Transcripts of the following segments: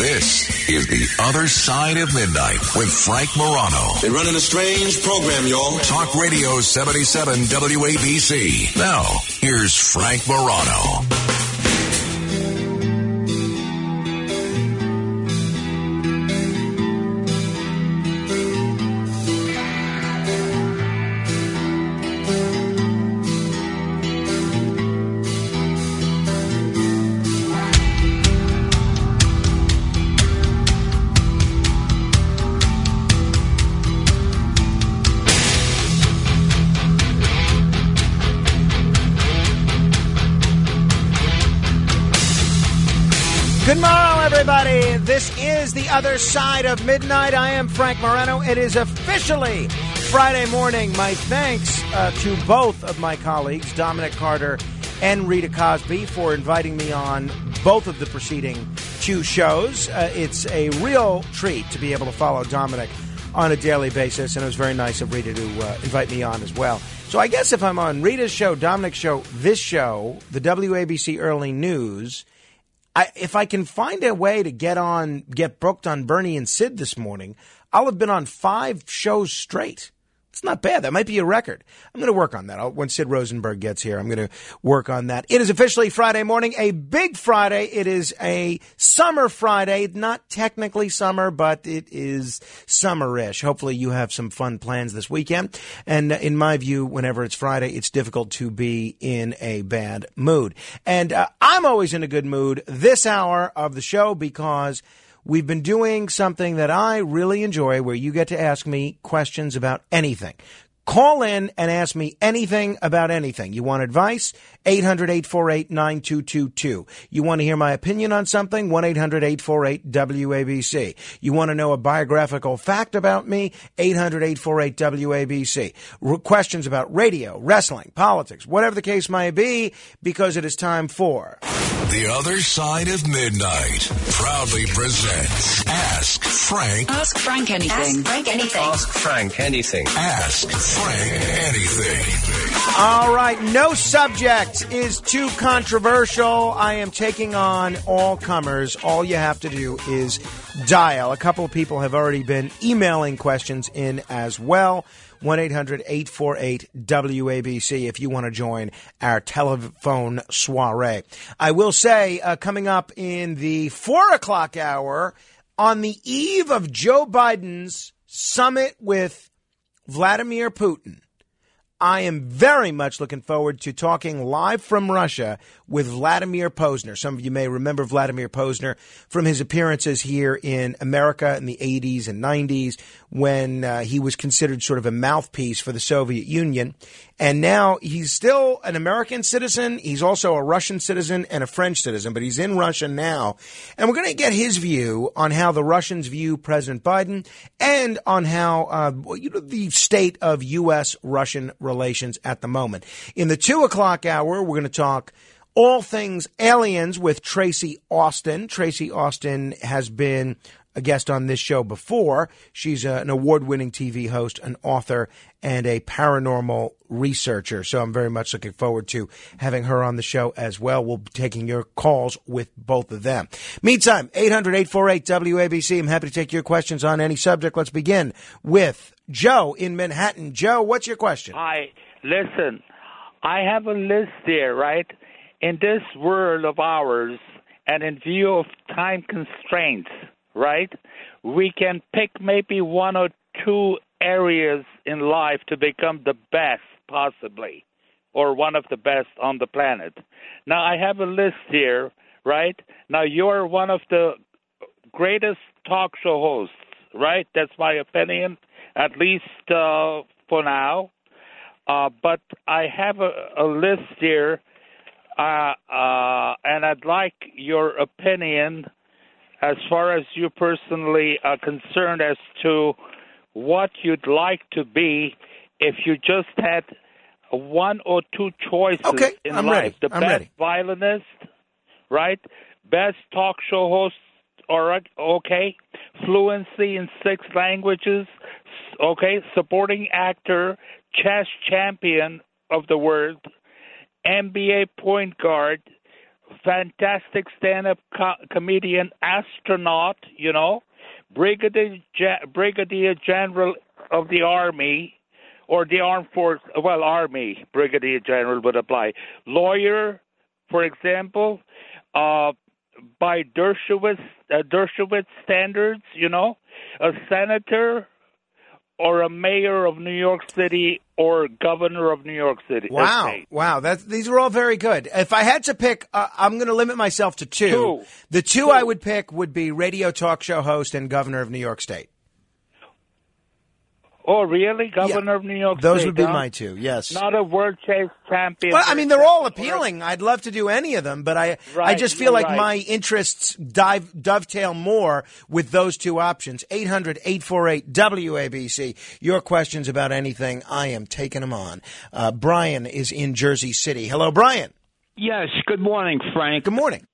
This is The Other Side of Midnight with Frank Morano. They're running a strange program, y'all. Talk Radio 77 WABC. Now, here's Frank Morano. Good morning, everybody. This is The Other Side of Midnight. I am Frank Morano. It is officially Friday morning. My thanks to both of my colleagues, Dominic Carter and Rita Cosby, for inviting me on both of the preceding two shows. It's a real treat to be able to follow Dominic on a daily basis, and it was very nice of Rita to invite me on as well. So I guess if I'm on Rita's show, Dominic's show, this show, the WABC Early News, if I can find a way to get booked on Bernie and Sid this morning, I'll have been on 5 shows straight. It's not bad. That might be a record. I'm going to work on that. When Sid Rosenberg gets here, I'm going to work on that. It is officially Friday morning, a big Friday. It is a summer Friday. Not technically summer, but it is summer-ish. Hopefully you have some fun plans this weekend. And in my view, whenever it's Friday, it's difficult to be in a bad mood. And I'm always in a good mood this hour of the show because we've been doing something that I really enjoy where you get to ask me questions about anything. Call in and ask me anything about anything. You want advice? 800-848-9222. You want to hear my opinion on something? 1-800-848-WABC. You want to know a biographical fact about me? 800-848-WABC. Questions about radio, wrestling, politics, whatever the case may be, because it is time for The Other Side of Midnight proudly presents Ask Frank. Ask Frank anything. Ask Frank anything. Ask Frank anything. Ask Frank anything. All right, no subject is too controversial. I am taking on all comers. All you have to do is dial. A couple of people have already been emailing questions in as well. 1-800-848-WABC if you want to join our telephone soiree. I will say, coming up in the 4 o'clock hour, on the eve of Joe Biden's summit with Vladimir Putin, I am very much looking forward to talking live from Russia with Vladimir Posner. Some of you may remember Vladimir Posner from his appearances here in America in the 80s and 90s when he was considered sort of a mouthpiece for the Soviet Union. And now he's still an American citizen. He's also a Russian citizen and a French citizen, but he's in Russia now. And we're going to get his view on how the Russians view President Biden and on how the state of U.S.-Russian relations at the moment. In the 2 o'clock hour, we're going to talk all things aliens with Tracy Austin. Tracy Austin has been a guest on this show before. She's an award-winning TV host, an author, and a paranormal researcher. So I'm very much looking forward to having her on the show as well. We'll be taking your calls with both of them. Meantime, 800-848-WABC. I'm happy to take your questions on any subject. Let's begin with Joe in Manhattan. Joe, what's your question? Hi. Listen, I have a list there, right? In this world of ours and in view of time constraints, right, we can pick maybe 1 or 2 areas in life to become the best, possibly, or one of the best on the planet. Now, I have a list here, right? Now, you're one of the greatest talk show hosts, right? That's my opinion, at least for now. But I have a list here, and I'd like your opinion as far as you personally are concerned as to what you'd like to be if you just had 1 or 2 choices in I'm life. ready. The I'm best ready. violinist, right? Best talk show host, okay? Fluency in 6 languages, okay? Supporting actor, chess champion of the world, NBA point guard, fantastic stand-up comedian, astronaut, Brigadier General of the Army, or the Armed Force, Army, Brigadier General would apply. Lawyer, for example, by Dershowitz standards, a senator, or a mayor of New York City, or governor of New York City. Wow. These are all very good. If I had to pick, I'm going to limit myself to two. The two I would pick would be radio talk show host and governor of New York State. Oh, really? Governor of New York State? Those would be my two, yes. Not a World Chase champion. Well, I mean, they're all appealing. I'd love to do any of them, but I just feel like my interests dovetail more with those two options. 800-848-WABC. Your questions about anything, I am taking them on. Brian is in Jersey City. Hello, Brian. Yes, good morning, Frank. Good morning.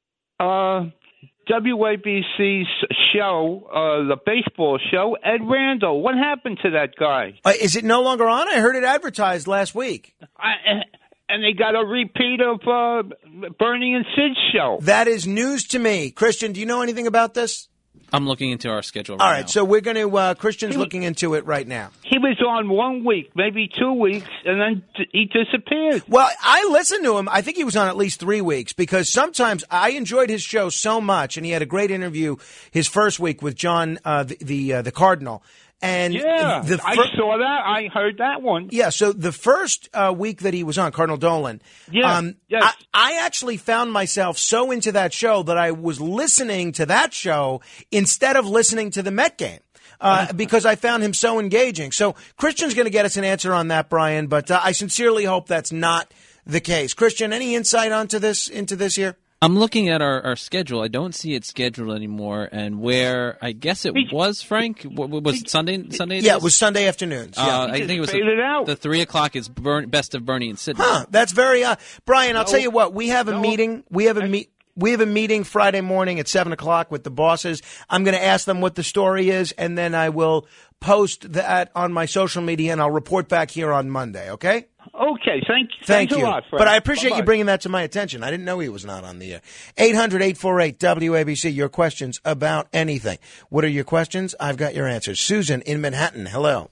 WABC's show, the baseball show, Ed Randall. What happened to that guy? Is it no longer on? I heard it advertised last week. And they got a repeat of Bernie and Sid's show. That is news to me. Christian, do you know anything about this? I'm looking into our schedule All right right, now. so we're going to, Christian's looking into it right now. He was on 1 week, maybe 2 weeks, and then he disappeared. Well, I listened to him. I think he was on at least 3 weeks because sometimes I enjoyed his show so much, and he had a great interview his first week with John, the Cardinal. And I saw that. I heard that one. Yeah, so the first week that he was on, Cardinal Dolan, yes. I actually found myself so into that show that I was listening to that show instead of listening to the Met game. Because I found him so engaging. So Christian's going to get us an answer on that, Brian, but I sincerely hope that's not the case. Christian, any insight into this here? I'm looking at our schedule. I don't see it scheduled anymore, and where I guess it was, Frank, was it Sunday? Yeah, it was Sunday afternoons. Yeah. I think it was the 3 o'clock is Best of Bernie and Sidney. That's very Brian. I'll tell you what. We have a meeting. We have a meeting Friday morning at 7 o'clock with the bosses. I'm going to ask them what the story is, and then I will post that on my social media, and I'll report back here on Monday. Okay. Okay, thank you. A lot, but I appreciate you bringing that to my attention. I didn't know he was not on the air. 800-848-WABC, your questions about anything. What are your questions? I've got your answers. Susan in Manhattan, hello.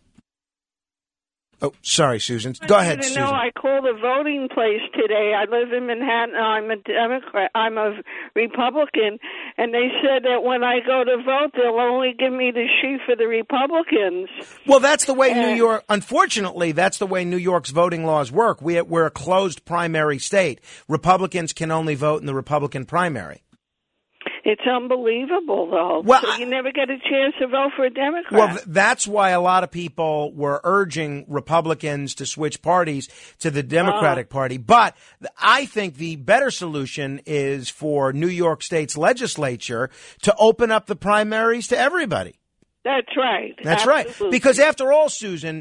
Oh, sorry, Susan. Go ahead, Susan. I called a voting place today. I live in Manhattan. I'm a Democrat. I'm a Republican. And they said that when I go to vote, they'll only give me the sheet for the Republicans. Well, that's the way New York, unfortunately, that's the way New York's voting laws work. We're a closed primary state. Republicans can only vote in the Republican primary. It's unbelievable, though. Well, so you never get a chance to vote for a Democrat. Well, that's why a lot of people were urging Republicans to switch parties to the Democratic Party. But I think the better solution is for New York State's legislature to open up the primaries to everybody. That's right. That's Absolutely. right. Because after all, Susan,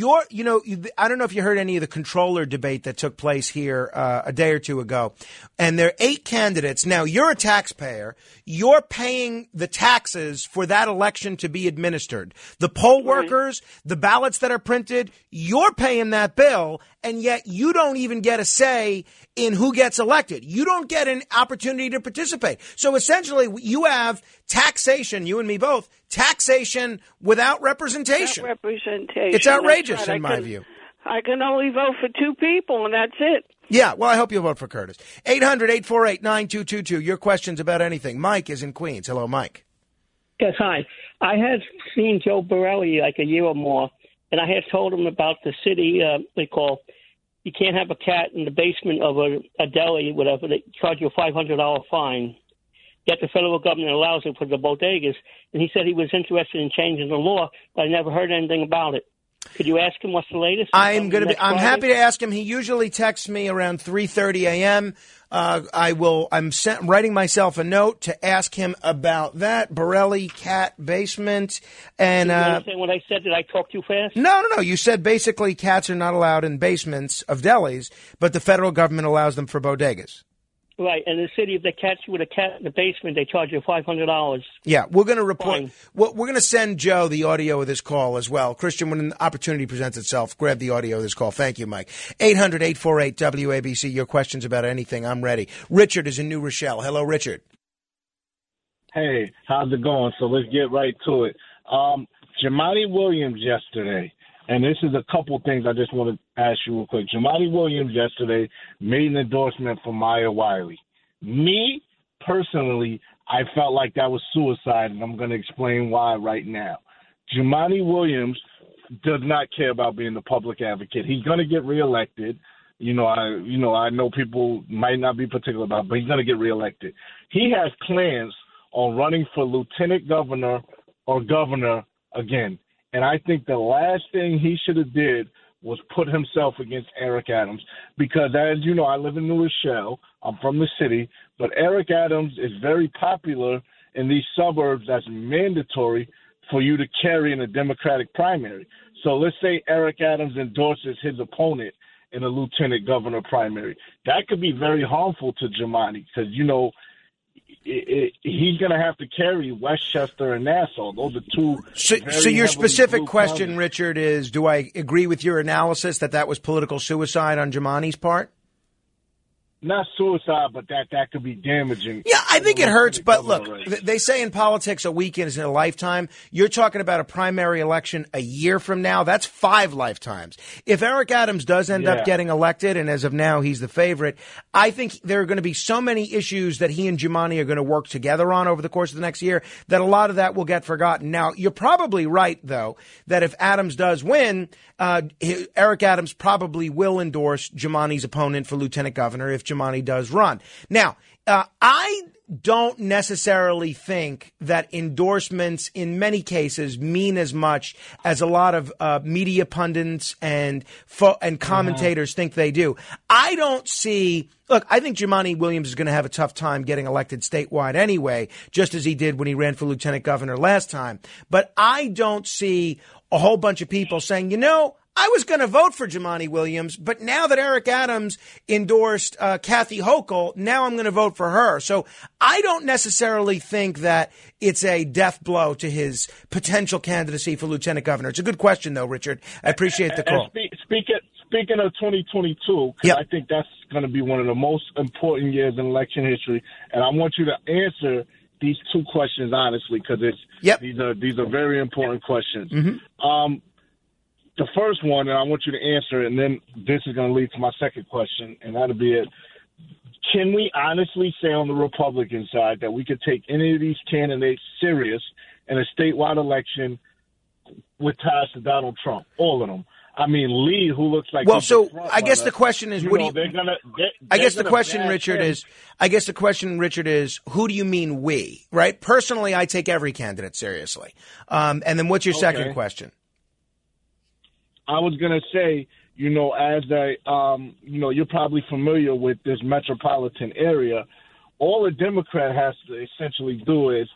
I don't know if you heard any of the controller debate that took place here a day or two ago. And there are 8 candidates. Now, you're a taxpayer. You're paying the taxes for that election to be administered. The poll workers, the ballots that are printed, you're paying that bill. And yet you don't even get a say in who gets elected. You don't get an opportunity to participate. So essentially, you have taxation, you and me both, taxation without representation. Without representation. It's outrageous in my view. I can only vote for 2 people, and that's it. Yeah, well, I hope you'll vote for Curtis. 800-848-9222. Your questions about anything. Mike is in Queens. Hello, Mike. Yes, hi. I had seen Joe Borelli like a year or more, and I had told him about the city, you can't have a cat in the basement of a deli, whatever. They charge you a $500 fine. Yet the federal government allows it for the bodegas. And he said he was interested in changing the law, but I never heard anything about it. Could you ask him what's the latest? I'm happy to ask him. He usually texts me around 3:30 a.m. I'm writing myself a note to ask him about that Borelli cat basement. And you understand what I said? Did I talk too fast? No. You said basically cats are not allowed in basements of delis, but the federal government allows them for bodegas. Right, and the city, if they catch you with a cat in the basement, they charge you $500. Yeah, we're going to report. Fine. We're going to send Joe the audio of this call as well. Christian, when an opportunity presents itself, grab the audio of this call. Thank you, Mike. 800-848-WABC. Your questions about anything, I'm ready. Richard is in New Rochelle. Hello, Richard. Hey, how's it going? So let's get right to it. Jumaane Williams yesterday, and this is a couple things I just want to ask you real quick. Jumaane Williams yesterday made an endorsement for Maya Wiley. Me, personally, I felt like that was suicide, and I'm going to explain why right now. Jumaane Williams does not care about being the public advocate. He's going to get reelected. I know people might not be particular about it, but he's going to get reelected. He has plans on running for lieutenant governor or governor again. And I think the last thing he should have did was put himself against Eric Adams. Because, as you know, I live in New Rochelle. I'm from the city. But Eric Adams is very popular in these suburbs that's mandatory for you to carry in a Democratic primary. So let's say Eric Adams endorses his opponent in a lieutenant governor primary. That could be very harmful to Jumaane because, he's going to have to carry Westchester and Nassau. Those are two. So your specific question, counties. Richard, is: do I agree with your analysis that was political suicide on Jumaane's part? Not suicide, but that could be damaging. Yeah, I think it hurts. But look, they say in politics a weekend is in a lifetime. You're talking about a primary election a year from now. That's 5 lifetimes. If Eric Adams does end up getting elected, and as of now he's the favorite, I think there are going to be so many issues that he and Jumaane are going to work together on over the course of the next year that a lot of that will get forgotten. Now, you're probably right, though, that if Adams does win, Eric Adams probably will endorse Jumaane's opponent for lieutenant governor if Jumaane does run. Now, I don't necessarily think that endorsements in many cases mean as much as a lot of media pundits and commentators think they do. I don't see. Look, I think Jumaane Williams is going to have a tough time getting elected statewide anyway, just as he did when he ran for lieutenant governor last time. But I don't see a whole bunch of people saying, I was going to vote for Jumaane Williams, but now that Eric Adams endorsed Kathy Hochul, now I'm going to vote for her. So I don't necessarily think that it's a death blow to his potential candidacy for lieutenant governor. It's a good question, though, Richard. I appreciate the call. Speaking of 2022, I think that's going to be one of the most important years in election history, and I want you to answer these 2 questions honestly, because these are very important questions. Mm-hmm. The first one, and I want you to answer it, and then this is going to lead to my second question, and that'll be it. Can we honestly say on the Republican side that we could take any of these candidates serious in a statewide election with ties to Donald Trump? All of them. I mean, Lee, who looks like I guess the question is, I guess the question, Richard, is who do you mean we? Right? Personally, I take every candidate seriously. And then what's your second question? I was going to say, you're probably familiar with this metropolitan area. All a Democrat has to essentially do is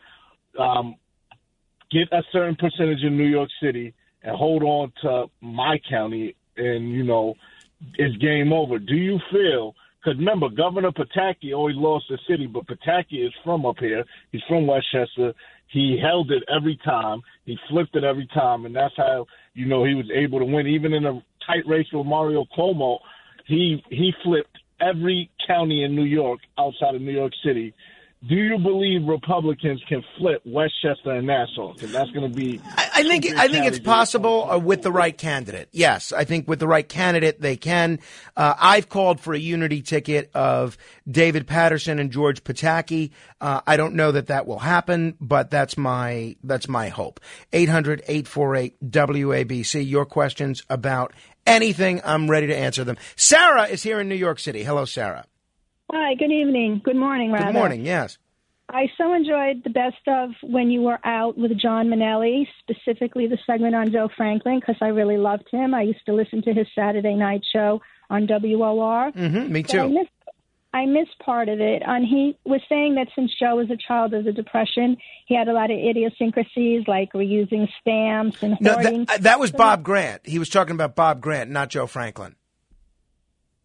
get a certain percentage in New York City and hold on to my county, and, it's game over. Do you feel – because remember, Governor Pataki always lost the city, but Pataki is from up here. He's from Westchester. He held it every time. He flipped it every time, and that's how, he was able to win. Even in a tight race with Mario Cuomo, he flipped every county in New York outside of New York City. Do you believe Republicans can flip Westchester and Nassau? Because that's going to be. I think it's possible with the right candidate. Yes, I think with the right candidate they can. I've called for a unity ticket of David Patterson and George Pataki. I don't know that will happen, but that's my hope. 800-848-WABC. Your questions about anything, I'm ready to answer them. Sarah is here in New York City. Hello, Sarah. Hi, good evening. Good morning, rather. Good morning, yes. I so enjoyed the best of when you were out with John Minnelli, specifically the segment on Joe Franklin, because I really loved him. I used to listen to his Saturday night show on WOR. Mm-hmm, me too. I missed part of it. And he was saying that since Joe was a child of the Depression, he had a lot of idiosyncrasies, like reusing stamps and hoarding. No, that was Bob Grant. He was talking about Bob Grant, not Joe Franklin.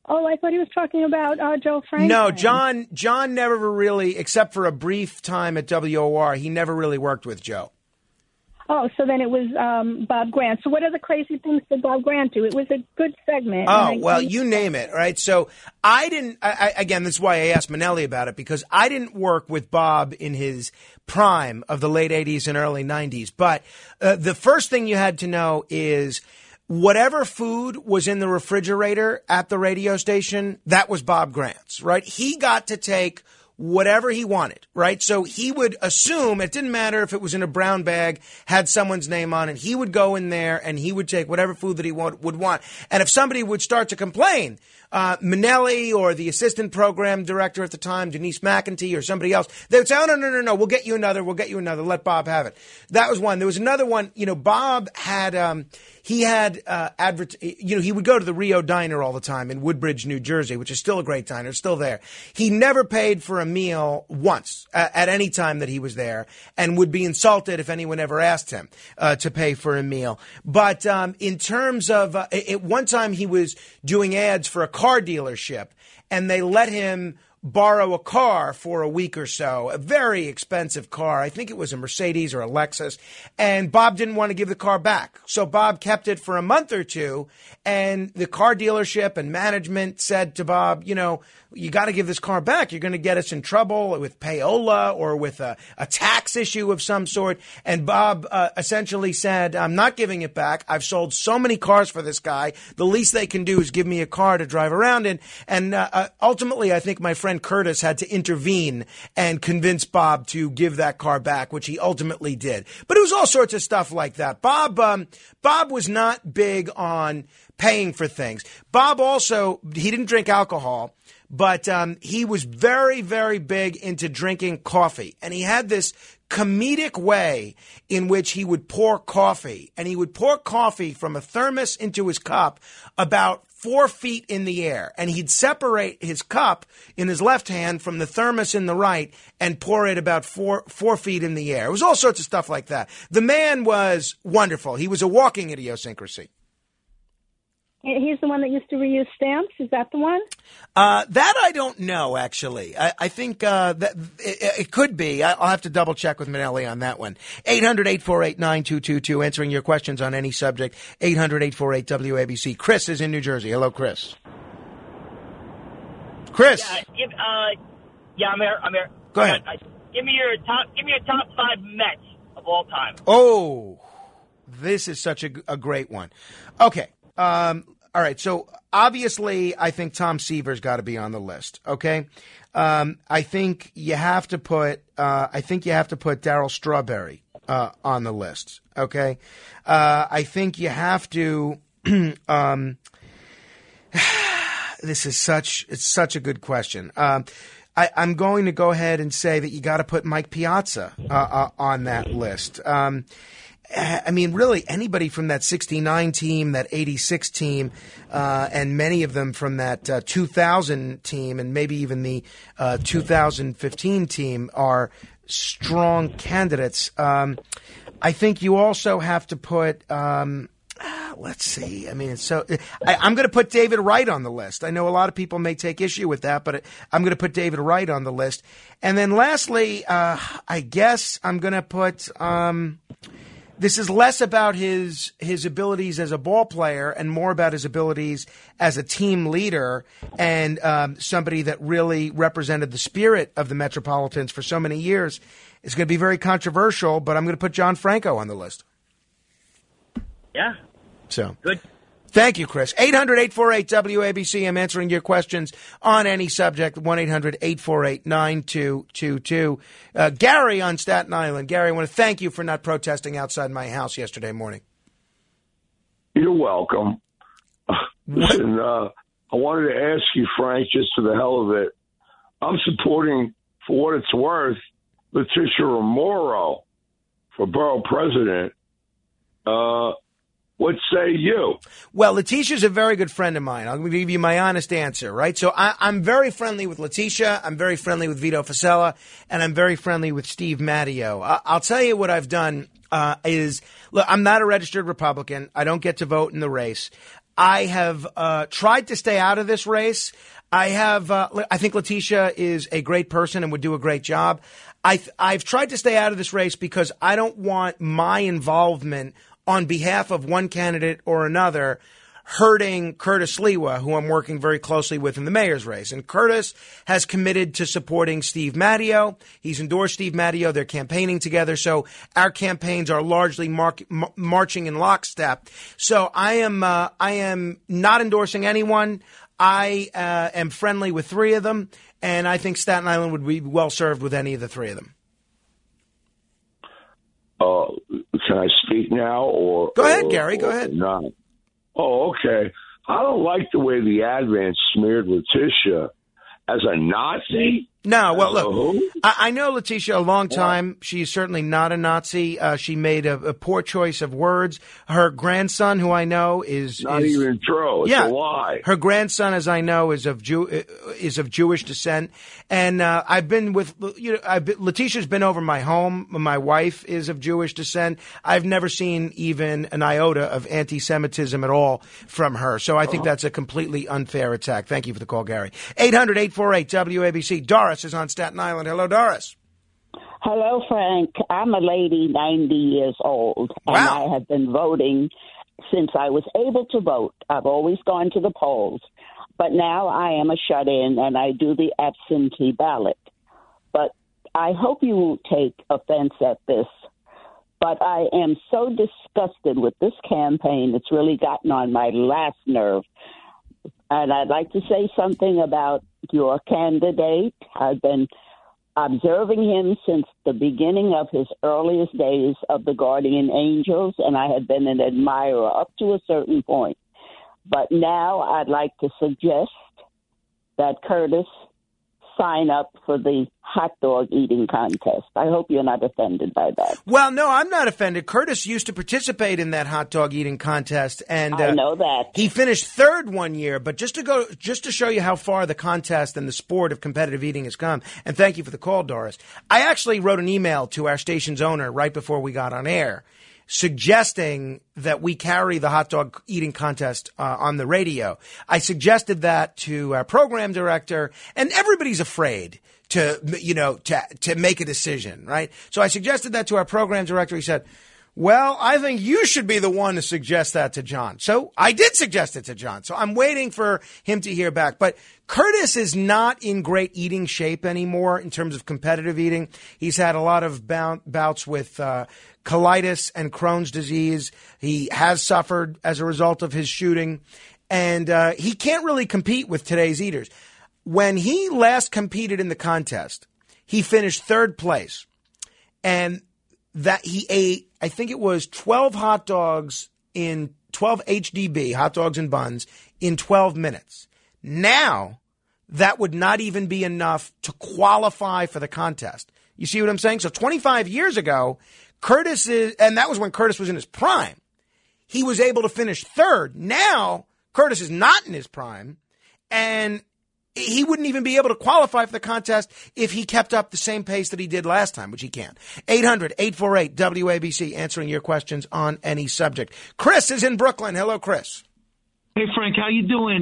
Oh, I thought he was talking about Joe Franklin. No, John never really, except for a brief time at WOR, he never really worked with Joe. Oh, so then it was Bob Grant. So what other crazy things did Bob Grant do? It was a good segment. Oh, well, you name it, right? So again, this is why I asked Minnelli about it, because I didn't work with Bob in his prime of the late 80s and early 90s. But the first thing you had to know is whatever food was in the refrigerator at the radio station, that was Bob Grant's, right? He got to take whatever he wanted, right? So he would assume it didn't matter if it was in a brown bag, had someone's name on it. He would go in there and he would take whatever food that he would want. And if somebody would start to complain, Minnelli or the assistant program director at the time, Denise McEntee or somebody else, they would say, oh, no, we'll get you another, let Bob have it. That was one. There was another one, Bob had, he would go to the Rio Diner all the time in Woodbridge, New Jersey, which is still a great diner, still there. He never paid for a meal once at any time that he was there, and would be insulted if anyone ever asked him to pay for a meal. But in terms of, at one time he was doing ads for a car dealership, and they let him borrow a car for a week or so, a very expensive car. I think it was a Mercedes or a Lexus. And Bob didn't want to give the car back. So Bob kept it for a month or two. And the car dealership and management said to Bob, you got to give this car back. You're going to get us in trouble with payola or with a tax issue of some sort. And Bob essentially said, I'm not giving it back. I've sold so many cars for this guy. The least they can do is give me a car to drive around in. And ultimately, I think my friend Curtis had to intervene and convince Bob to give that car back, which he ultimately did. But it was all sorts of stuff like that. Bob was not big on paying for things. Bob also, he didn't drink alcohol, but he was very, very big into drinking coffee. And he had this comedic way in which he would pour coffee. And he would pour coffee from a thermos into his cup about 4 feet in the air. And he'd separate his cup in his left hand from the thermos in the right and pour it about 4 feet in the air. It was all sorts of stuff like that. The man was wonderful. He was a walking idiosyncrasy. He's the one that used to reuse stamps? Is that the one? That I don't know, actually. I think that it could be. I'll have to double check with Minnelli on that one. 800-848-9222, answering your questions on any subject. 800-848-WABC. Chris is in New Jersey. Hello, Chris. Chris. Yeah, I'm here. Go ahead. Give me your top 5 Mets of all time. Oh, this is such a great one. Okay. All right. So obviously, I think Tom Seaver's got to be on the list. Okay. I think you have to put Darryl Strawberry on the list. Okay. I think you have to. This is such a good question. I'm going to go ahead and say that you got to put Mike Piazza on that list. I mean, really, anybody from that 69 team, that 86 team, and many of them from that 2000 team and maybe even the 2015 team are strong candidates. I think you also have to put, let's see. I mean, I'm going to put David Wright on the list. I know a lot of people may take issue with that, but I'm going to put David Wright on the list. And then lastly, I guess I'm going to put, this is less about his abilities as a ball player and more about his abilities as a team leader and somebody that really represented the spirit of the Metropolitans for so many years. It's going to be very controversial, but I'm going to put John Franco on the list. Yeah. So good. Thank you, Chris. 800-848-WABC. I'm answering your questions on any subject. 1-800-848-9222. Gary on Staten Island. Gary, I want to thank you for not protesting outside my house yesterday morning. You're welcome. Listen, I wanted to ask you, Frank, just for the hell of it, I'm supporting, for what it's worth, Letitia Romero for borough president. What say you? Well, Letitia's a very good friend of mine. I'm going to give you my honest answer, right? So I'm very friendly with Letitia. I'm very friendly with Vito Fossella, and I'm very friendly with Steve Matteo. I'll tell you what I've done is, look, I'm not a registered Republican. I don't get to vote in the race. I have tried to stay out of this race. I think Letitia is a great person and would do a great job. I've tried to stay out of this race because I don't want my involvement on behalf of one candidate or another hurting Curtis Lewa, who I'm working very closely with in the mayor's race. And Curtis has committed to supporting Steve Matteo. He's endorsed Steve Matteo. They're campaigning together. So our campaigns are largely marching in lockstep. So I am not endorsing anyone. I am friendly with three of them, and I think Staten Island would be well served with any of the three of them. Can I speak now? Or go ahead, Gary. Go ahead. Not? Oh, okay. I don't like the way the Advance smeared Letitia as a Nazi. No, well, look, I know Letitia a long time. She's certainly not a Nazi. She made a poor choice of words. Her grandson, who I know, is not even true. It's a lie. Her grandson, as I know, is of Jewish descent. And I've been with Letitia's been over my home. My wife is of Jewish descent. I've never seen even an iota of anti-Semitism at all from her. So I think that's a completely unfair attack. Thank you for the call, Gary. 800-848-WABC. Doris is on Staten Island. Hello, Doris. Hello, Frank. I'm a lady 90 years old, and I have been voting since I was able to vote. I've always gone to the polls, but now I am a shut-in, and I do the absentee ballot. But I hope you won't take offense at this, but I am so disgusted with this campaign. It's really gotten on my last nerve. And I'd like to say something about your candidate. I've been observing him since the beginning of his earliest days of the Guardian Angels, and I have been an admirer up to a certain point. But now I'd like to suggest that Curtis sign up for the hot dog eating contest. I hope you're not offended by that. Well, no, I'm not offended. Curtis used to participate in that hot dog eating contest, and I know that. He finished third one year. But just to show you how far the contest and the sport of competitive eating has come, and thank you for the call, Doris. I actually wrote an email to our station's owner right before we got on air, suggesting that we carry the hot dog eating contest on the radio. I suggested that to our program director, and everybody's afraid to make a decision, right? So I suggested that to our program director. He said, well, I think you should be the one to suggest that to John. So I did suggest it to John. So I'm waiting for him to hear back. But Curtis is not in great eating shape anymore in terms of competitive eating. He's had a lot of bouts with colitis and Crohn's disease. He has suffered as a result of his shooting, and he can't really compete with today's eaters. When he last competed in the contest, he finished third place, and that he ate, I think it was 12 hot dogs in 12 HDB, hot dogs and buns, in 12 minutes. Now, that would not even be enough to qualify for the contest. You see what I'm saying? So 25 years ago, and that was when Curtis was in his prime, he was able to finish third. Now, Curtis is not in his prime, and he wouldn't even be able to qualify for the contest if he kept up the same pace that he did last time, which he can't. 800-848-WABC, answering your questions on any subject. Chris is in Brooklyn. Hello, Chris. Hey, Frank, how you doing?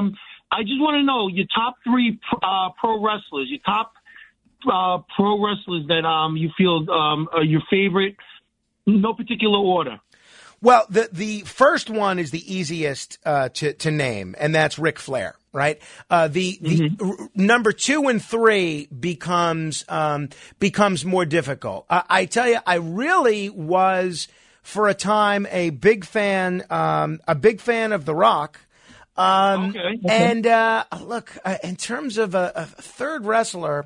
I just want to know your top three pro wrestlers, your top pro wrestlers that you feel are your favorite, no particular order. Well, the first one is the easiest to name, and that's Ric Flair, right? The number 2 and 3 becomes more difficult. I tell you, I really was for a time a big fan of The Rock. Okay. And look, in terms of a third wrestler,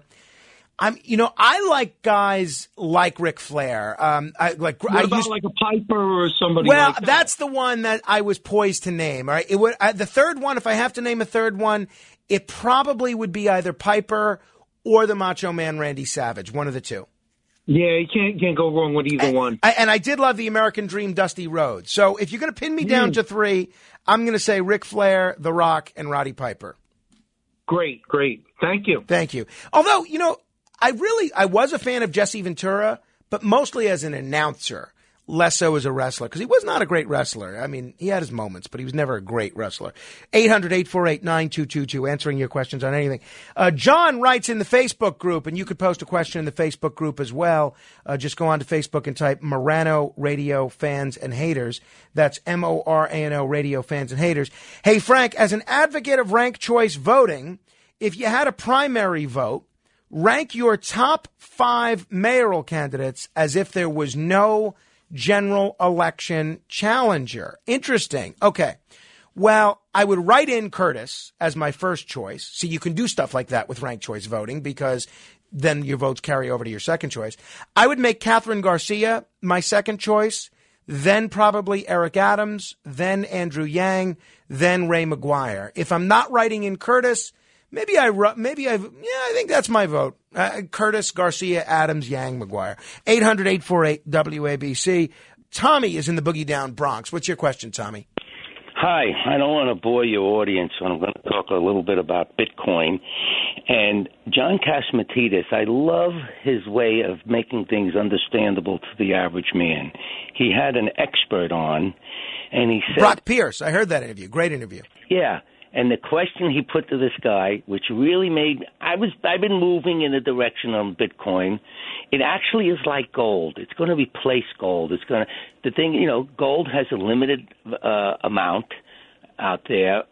I like guys like Ric Flair. What about like a Piper or somebody? Well, like that? That's the one that I was poised to name. All right, the third one. If I have to name a third one, it probably would be either Piper or the Macho Man Randy Savage. One of the two. Yeah, you can't go wrong with either one. And I did love the American Dream, Dusty Rhodes. So if you're going to pin me down to 3, I'm going to say Ric Flair, The Rock, and Roddy Piper. Great. Thank you. Thank you. Although, I was a fan of Jesse Ventura, but mostly as an announcer, less so as a wrestler, because he was not a great wrestler. I mean, he had his moments, but he was never a great wrestler. 800-848-9222, answering your questions on anything. John writes in the Facebook group, and you could post a question in the Facebook group as well. Just go on to Facebook and type Morano Radio Fans and Haters. That's MORANO Radio Fans and Haters. Hey, Frank, as an advocate of ranked choice voting, if you had a primary vote, rank your top 5 mayoral candidates as if there was no general election challenger. Interesting. Okay. Well, I would write in Curtis as my first choice. See, you can do stuff like that with ranked choice voting because then your votes carry over to your second choice. I would make Catherine Garcia my second choice, then probably Eric Adams, then Andrew Yang, then Ray McGuire. If I'm not writing in Curtis, I think that's my vote. Curtis, Garcia, Adams, Yang, McGuire. 800-848-WABC. Tommy is in the Boogie Down Bronx. What's your question, Tommy? Hi. I don't want to bore your audience, so I'm going to talk a little bit about Bitcoin. And John Catsimatidis, I love his way of making things understandable to the average man. He had an expert on, and he said... Brock Pierce. I heard that interview. Great interview. Yeah. And the question he put to this guy, which really made I've been moving in the direction of Bitcoin. It actually is like gold. It's going to replace gold. Gold has a limited amount out there.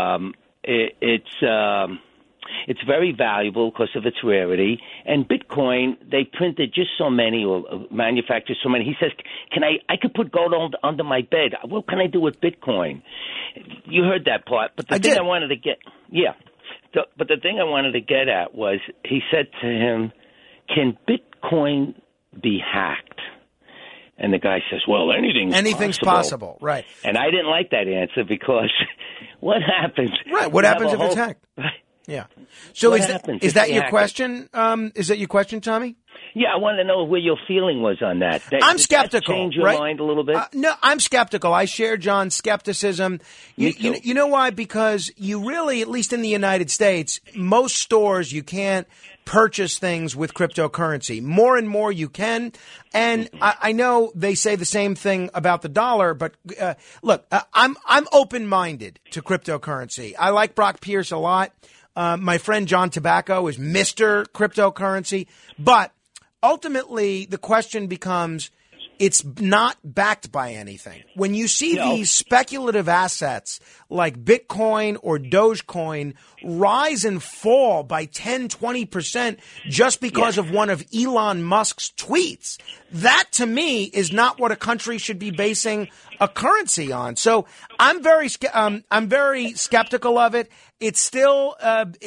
It's very valuable because of its rarity. And Bitcoin, they printed just so many or manufactured so many. He says, I could put gold under my bed. What can I do with Bitcoin? You heard that part. But the thing I wanted to get, but the thing I wanted to get at was he said to him, can Bitcoin be hacked? And the guy says, well, anything's possible. Right. And I didn't like that answer because what happens? Right. What happens if it's hacked? Right. Yeah. So is that your question? Is that your question, Tommy? Yeah, I wanted to know where your feeling was on that. I'm skeptical. Did that change your mind a little bit? No, I'm skeptical. I share John's skepticism. You know why? Because you really, at least in the United States, most stores you can't purchase things with cryptocurrency. More and more you can. And I know they say the same thing about the dollar, but look, I'm open-minded to cryptocurrency. I like Brock Pierce a lot. My friend John Tobacco is Mr. Cryptocurrency. But ultimately, the question becomes, it's not backed by anything. When you see these speculative assets like Bitcoin or Dogecoin rise and fall by 10, 20% just because of one of Elon Musk's tweets, that to me is not what a country should be basing a currency on. So I'm very skeptical of it. It still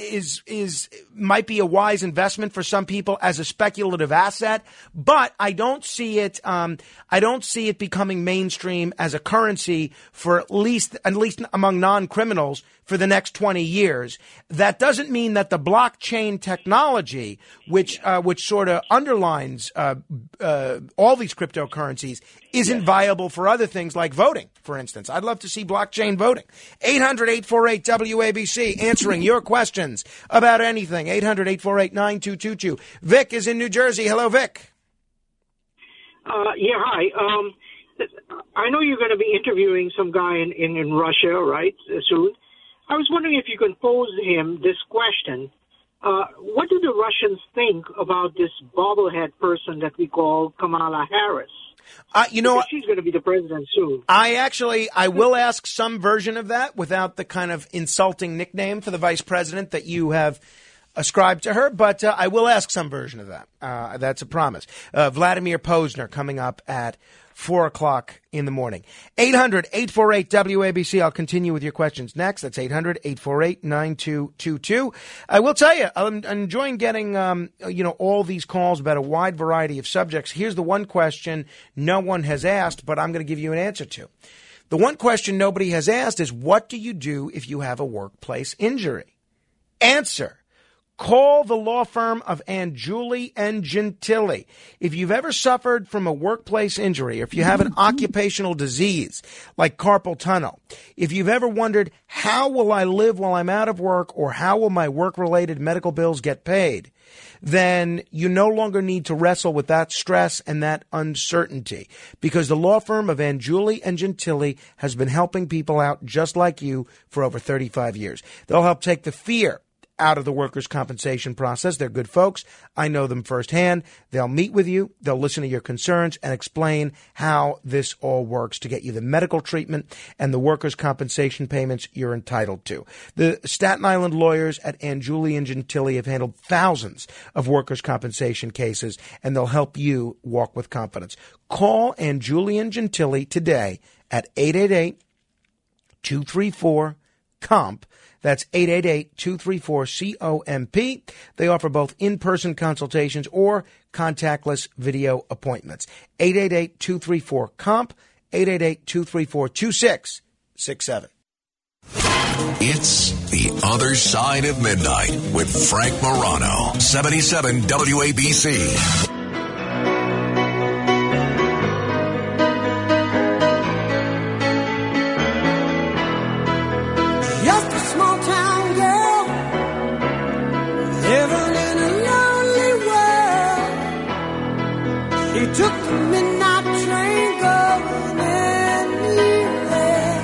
might be a wise investment for some people as a speculative asset, but I don't see it. I don't see it becoming mainstream as a currency for at least among non-criminals for the next 20 years. That doesn't mean that the blockchain technology, which sort of underlines all these cryptocurrencies, isn't viable for other things like voting, for instance. I'd love to see blockchain voting. 800-848-WABC, answering your questions about anything. 800-848-9222. Vic is in New Jersey. Hello, Vic. Hi. I know you're going to be interviewing some guy in Russia, right, soon. I was wondering if you can pose him this question. What do the Russians think about this bobblehead person that we call Kamala Harris? She's going to be the president soon. I will ask some version of that without the kind of insulting nickname for the vice president that you have ascribed to her, but I will ask some version of that. That's a promise. Vladimir Posner coming up at 4 o'clock in the morning. 800-848-WABC. I'll continue with your questions next. That's 800-848-9222. I will tell you, I'm enjoying getting, all these calls about a wide variety of subjects. Here's the one question no one has asked, but I'm going to give you an answer to. The one question nobody has asked is, what do you do if you have a workplace injury? Answer. Call the law firm of Anjuli and Gentili. If you've ever suffered from a workplace injury, or if you have an occupational disease like carpal tunnel, if you've ever wondered, how will I live while I'm out of work, or how will my work-related medical bills get paid? then you no longer need to wrestle with that stress and that uncertainty, because the law firm of Angiuli and Gentili has been helping people out just like you for over 35 years. They'll help take the fear out of the workers' compensation process. They're good folks. I know them firsthand. They'll meet with you. They'll listen to your concerns and explain how this all works to get you the medical treatment and the workers' compensation payments you're entitled to. The Staten Island lawyers at Angiuli and Gentili have handled thousands of workers' compensation cases, and they'll help you walk with confidence. Call Angiuli and Gentili today at 888-234-COMP. That's 888-234-COMP. They offer both in-person consultations or contactless video appointments. 888-234-COMP, 888-234-2667. It's The Other Side of Midnight with Frank Morano, 77 WABC. Took the midnight train going anywhere.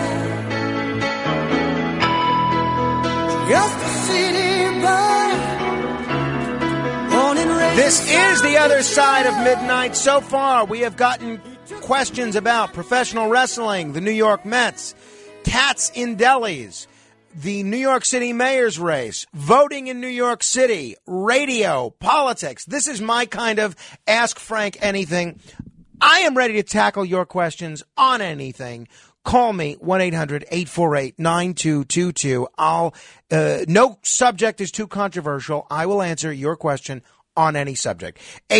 Just a city boy, born and raised. This is The Other Side of Midnight. So far, we have gotten questions about professional wrestling, the New York Mets, cats in delis, the New York City mayor's race, voting in New York City, radio, politics. This is my kind of Ask Frank Anything. I am ready to tackle your questions on anything. Call me, 1-800-848-9222. No subject is too controversial. I will answer your question on any subject.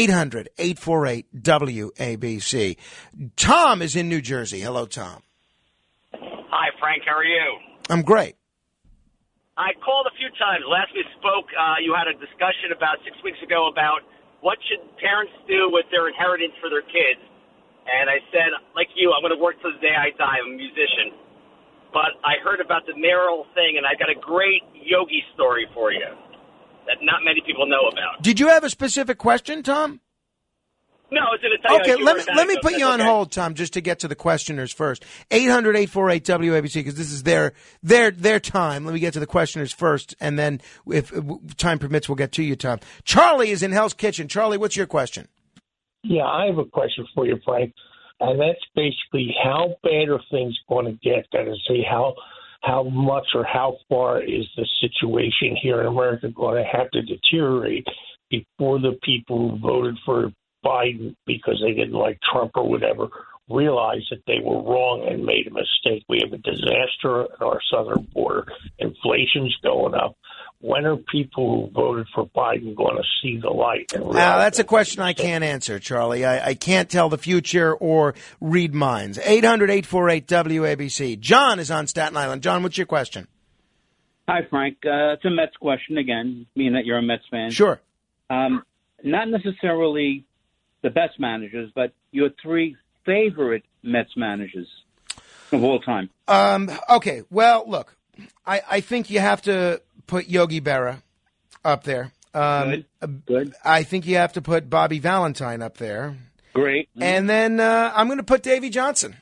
800-848-WABC. Tom is in New Jersey. Hello, Tom. Hi, Frank. How are you? I'm great. I called a few times. Last we spoke, you had a discussion about 6 weeks ago about what should parents do with their inheritance for their kids. And I said, like you, I'm going to work till the day I die. I'm a musician. But I heard about the mayoral thing, and I got a great yogi story for you that not many people know about. Did you have a specific question, Tom? No, I was going to tell you. Okay, let me put you on hold, Tom, just to get to the questioners first. 800-848-WABC, because this is their time. Let me get to the questioners first, and then if time permits, we'll get to you, Tom. Charlie is in Hell's Kitchen. Charlie, what's your question? Yeah, I have a question for you, Frank, and that's basically how bad are things going to get? That is, say, how much or how far is the situation here in America going to have to deteriorate before the people who voted for Biden because they didn't like Trump or whatever realize that they were wrong and made a mistake? We have a disaster at our southern border. Inflation's going up. When are people who voted for Biden going to see the light? Now, that's a question I can't answer, Charlie. I can't tell the future or read minds. 800-848-WABC. John is on Staten Island. John, what's your question? Hi, Frank. It's a Mets question again, being that you're a Mets fan. Sure. Not necessarily the best managers, but your three favorite Mets managers of all time. Okay, well, look, I think you have to put Yogi Berra up there. Good. I think you have to put Bobby Valentine up there. Great. And then I'm going to put Davey Johnson.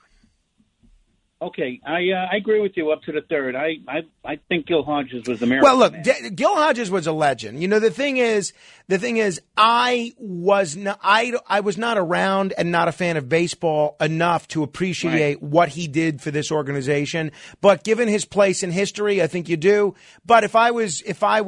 Okay, I agree with you up to the third. I think Gil Hodges was the miracle. Well, look, Gil Hodges was a legend. You know, the thing is, I was not around and not a fan of baseball enough to appreciate what he did for this organization. But given his place in history, I think you do. But if I was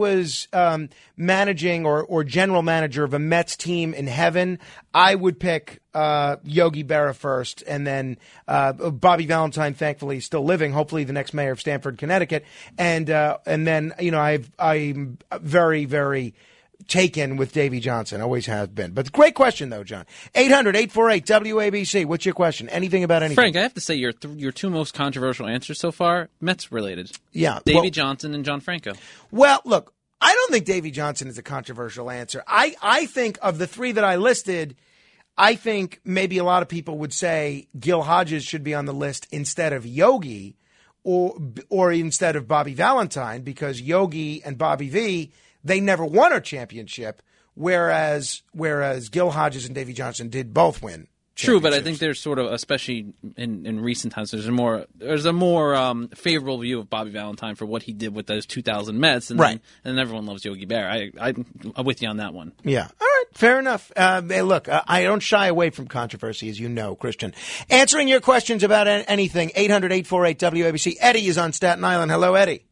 managing or general manager of a Mets team in heaven, I would pick Yogi Berra first, and then Bobby Valentine, thankfully, is still living. Hopefully, the next mayor of Stamford, Connecticut, and then I'm very, very taken with Davey Johnson. Always have been. But great question, though, John. 800-848-WABC. What's your question? Anything about anything? Frank, I have to say your two most controversial answers so far, Mets related. Yeah, Davey Johnson and John Franco. Well, look, I don't think Davey Johnson is a controversial answer. I think of the three that I listed, I think maybe a lot of people would say Gil Hodges should be on the list instead of Yogi or instead of Bobby Valentine, because Yogi and Bobby V, they never won a championship, whereas Gil Hodges and Davy Johnson did both win. True, but I think there's sort of, especially in recent times, there's a more favorable view of Bobby Valentine for what he did with those 2000 Mets, and right. Then everyone loves Yogi Berra. I'm with you on that one. Yeah, all right, fair enough. Hey, look, I don't shy away from controversy, as you know, Christian. Answering your questions about anything, 800-848-WABC. Eddie is on Staten Island. Hello, Eddie.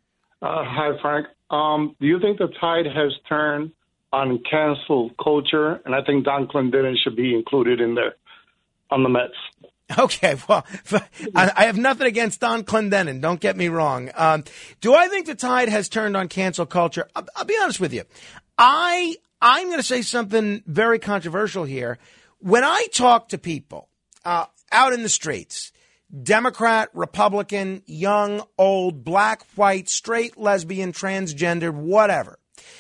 Hi, Frank. Do you think the tide has turned on cancel culture? And I think Don Clendenin should be included in there on the Mets. Okay, well, I have nothing against Don Clendenin. Don't get me wrong. Do I think the tide has turned on cancel culture? I'll be honest with you. I'm going to say something very controversial here. When I talk to people out in the streets, Democrat, Republican, young, old, black, white, straight, lesbian, transgender, whatever,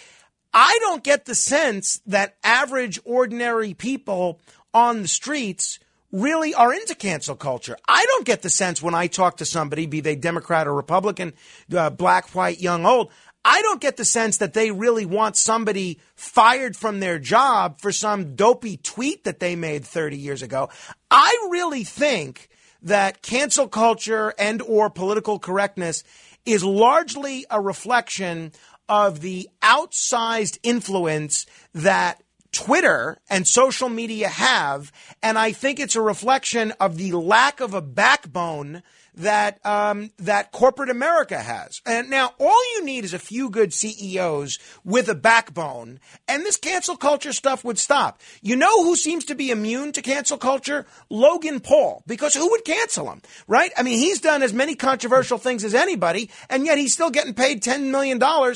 I don't get the sense that average, ordinary people on the streets really are into cancel culture. I don't get the sense when I talk to somebody, be they Democrat or Republican, black, white, young, old, I don't get the sense that they really want somebody fired from their job for some dopey tweet that they made 30 years ago. I really think that cancel culture and or political correctness is largely a reflection of the outsized influence that Twitter and social media have, and I think it's a reflection of the lack of a backbone that that corporate America has. And now all you need is a few good CEOs with a backbone, and this cancel culture stuff would stop. You know who seems to be immune to cancel culture? Logan Paul, because who would cancel him, right? I mean, he's done as many controversial things as anybody, and yet he's still getting paid $10 million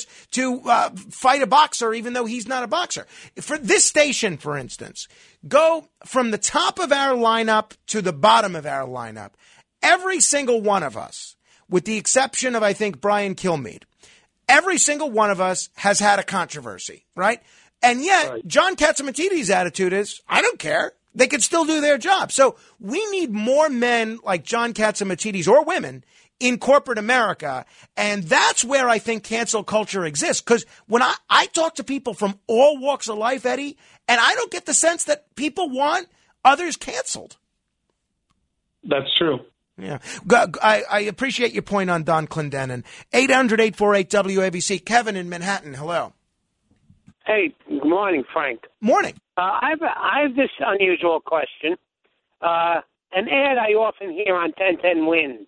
to fight a boxer, even though he's not a boxer. For this station, for instance, go from the top of our lineup to the bottom of our lineup. Every single one of us, with the exception of, I think, Brian Kilmeade, every single one of us has had a controversy, right? And yet, John Catsimatidis' attitude is, I don't care. They could still do their job. So we need more men like John Catsimatidis, or women, in corporate America. And that's where I think cancel culture exists. Because when I talk to people from all walks of life, Eddie, and I don't get the sense that people want others canceled. That's true. Yeah. I appreciate your point on Don Clendenin. 800-848-WABC. Kevin in Manhattan. Hello. Hey, good morning, Frank. Morning. I have this unusual question. An ad I often hear on 1010 Wins.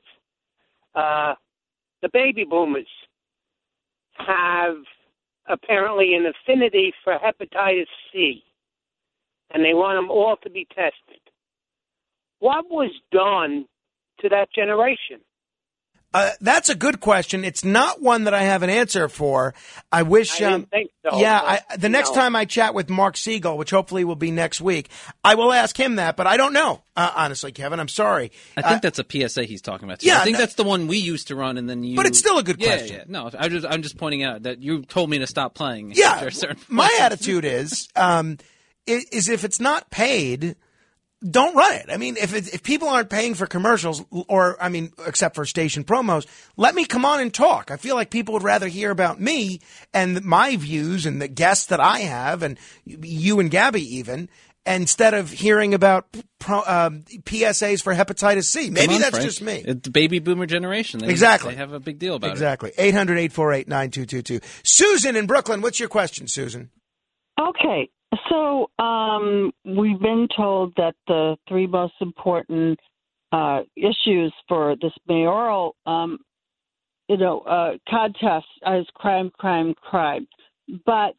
The baby boomers have apparently an affinity for hepatitis C, and they want them all to be tested. What was done to that generation? That's a good question. It's not one that I have an answer for. I wish. I didn't think so. Yeah, the next time I chat with Mark Siegel, which hopefully will be next week, I will ask him that. But I don't know, honestly, Kevin. I'm sorry. I think that's a PSA he's talking about. Too. Yeah, I think that's the one we used to run, and then you. But it's still a good question. Yeah. No, I'm just pointing out that you told me to stop playing. Yeah, after a certain my point. attitude is if it's not paid, don't run it. I mean, if people aren't paying for commercials, or, I mean, except for station promos, let me come on and talk. I feel like people would rather hear about me and my views and the guests that I have, and you and Gabby even, instead of hearing about PSAs for hepatitis C. Maybe that's Frank. just me. It's the baby boomer generation. Exactly. They have a big deal about exactly. 800-848-9222. Susan in Brooklyn, what's your question, Susan? Okay. So we've been told that the three most important issues for this mayoral, contest is crime, crime, crime. But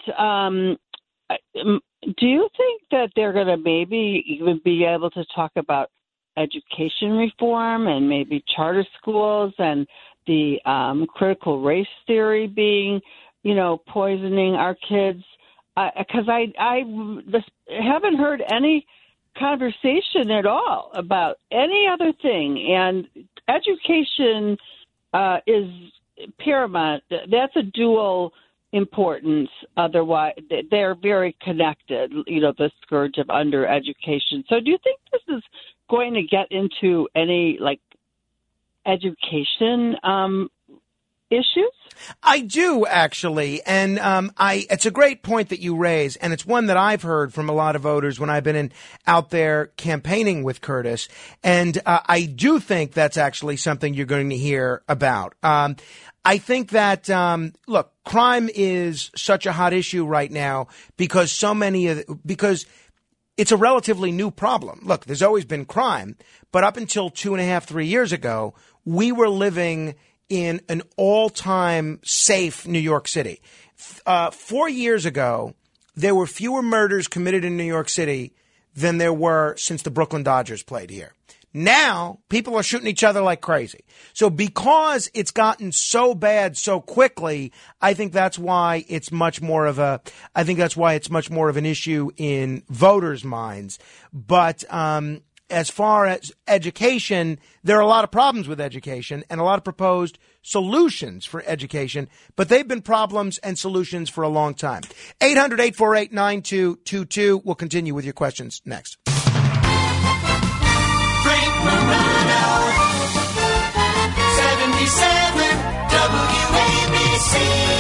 do you think that they're going to maybe even be able to talk about education reform and maybe charter schools and the critical race theory being, poisoning our kids? Because I haven't heard any conversation at all about any other thing. And education is paramount. That's a dual importance. Otherwise, they're very connected, the scourge of undereducation. So do you think this is going to get into any, education issues? I do, actually, and it's a great point that you raise, and it's one that I've heard from a lot of voters when I've been out there campaigning with Curtis, and I do think that's actually something you're going to hear about. I think that, look, crime is such a hot issue right now because because it's a relatively new problem. Look, there's always been crime, but up until 2.5, 3 years ago, we were living in an all-time safe New York City. 4 years ago, there were fewer murders committed in New York City than there were since the Brooklyn Dodgers played here. Now, people are shooting each other like crazy. So because it's gotten so bad so quickly, I think that's why it's much more of an issue in voters' minds. But as far as education, there are a lot of problems with education and a lot of proposed solutions for education, but they've been problems and solutions for a long time. 800-848-9222. We'll continue with your questions next. Frank Morano, 77 WABC.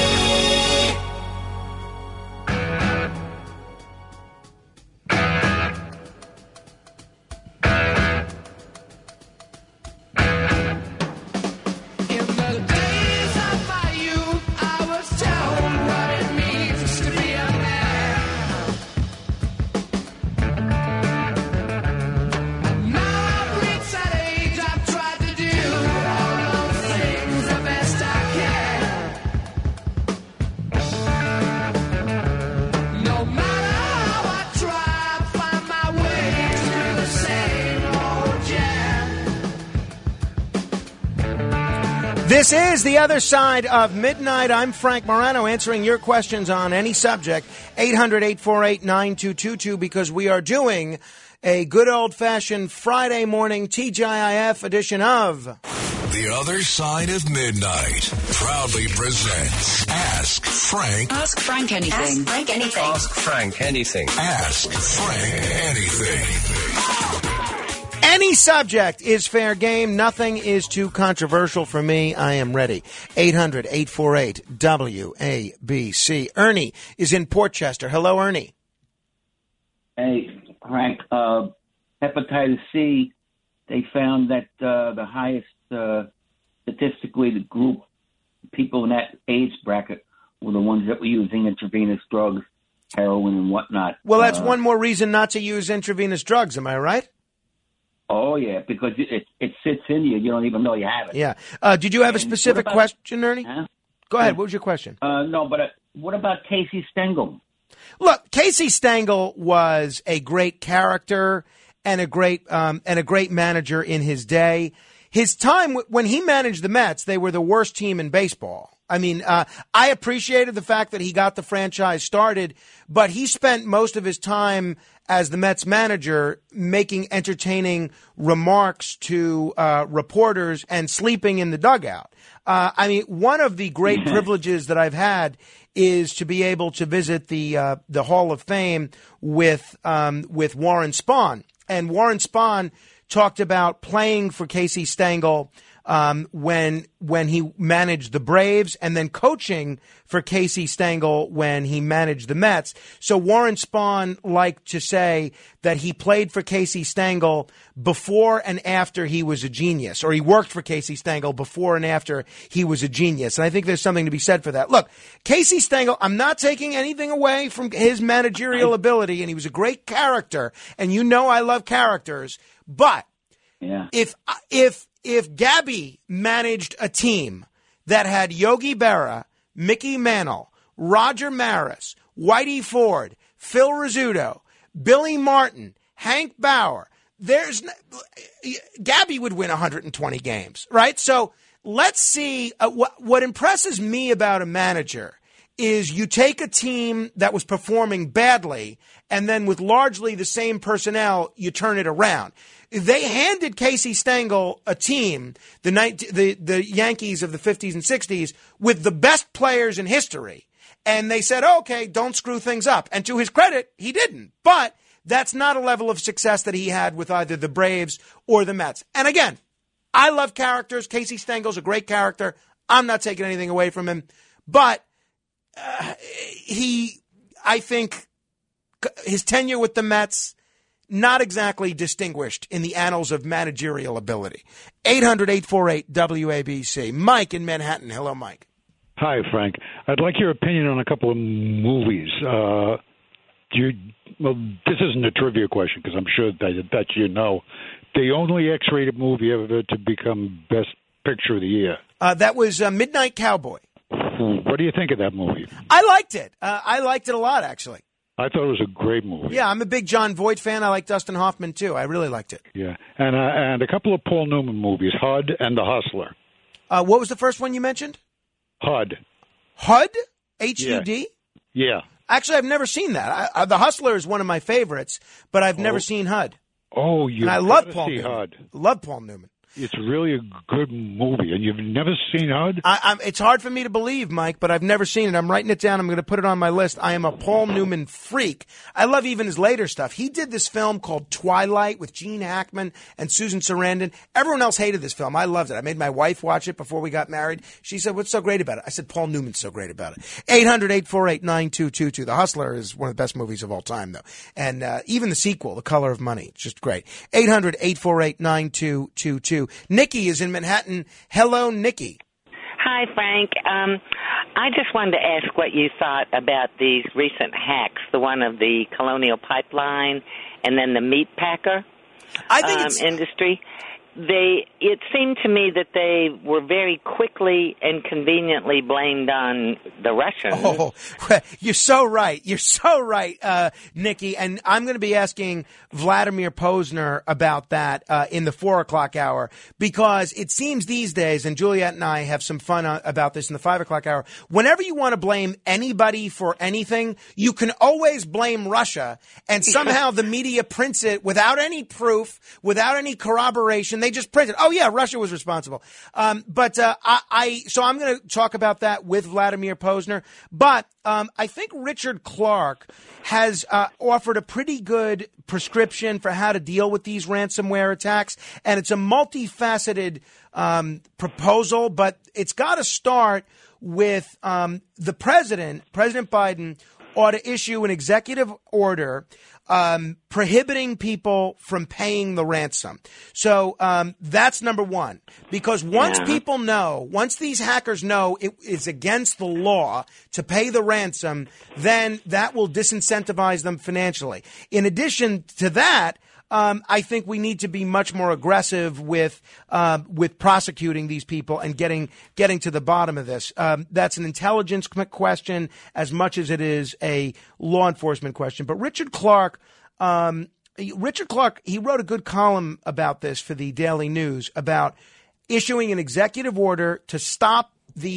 This is The Other Side of Midnight. I'm Frank Morano answering your questions on any subject. 800-848-9222 because we are doing a good old-fashioned Friday morning TGIF edition of The Other Side of Midnight proudly presents Ask Frank. Ask Frank anything. Ask Frank anything. Ask Frank anything. Ask Frank anything. Any subject is fair game. Nothing is too controversial for me. I am ready. 800-848-WABC. Ernie is in Portchester. Hello, Ernie. Hey, Frank. Hepatitis C, they found that the highest, statistically, the group, people in that age bracket were the ones that were using intravenous drugs, heroin and whatnot. Well, that's one more reason not to use intravenous drugs. Am I right? Oh, yeah, because it sits in you. You don't even know you have it. Yeah. Did you have a specific question, Ernie? Huh? Go ahead. What was your question? No, but what about Casey Stengel? Look, Casey Stengel was a great character and a great manager in his day. His time when he managed the Mets, they were the worst team in baseball. I mean, I appreciated the fact that he got the franchise started, but he spent most of his time as the Mets manager making entertaining remarks to reporters and sleeping in the dugout. I mean, one of the great privileges that I've had is to be able to visit the Hall of Fame with Warren Spahn. And Warren Spahn talked about playing for Casey Stengel when he managed the Braves, and then coaching for Casey Stengel when he managed the Mets. So Warren Spahn liked to say that he played for Casey Stengel before and after he was a genius, or he worked for Casey Stengel before and after he was a genius. And I think there's something to be said for that. Look, Casey Stengel, I'm not taking anything away from his managerial ability, and he was a great character, and you know I love characters, but yeah. If Gabby managed a team that had Yogi Berra, Mickey Mantle, Roger Maris, Whitey Ford, Phil Rizzuto, Billy Martin, Hank Bauer, Gabby would win 120 games, right? So let's see. What impresses me about a manager is you take a team that was performing badly, and then with largely the same personnel, you turn it around. They handed Casey Stengel a team, the Yankees of the 50s and 60s, with the best players in history. And they said, okay, don't screw things up. And to his credit, he didn't. But that's not a level of success that he had with either the Braves or the Mets. And again, I love characters. Casey Stengel's a great character. I'm not taking anything away from him, but I think his tenure with the Mets, not exactly distinguished in the annals of managerial ability. 800-848-WABC. Mike in Manhattan. Hello, Mike. Hi, Frank. I'd like your opinion on a couple of movies. Well, this isn't a trivia question because I'm sure that you know. The only X-rated movie ever to become Best Picture of the Year. That was Midnight Cowboy. What do you think of that movie? I liked it. I liked it a lot, actually. I thought it was a great movie. Yeah, I'm a big John Voight fan. I like Dustin Hoffman, too. I really liked it. Yeah, and a couple of Paul Newman movies, HUD and The Hustler. What was the first one you mentioned? HUD. HUD? H-U-D? Yeah. Actually, I've never seen that. The Hustler is one of my favorites, but I've never seen HUD. Oh, you and I love Paul see Newman. HUD. Love Paul Newman. It's really a good movie, and you've never seen HUD? It's hard for me to believe, Mike, but I've never seen it. I'm writing it down. I'm going to put it on my list. I am a Paul Newman freak. I love even his later stuff. He did this film called Twilight with Gene Hackman and Susan Sarandon. Everyone else hated this film. I loved it. I made my wife watch it before we got married. She said, "What's so great about it?" I said, "Paul Newman's so great about it." 800-848-9222. The Hustler is one of the best movies of all time, though. And even the sequel, The Color of Money, it's just great. 800-848-9222. Nikki is in Manhattan. Hello, Nikki. Hi, Frank. I just wanted to ask what you thought about these recent hacks, the one of the Colonial Pipeline and then the meat packer industry. It seemed to me that they were very quickly and conveniently blamed on the Russians. Oh, you're so right. You're so right, Nikki. And I'm going to be asking Vladimir Posner about that in the 4 o'clock hour, because it seems these days, and Juliet and I have some fun about this in the 5 o'clock hour, whenever you want to blame anybody for anything, you can always blame Russia, and somehow the media prints it without any proof, without any corroboration. They just printed, oh yeah, Russia was responsible. So I'm going to talk about that with Vladimir Posner. But I think Richard Clark has offered a pretty good prescription for how to deal with these ransomware attacks, and it's a multifaceted proposal, but it's got to start with the President Biden ought to issue an executive order prohibiting people from paying the ransom. So that's number one, because once people know, once these hackers know it is against the law to pay the ransom, then that will disincentivize them financially. In addition to that, I think we need to be much more aggressive with prosecuting these people and getting to the bottom of this. That's an intelligence question as much as it is a law enforcement question. But Richard Clark, he wrote a good column about this for the Daily News about issuing an executive order to stop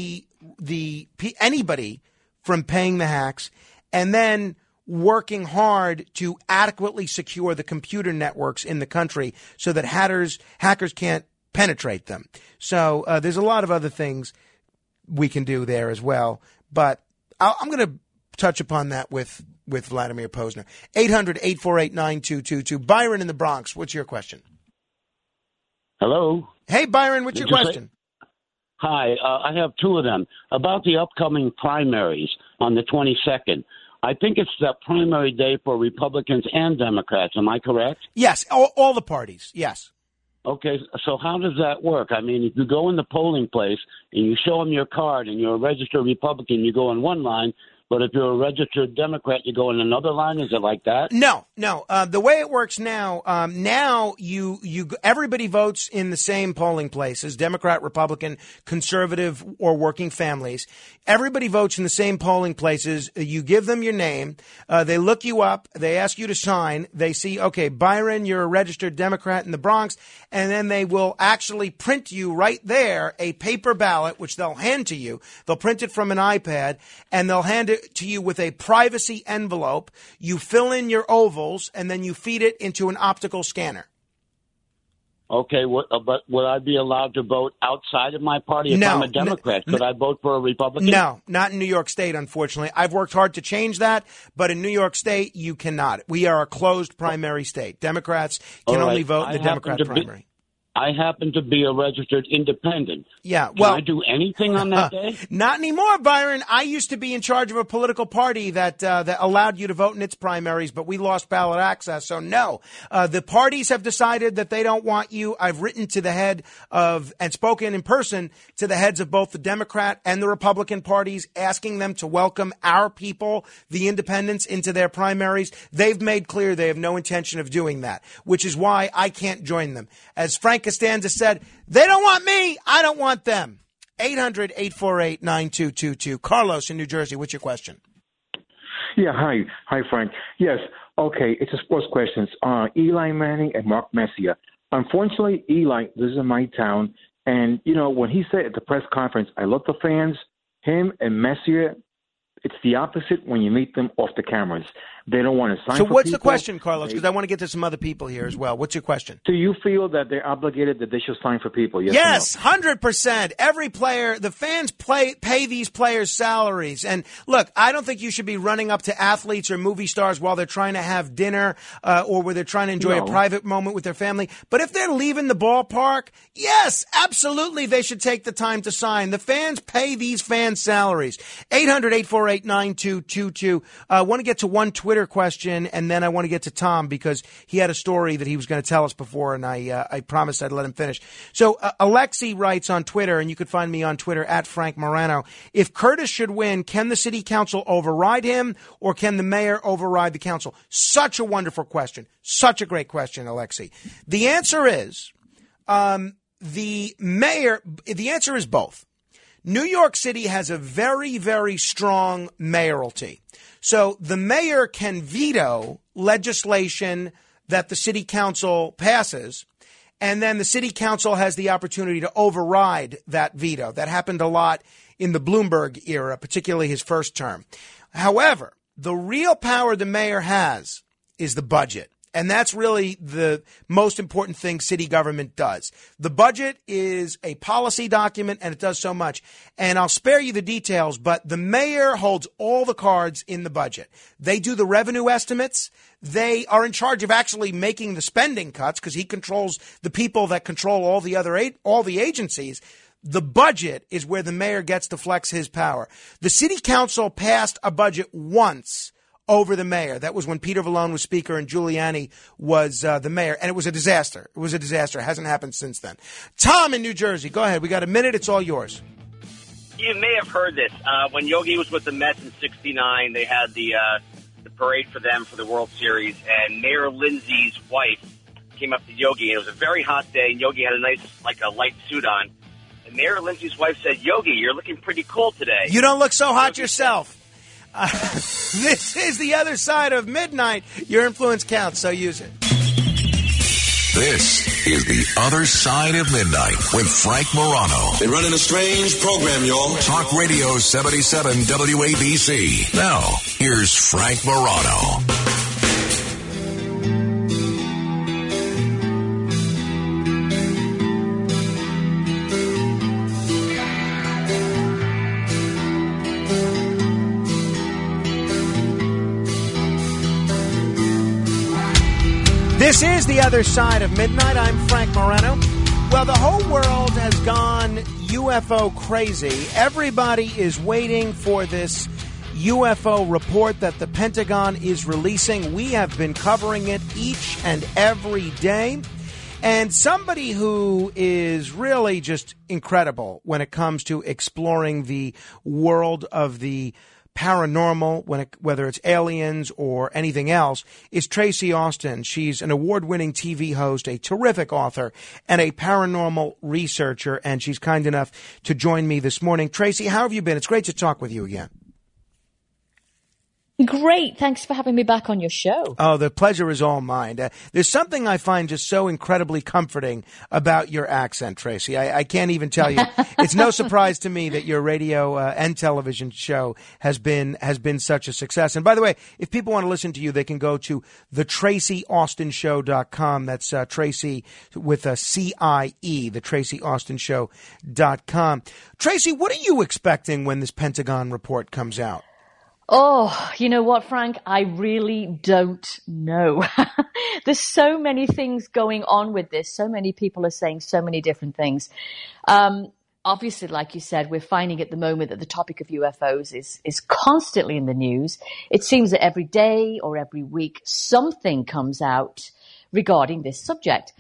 anybody from paying the hacks, and then working hard to adequately secure the computer networks in the country so that hackers can't penetrate them. So there's a lot of other things we can do there as well. But I'm going to touch upon that with Vladimir Posner. 800-848-9222. Byron in the Bronx, what's your question? Hello. Hey, Byron, what's your question? Hi, I have two of them. About the upcoming primaries on the 22nd. I think it's the primary day for Republicans and Democrats. Am I correct? Yes, all the parties, yes. Okay, so how does that work? I mean, if you go in the polling place and you show them your card and you're a registered Republican, you go in one line, but if you're a registered Democrat, you go in another line? Is it like that? No. The way it works now, everybody votes in the same polling places, Democrat, Republican, conservative, or working families. Everybody votes in the same polling places. You give them your name. They look you up. They ask you to sign. They see, okay, Byron, you're a registered Democrat in the Bronx. And then they will actually print you right there a paper ballot, which they'll hand to you. They'll print it from an iPad, and they'll hand it to you with a privacy envelope. You fill in your ovals, and then you feed it into an optical scanner. Okay, but would I be allowed to vote outside of my party if I'm a Democrat? Could I vote for a Republican? No, not in New York State, unfortunately. I've worked hard to change that, but in New York State, you cannot. We are a closed primary state. Democrats can only vote in the Democrat primary. I happen to be a registered independent. Yeah, Can I do anything on that day? Not anymore, Byron. I used to be in charge of a political party that allowed you to vote in its primaries, but we lost ballot access. So no, the parties have decided that they don't want you. I've written to the head of and spoken in person to the heads of both the Democrat and the Republican parties, asking them to welcome our people, the independents, into their primaries. They've made clear they have no intention of doing that, which is why I can't join them. As Frank Costanza said, they don't want me. I don't want them. 800-848-9222. Carlos in New Jersey, what's your question? Yeah, hi, Frank. Yes, okay, it's a sports question. Eli Manning and Mark Messier. Unfortunately, Eli lives in my town, and, you know, when he said at the press conference, I love the fans, him and Messier, it's the opposite when you meet them off the cameras. They don't want to sign So for what's people. the question, Carlos? Because I want to get to some other people here as well. What's your question? Do you feel that they're obligated that they should sign for people? Yes, or no? 100%. Every player, the fans pay these players salaries. And look, I don't think you should be running up to athletes or movie stars while they're trying to have dinner or where they're trying to enjoy a private moment with their family. But if they're leaving the ballpark, yes, absolutely, they should take the time to sign. The fans pay these fans salaries. 800-848-9222. I want to get to one Twitter question, and then I want to get to Tom because he had a story that he was going to tell us before, and I promised I'd let him finish. So Alexi writes on Twitter, and you can find me on Twitter at Frank Morano. If Curtis should win, can the city council override him, or can the mayor override the council? Such a wonderful question. Such a great question, Alexi. The answer is the answer is both. New York City has a very, very strong mayoralty. So the mayor can veto legislation that the city council passes, and then the city council has the opportunity to override that veto. That happened a lot in the Bloomberg era, particularly his first term. However, the real power the mayor has is the budget. And that's really the most important thing city government does. The budget is a policy document, and it does so much. And I'll spare you the details, but the mayor holds all the cards in the budget. They do the revenue estimates. They are in charge of actually making the spending cuts because he controls the people that control all the agencies. The budget is where the mayor gets to flex his power. The city council passed a budget once over the mayor. That was when Peter Vallone was speaker and Giuliani was the mayor, and it was a disaster. It was a disaster. It hasn't happened since then. Tom in New Jersey, go ahead. We got a minute. It's all yours. You may have heard this. When Yogi was with the Mets in '69, they had the parade for them for the World Series, and Mayor Lindsay's wife came up to Yogi, and it was a very hot day, and Yogi had a nice, a light suit on. And Mayor Lindsay's wife said, Yogi, you're looking pretty cool today. You don't look so hot yourself. This is the other side of midnight. Your influence counts, so use it. This is the other side of midnight with Frank Morano. They're running a strange program, y'all. Talk Radio 77 WABC. Now, here's Frank Morano. This is the other side of midnight. I'm Frank Morano. Well, the whole world has gone UFO crazy. Everybody is waiting for this UFO report that the Pentagon is releasing. We have been covering it each and every day. And somebody who is really just incredible when it comes to exploring the world of the paranormal, whether it's aliens or anything else, is Tracy Austin. She's an award-winning TV host, a terrific author, and a paranormal researcher, and she's kind enough to join me this morning. Tracy, how have you been? It's great to talk with you again. Great. Thanks for having me back on your show. Oh, the pleasure is all mine. There's something I find just so incredibly comforting about your accent, Tracy. I can't even tell you. It's no surprise to me that your radio and television show has been such a success. And by the way, if people want to listen to you, they can go to thetracyaustenshow.com. That's Tracy with a C-I-E, thetracyaustenshow.com. Tracy, what are you expecting when this Pentagon report comes out? Oh, you know what, Frank? I really don't know. There's so many things going on with this. So many people are saying so many different things. Obviously, like you said, we're finding at the moment that the topic of UFOs is constantly in the news. It seems that every day or every week something comes out regarding this subject.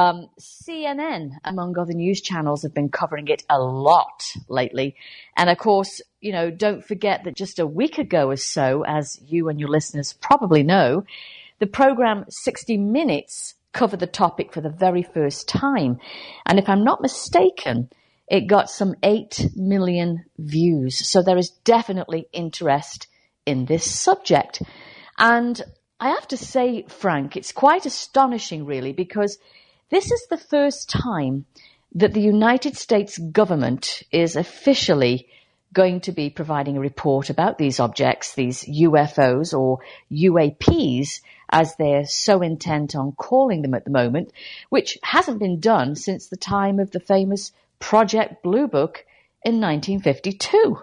CNN, among other news channels, have been covering it a lot lately. And of course, you know, don't forget that just a week ago or so, as you and your listeners probably know, the program 60 Minutes covered the topic for the very first time. And if I'm not mistaken, it got some 8 million views. So there is definitely interest in this subject. And I have to say, Frank, it's quite astonishing, really, because this is the first time that the United States government is officially going to be providing a report about these objects, these UFOs or UAPs, as they're so intent on calling them at the moment, which hasn't been done since the time of the famous Project Blue Book in 1952.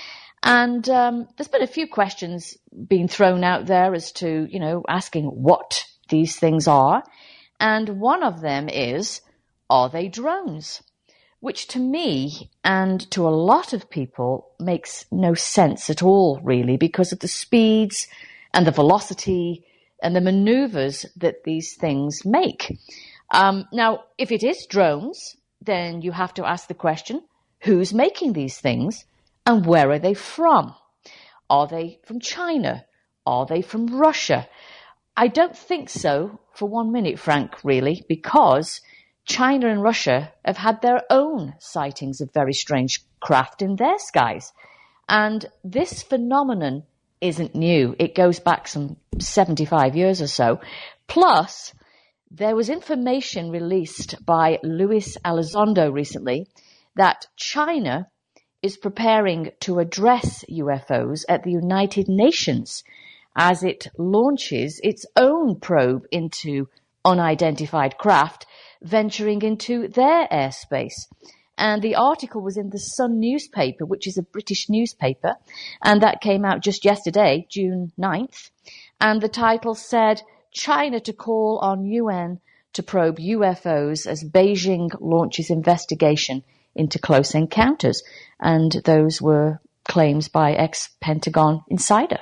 And there's been a few questions being thrown out there as to, you know, asking what these things are. And one of them is, are they drones? Which to me and to a lot of people makes no sense at all, really, because of the speeds and the velocity and the maneuvers that these things make. Now, if it is drones, then you have to ask the question, who's making these things and where are they from? Are they from China? Are they from Russia? I don't think so for 1 minute, Frank, really, because China and Russia have had their own sightings of very strange craft in their skies. And this phenomenon isn't new. It goes back some 75 years or so. Plus, there was information released by Luis Elizondo recently that China is preparing to address UFOs at the United Nations as it launches its own probe into unidentified craft venturing into their airspace. And the article was in the Sun newspaper, which is a British newspaper, and that came out just yesterday, June 9th. And the title said, China to call on UN to probe UFOs as Beijing launches investigation into close encounters. And those were claims by ex-Pentagon insider.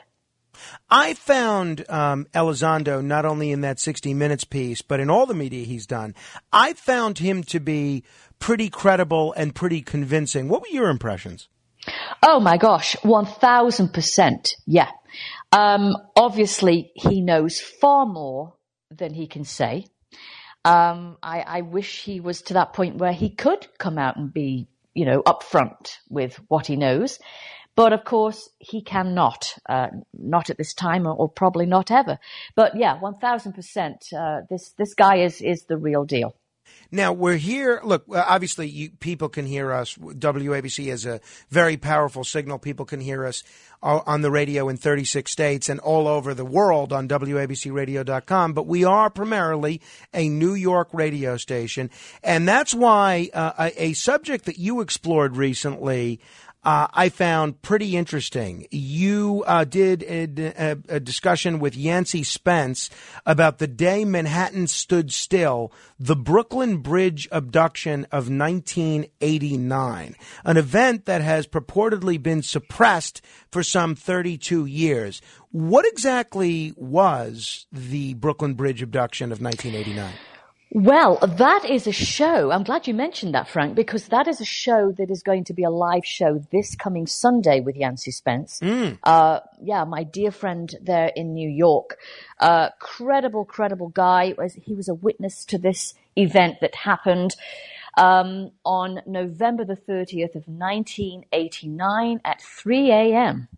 I found Elizondo not only in that 60 Minutes piece, but in all the media he's done. I found him to be pretty credible and pretty convincing. What were your impressions? Oh, my gosh, 1,000%. Yeah. Obviously, he knows far more than he can say. I wish he was to that point where he could come out and be, you know, upfront with what he knows. But of course, he cannot, not at this time or probably not ever. But yeah, 1,000%. This guy is the real deal. Now, we're here. Look, obviously, people can hear us. WABC is a very powerful signal. People can hear us on the radio in 36 states and all over the world on WABCradio.com. But we are primarily a New York radio station. And that's why a subject that you explored recently I found pretty interesting. You did a discussion with Yancey Spence about the day Manhattan stood still, the Brooklyn Bridge abduction of 1989, an event that has purportedly been suppressed for some 32 years. What exactly was the Brooklyn Bridge abduction of 1989? Well, that is a show. I'm glad you mentioned that, Frank, because that is a show that is going to be a live show this coming Sunday with Yancey Spence. Yeah, my dear friend there in New York. Credible guy. He was a witness to this event that happened on November the 30th of 1989 at 3 a.m.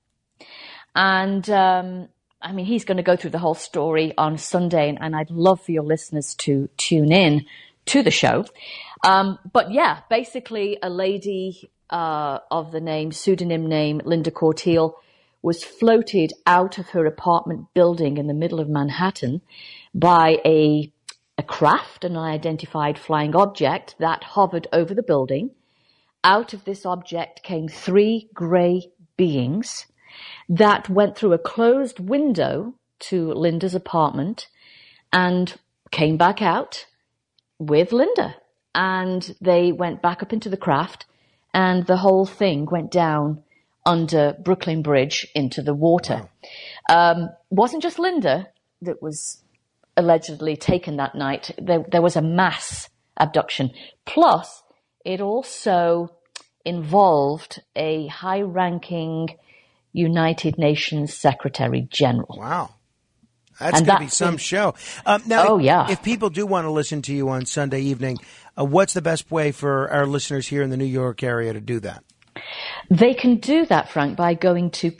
And I mean, he's going to go through the whole story on Sunday, and I'd love for your listeners to tune in to the show. But yeah, basically a lady of the pseudonym name Linda Corteil was floated out of her apartment building in the middle of Manhattan by a craft, an unidentified flying object that hovered over the building. Out of this object came 3 gray beings that went through a closed window to Linda's apartment and came back out with Linda. And they went back up into the craft, and the whole thing went down under Brooklyn Bridge into the water. Wow. Wasn't just Linda that was allegedly taken that night. There was a mass abduction. Plus, it also involved a high-ranking United Nations Secretary General. Wow. That's going to be some show. Now, if people do want to listen to you on Sunday evening, what's the best way for our listeners here in the New York area to do that? They can do that, Frank, by going to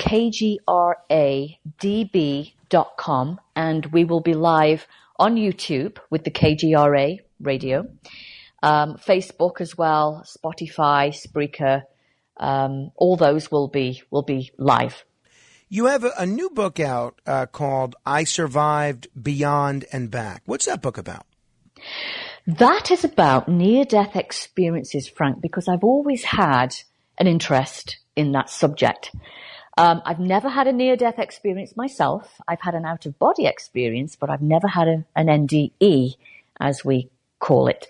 kgradb.com, and we will be live on YouTube with the KGRA radio, Facebook as well, Spotify, Spreaker, all those will be live. You have a new book out called I Survived Beyond and Back. What's that book about? That is about near-death experiences, Frank, because I've always had an interest in that subject. I've never had a near-death experience myself. I've had an out-of-body experience, but I've never had an NDE, as we call it.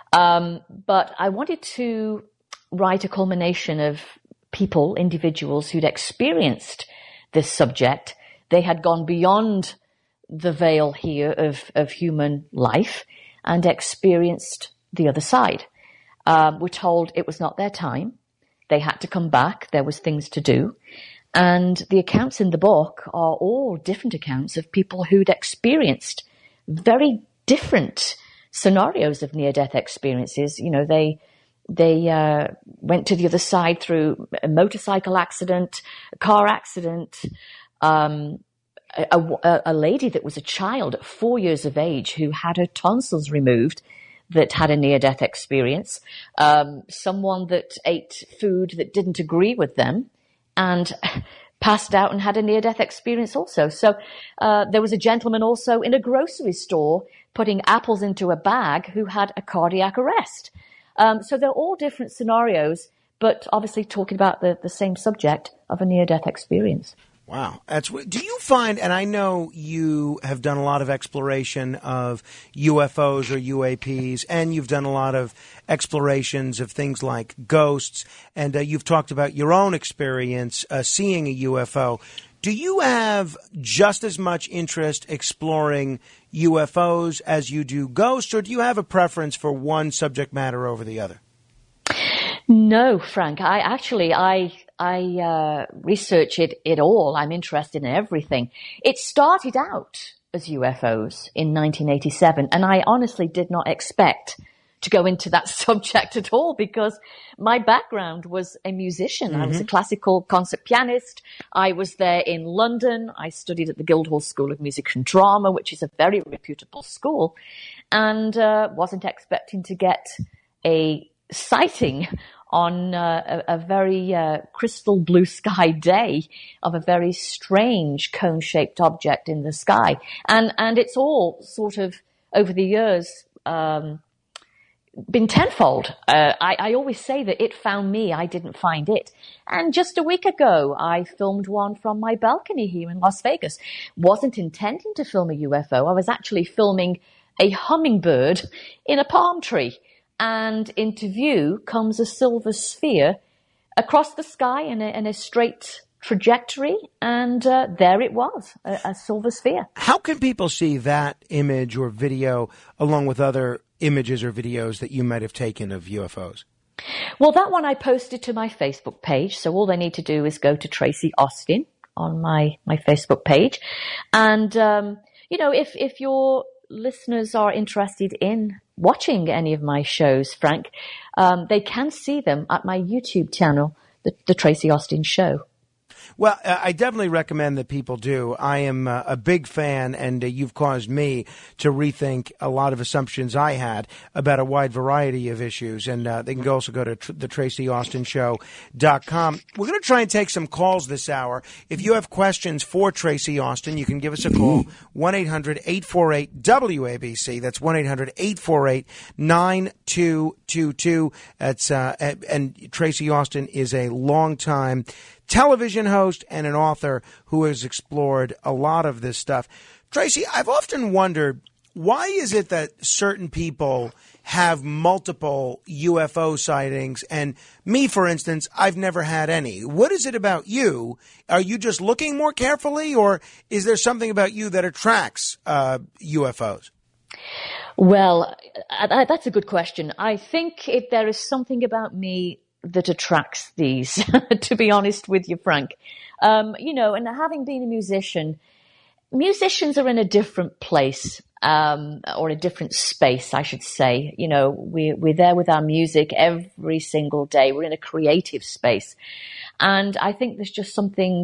But I wanted to write a culmination of people, individuals who'd experienced this subject. They had gone beyond the veil here of human life and experienced the other side. Were told it was not their time. They had to come back. There was things to do. And the accounts in the book are all different accounts of people who'd experienced very different scenarios of near-death experiences. You know, they went to the other side through a motorcycle accident, a car accident, a lady that was a child at 4 years of age who had her tonsils removed that had a near-death experience, someone that ate food that didn't agree with them and passed out and had a near-death experience also. So there was a gentleman also in a grocery store putting apples into a bag who had a cardiac arrest. So they're all different scenarios, but obviously talking about the same subject of a near-death experience. Wow. Do you find, and I know you have done a lot of exploration of UFOs or UAPs, and you've done a lot of explorations of things like ghosts, and you've talked about your own experience seeing a UFO. Do you have just as much interest exploring UFOs as you do ghosts, or do you have a preference for one subject matter over the other? No, Frank. I research it all. I'm interested in everything. It started out as UFOs in 1987, and I honestly did not expect to go into that subject at all because my background was a musician. Mm-hmm. I was a classical concert pianist. I was there in London. I studied at the Guildhall School of Music and Drama, which is a very reputable school, and wasn't expecting to get a sighting on a very crystal blue sky day of a very strange cone-shaped object in the sky. And it's all sort of, over the years, been tenfold. I always say that it found me, I didn't find it. And just a week ago, I filmed one from my balcony here in Las Vegas. Wasn't intending to film a UFO. I was actually filming a hummingbird in a palm tree. And into view comes a silver sphere across the sky in a straight trajectory, and there it was, a silver sphere. How can people see that image or video along with other images or videos that you might have taken of UFOs? Well, that one I posted to my Facebook page, so all they need to do is go to Tracy Austin on my Facebook page. And, if your listeners are interested in watching any of my shows, Frank, they can see them at my YouTube channel, The Tracy Austin Show. Well, I definitely recommend that people do. I am a big fan, and you've caused me to rethink a lot of assumptions I had about a wide variety of issues. And they can also go to the TracyAustinShow.com. We're going to try and take some calls this hour. If you have questions for Tracy Austin, you can give us a call, 1-800-848-WABC. That's 1-800-848-9222. That's and Tracy Austin is a longtime television host and an author who has explored a lot of this stuff. Tracy, I've often wondered why is it that certain people have multiple UFO sightings, and me, for instance, I've never had any? What is it about you? Are you just looking more carefully, or is there something about you that attracts UFOs? Well, that's a good question. I think if there is something about me that attracts these, to be honest with you, Frank. And having been a musician, musicians are in a different place, or a different space, I should say. We're there with our music every single day. We're in a creative space. And I think there's just something,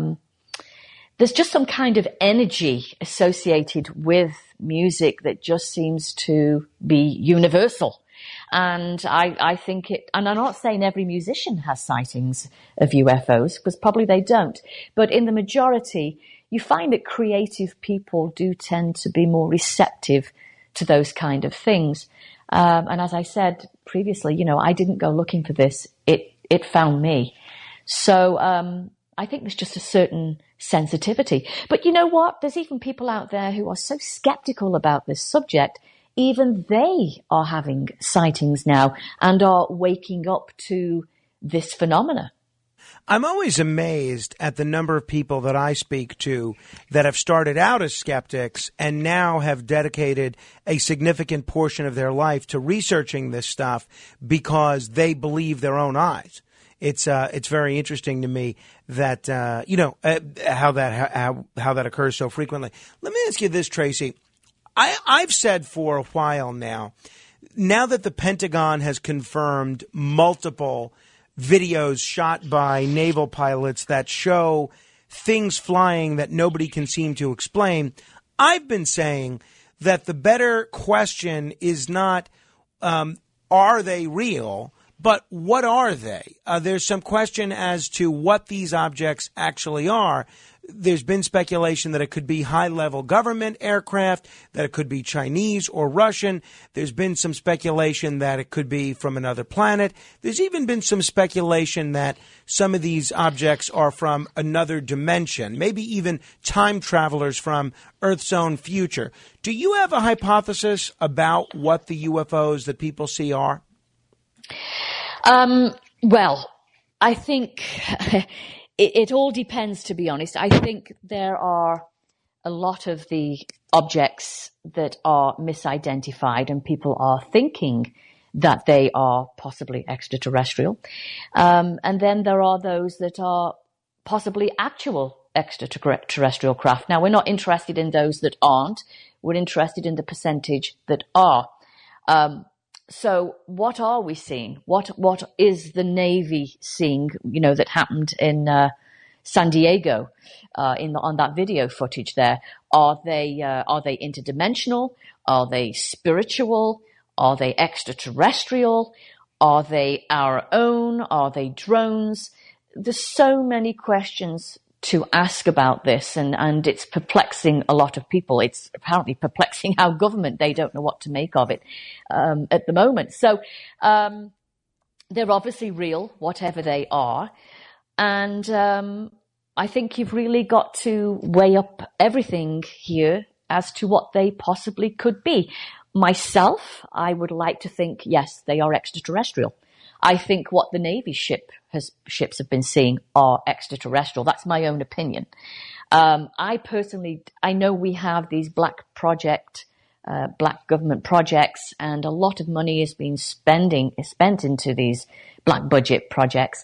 there's just some kind of energy associated with music that just seems to be universal. And I think and I'm not saying every musician has sightings of UFOs, because probably they don't. But in the majority, you find that creative people do tend to be more receptive to those kind of things. And as I said previously, I didn't go looking for this. It found me. So I think there's just a certain sensitivity. But you know what? There's even people out there who are so skeptical about this subject. Even they are having sightings now and are waking up to this phenomena. I'm always amazed at the number of people that I speak to that have started out as skeptics and now have dedicated a significant portion of their life to researching this stuff because they believe their own eyes. It's very interesting to me that how that occurs so frequently. Let me ask you this, Tracy. I've said for a while now that the Pentagon has confirmed multiple videos shot by naval pilots that show things flying that nobody can seem to explain, I've been saying that the better question is not are they real, but what are they? There's some question as to what these objects actually are. There's been speculation that it could be high-level government aircraft, that it could be Chinese or Russian. There's been some speculation that it could be from another planet. There's even been some speculation that some of these objects are from another dimension, maybe even time travelers from Earth's own future. Do you have a hypothesis about what the UFOs that people see are? Well, I think it all depends, to be honest. I think there are a lot of the objects that are misidentified and people are thinking that they are possibly extraterrestrial. And then there are those that are possibly actual extraterrestrial craft. Now, we're not interested in those that aren't. We're interested in the percentage that are. So what are we seeing? What is the Navy seeing, that happened in San Diego on that video footage there? Are they interdimensional? Are they spiritual? Are they extraterrestrial? Are they our own? Are they drones? There's so many questions to ask about this, and it's perplexing a lot of people. It's apparently perplexing our government. They don't know what to make of it at the moment. So they're obviously real, whatever they are. And I think you've really got to weigh up everything here as to what they possibly could be. Myself, I would like to think, yes, they are extraterrestrial. I think what the Navy ships have been seeing are extraterrestrial. That's my own opinion. I know we have these black government projects, and a lot of money is being spent into these black budget projects.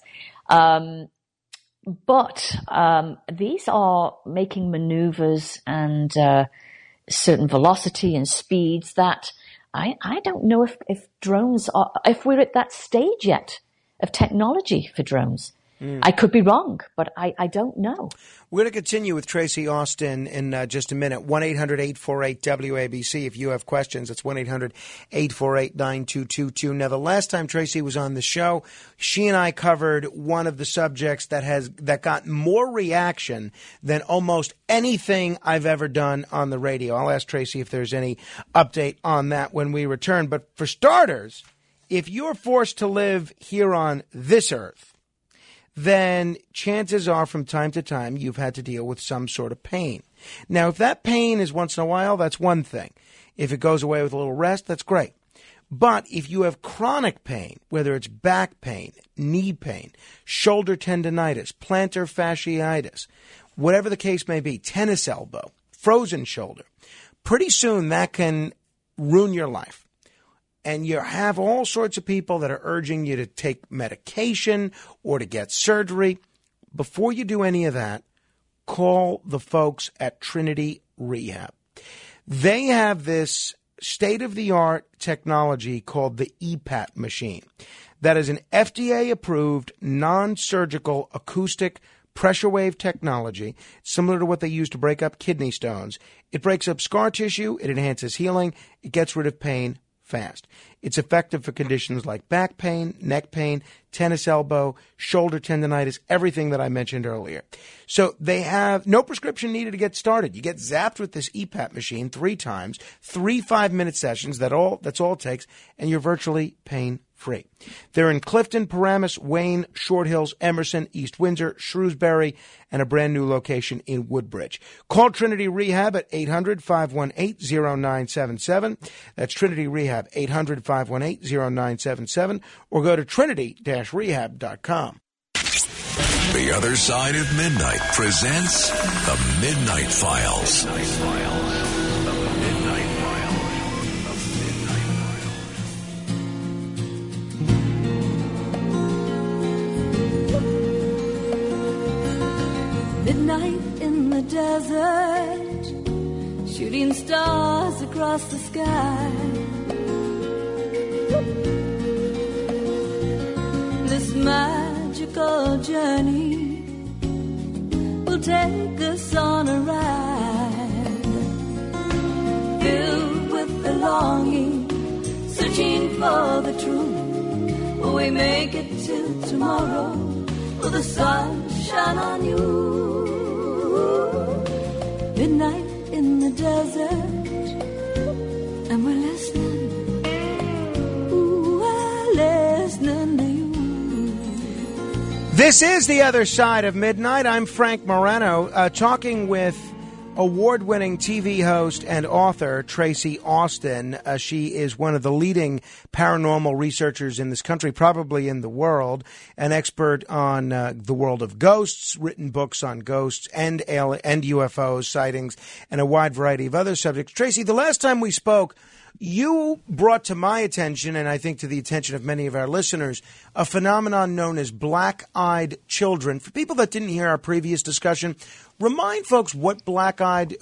But these are making maneuvers and certain velocity and speeds that I don't know if drones are, if we're at that stage yet of technology for drones. I could be wrong, but I don't know. We're going to continue with Tracy Austin in just a minute. 1-800-848-WABC. If you have questions, it's 1-800-848-9222. Now, the last time Tracy was on the show, she and I covered one of the subjects that got more reaction than almost anything I've ever done on the radio. I'll ask Tracy if there's any update on that when we return. But for starters, if you're forced to live here on this earth, then chances are from time to time you've had to deal with some sort of pain. Now, if that pain is once in a while, that's one thing. If it goes away with a little rest, that's great. But if you have chronic pain, whether it's back pain, knee pain, shoulder tendonitis, plantar fasciitis, whatever the case may be, tennis elbow, frozen shoulder, pretty soon that can ruin your life. And you have all sorts of people that are urging you to take medication or to get surgery. Before you do any of that, call the folks at Trinity Rehab. They have this state-of-the-art technology called the EPAT machine. That is an FDA-approved, non-surgical acoustic pressure wave technology, similar to what they use to break up kidney stones. It breaks up scar tissue, it enhances healing, it gets rid of pain fast. It's effective for conditions like back pain, neck pain, tennis elbow, shoulder tendonitis, everything that I mentioned earlier. So they have no prescription needed to get started. You get zapped with this EPAT machine 3 times, 3 5-minute sessions. That's all it takes, and you're virtually pain-free. They're in Clifton, Paramus, Wayne, Short Hills, Emerson, East Windsor, Shrewsbury, and a brand new location in Woodbridge. Call Trinity Rehab at 800-518-0977. That's Trinity Rehab, 800-518-0977, or go to trinity-rehab.com. The Other Side of Midnight presents The Midnight Files. Midnight in the desert, shooting stars across the sky. This magical journey will take us on a ride, filled with the longing, searching for the truth. Will we make it to tomorrow? Will the sun shine on you? Midnight in the desert, and we're listening. Ooh, we're listening to you. This is The Other Side of Midnight. I'm Frank Morano, talking with award-winning TV host and author Tracy Austin. She is one of the leading paranormal researchers in this country, probably in the world, an expert on the world of ghosts, written books on ghosts and UFOs, sightings, and a wide variety of other subjects. Tracy, the last time we spoke, you brought to my attention, and I think to the attention of many of our listeners, a phenomenon known as black-eyed children. For people that didn't hear our previous discussion, remind folks what black-eyed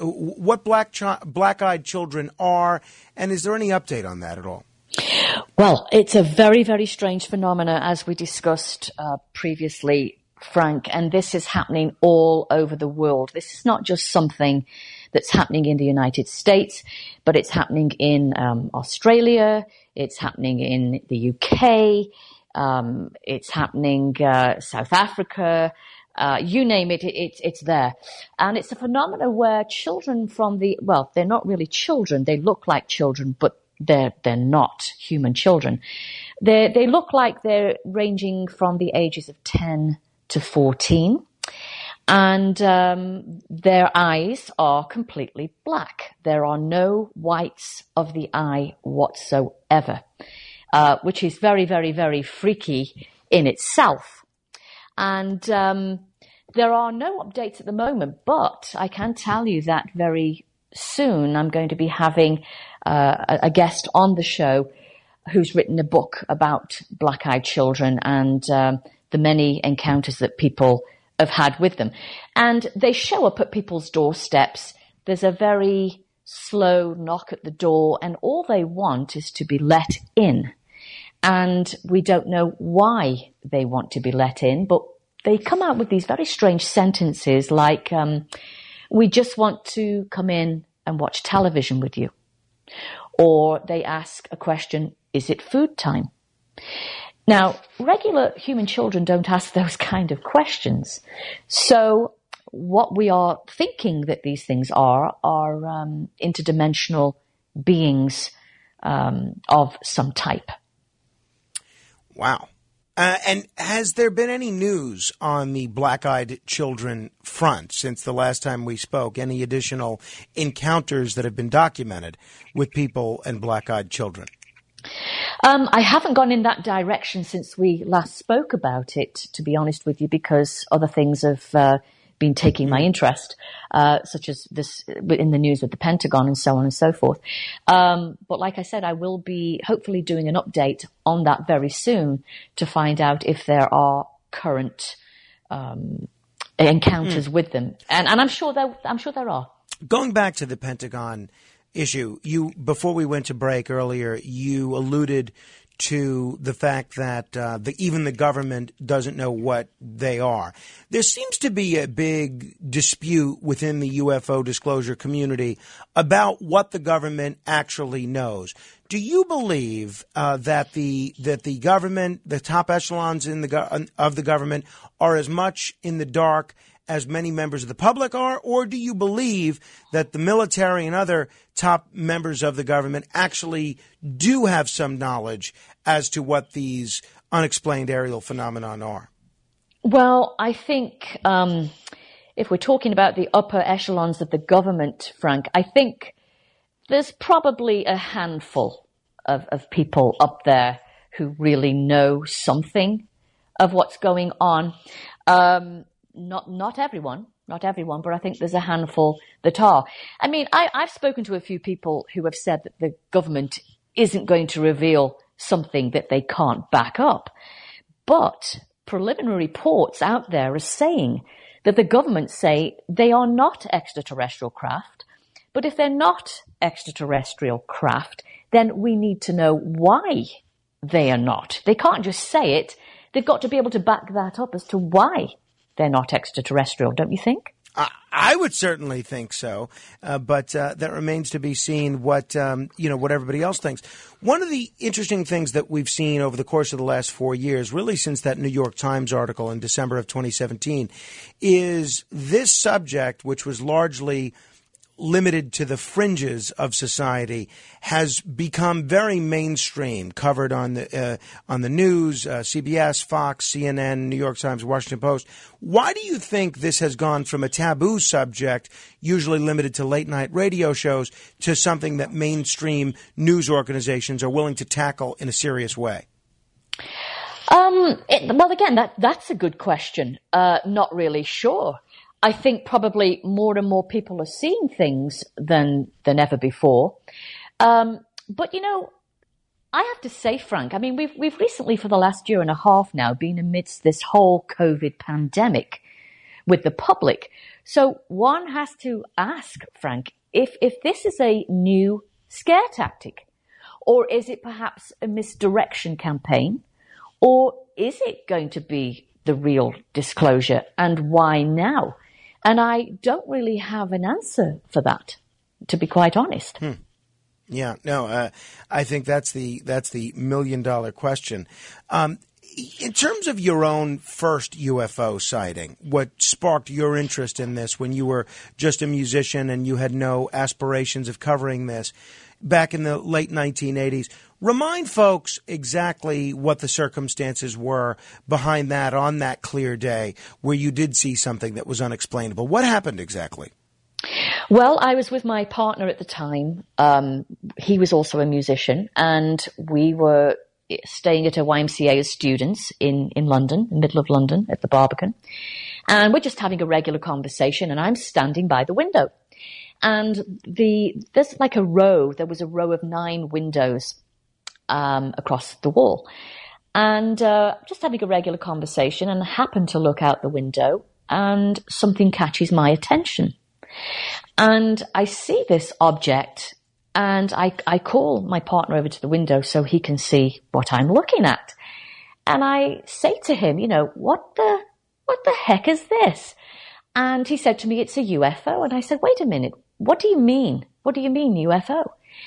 children are, and is there any update on that at all? Well, it's a very, very strange phenomena, as we discussed previously, Frank, and this is happening all over the world. This is not just something that's happening in the United States, but it's happening in Australia, it's happening in the UK, it's happening South Africa, you name it, it's there. And it's a phenomenon where children they're not really children, they look like children, but they're not human children. They look like they're ranging from the ages of 10 to 14. And their eyes are completely black. There are no whites of the eye whatsoever, which is very, very, very freaky in itself. And there are no updates at the moment, but I can tell you that very soon I'm going to be having a guest on the show who's written a book about black-eyed children and the many encounters that people have had with them. And they show up at people's doorsteps. There's a very slow knock at the door, and all they want is to be let in. And we don't know why they want to be let in, but they come out with these very strange sentences like, we just want to come in and watch television with you. Or they ask a question, is it food time? Now, regular human children don't ask those kind of questions. So what we are thinking that these things are interdimensional beings of some type. Wow. And has there been any news on the black-eyed children front since the last time we spoke? Any additional encounters that have been documented with people and black-eyed children? I haven't gone in that direction since we last spoke about it, to be honest with you, because other things have been taking my interest, such as this in the news with the Pentagon and so on and so forth. But like I said, I will be hopefully doing an update on that very soon to find out if there are current encounters with them, and I'm sure there are. Going back to the Pentagon issue, before we went to break earlier, you alluded to the fact that even the government doesn't know what they are. There seems to be a big dispute within the UFO disclosure community about what the government actually knows. Do you believe that the government, the top echelons of the government, are as much in the dark as many members of the public are, or do you believe that the military and other top members of the government actually do have some knowledge as to what these unexplained aerial phenomenon are? Well, I think if we're talking about the upper echelons of the government, Frank, I think there's probably a handful of people up there who really know something of what's going on. Not everyone, but I think there's a handful that are. I mean, I've spoken to a few people who have said that the government isn't going to reveal something that they can't back up. But preliminary reports out there are saying that the government say they are not extraterrestrial craft. But if they're not extraterrestrial craft, then we need to know why they are not. They can't just say it. They've got to be able to back that up as to why they're not extraterrestrial, don't you think? I would certainly think so, but that remains to be seen what everybody else thinks. One of the interesting things that we've seen over the course of the last 4 years, really since that New York Times article in December of 2017, is this subject, which was largely limited to the fringes of society, has become very mainstream, covered on the news, CBS, Fox, CNN, New York Times, Washington Post. Why do you think this has gone from a taboo subject, usually limited to late night radio shows, to something that mainstream news organizations are willing to tackle in a serious way? Well, again, that's a good question. Not really sure. I think probably more and more people are seeing things than ever before. But, I have to say, Frank, I mean, we've recently, for the last year and a half now, been amidst this whole COVID pandemic with the public. So one has to ask, Frank, if this is a new scare tactic, or is it perhaps a misdirection campaign, or is it going to be the real disclosure, and why now? And I don't really have an answer for that, to be quite honest. Yeah, no, I think that's the $1 million question. In terms of your own first UFO sighting, what sparked your interest in this when you were just a musician and you had no aspirations of covering this back in the late 1980s, remind folks exactly what the circumstances were behind that on that clear day where you did see something that was unexplainable. What happened exactly? Well, I was with my partner at the time. He was also a musician, and we were staying at a YMCA as students in London, in the middle of London, at the Barbican. And we're just having a regular conversation, and I'm standing by the window. And there's like there was a row of 9 windows across the wall. And just having a regular conversation, and I happen to look out the window, and something catches my attention. And I see this object, and I call my partner over to the window so he can see what I'm looking at. And I say to him, what the heck is this? And he said to me, it's a UFO. And I said, wait a minute, what do you mean? What do you mean UFO?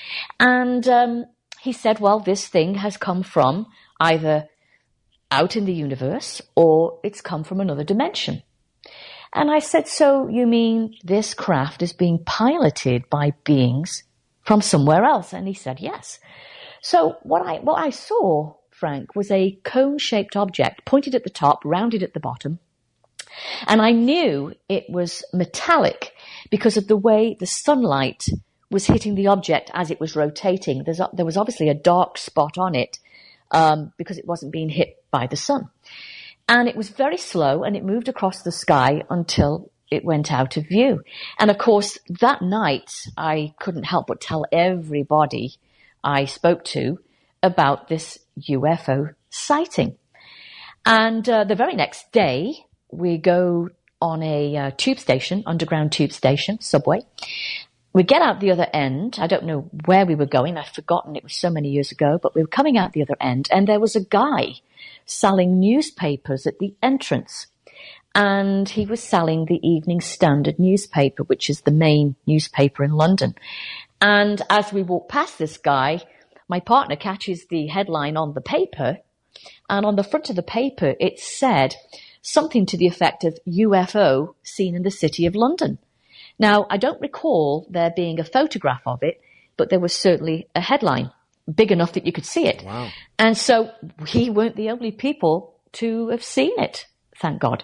And he said, well, this thing has come from either out in the universe or it's come from another dimension. And I said, so you mean this craft is being piloted by beings from somewhere else? And he said, yes. So what I saw Frank, was a cone-shaped object, pointed at the top, rounded at the bottom. And I knew it was metallic because of the way the sunlight was hitting the object as it was rotating. There was obviously a dark spot on it because it wasn't being hit by the sun. And it was very slow, and it moved across the sky until it went out of view. And of course, that night, I couldn't help but tell everybody I spoke to about this UFO sighting. And the very next day, we go on a tube station, underground tube station, subway. We get out the other end. I don't know where we were going. I've forgotten. It was so many years ago. But we were coming out the other end, and there was a guy selling newspapers at the entrance. And he was selling the Evening Standard newspaper, which is the main newspaper in London. And as we walk past this guy, my partner catches the headline on the paper. And on the front of the paper, it said something to the effect of UFO seen in the city of London. Now, I don't recall there being a photograph of it, but there was certainly a headline big enough that you could see it. Wow. And so we weren't the only people to have seen it, thank God.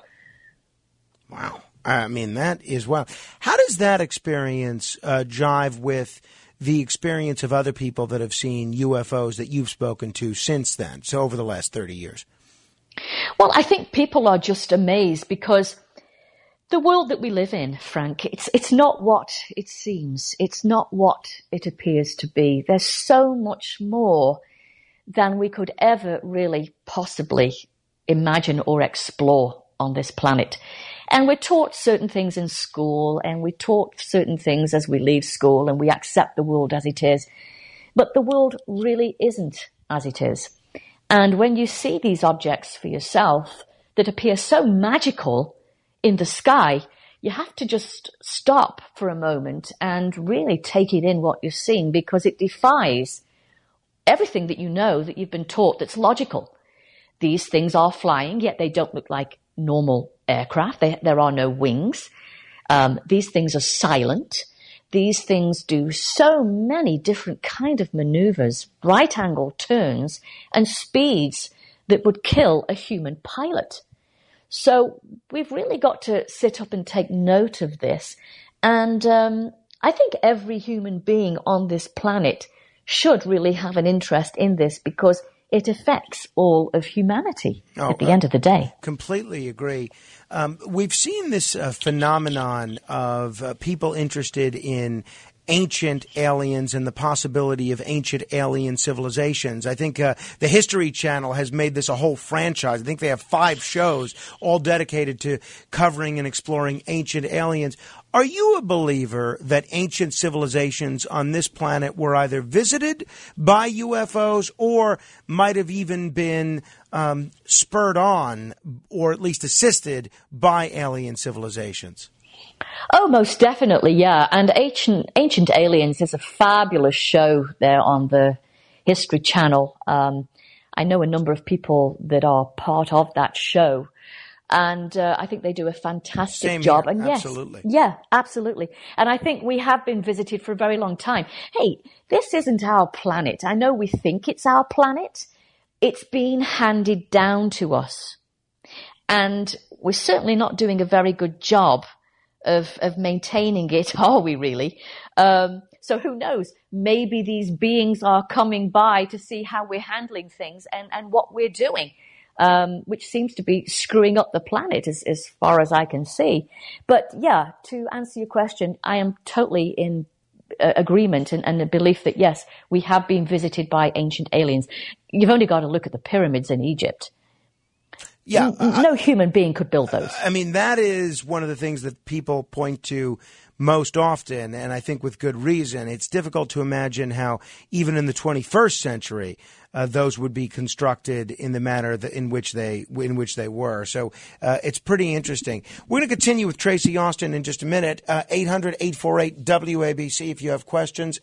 Wow. I mean, that is wow. How does that experience jive with the experience of other people that have seen UFOs that you've spoken to since then, so over the last 30 years? Well, I think people are just amazed because the world that we live in, Frank, it's not what it seems. It's not what it appears to be. There's so much more than we could ever really possibly imagine or explore on this planet. And we're taught certain things in school, and we're taught certain things as we leave school, and we accept the world as it is. But the world really isn't as it is. And when you see these objects for yourself that appear so magical in the sky, you have to just stop for a moment and really take it in what you're seeing, because it defies everything that you know that you've been taught that's logical. These things are flying, yet they don't look like normal aircraft. There are no wings. These things are silent. These things do so many different kind of maneuvers, right angle turns, and speeds that would kill a human pilot. So we've really got to sit up and take note of this. And I think every human being on this planet should really have an interest in this, because it affects all of humanity at the end of the day. Completely agree. We've seen this phenomenon of people interested in ancient aliens and the possibility of ancient alien civilizations. I think the History Channel has made this a whole franchise. I think they have 5 shows all dedicated to covering and exploring ancient aliens. Are you a believer that ancient civilizations on this planet were either visited by UFOs or might have even been spurred on or at least assisted by alien civilizations? Oh, most definitely, yeah. And Ancient Aliens is a fabulous show there on the History Channel. I know a number of people that are part of that show. And I think they do a fantastic job. Here. And absolutely. Yes, yeah, absolutely. And I think we have been visited for a very long time. Hey, this isn't our planet. I know we think it's our planet. It's been handed down to us. And we're certainly not doing a very good job of maintaining it, are we really? So who knows? Maybe these beings are coming by to see how we're handling things and what we're doing. Which seems to be screwing up the planet as far as I can see. But yeah, to answer your question, I am totally in agreement and the belief that, yes, we have been visited by ancient aliens. You've only got to look at the pyramids in Egypt. Yeah, no human being could build those. I mean, that is one of the things that people point to most often, and I think with good reason. It's difficult to imagine how, even in the 21st century, those would be constructed in the manner in which they were. So it's pretty interesting. We're going to continue with Tracy Austin in just a minute. 800-848-WABC if you have questions.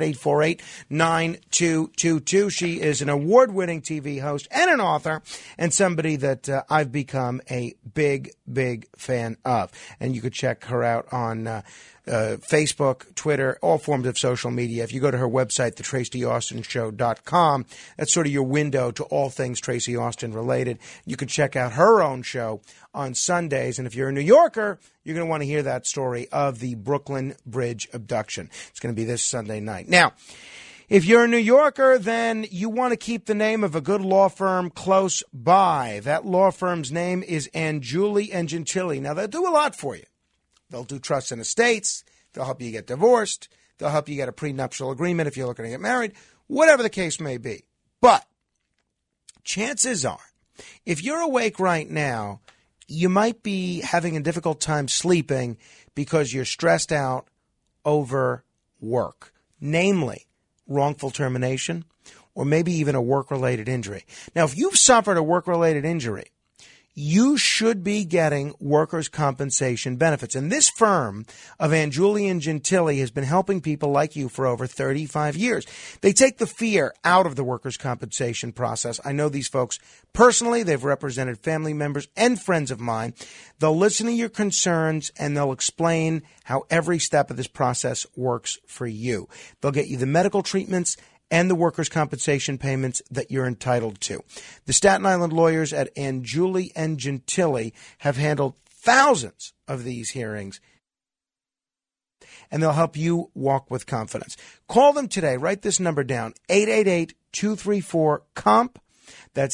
800-848-9222. She is an award-winning TV host and an author, and somebody that I've become a big fan of. And you could check her out on Facebook, Twitter, all forms of social media. If you go to her website, thetracyaustenshow.com, that's sort of your window to all things Tracy Austin related. You can check out her own show on Sundays. And if you're a New Yorker, you're going to want to hear that story of the Brooklyn Bridge abduction. It's going to be this Sunday night. Now, if you're a New Yorker, then you want to keep the name of a good law firm close by. That law firm's name is Angiuli & Gentili. Now, they'll do a lot for you. They'll do trusts and estates. They'll help you get divorced. They'll help you get a prenuptial agreement if you're looking to get married, whatever the case may be. But chances are, if you're awake right now, you might be having a difficult time sleeping because you're stressed out over work, namely wrongful termination, or maybe even a work-related injury. Now, if you've suffered a work-related injury, you should be getting workers' compensation benefits. And this firm of Angiuli & Gentili has been helping people like you for over 35 years. They take the fear out of the workers' compensation process. I know these folks personally. They've represented family members and friends of mine. They'll listen to your concerns, and they'll explain how every step of this process works for you. They'll get you the medical treatments and the workers' compensation payments that you're entitled to. The Staten Island lawyers at Angiuli & Gentili have handled thousands of these hearings, and they'll help you walk with confidence. Call them today. Write this number down, 888-234-COMP. That's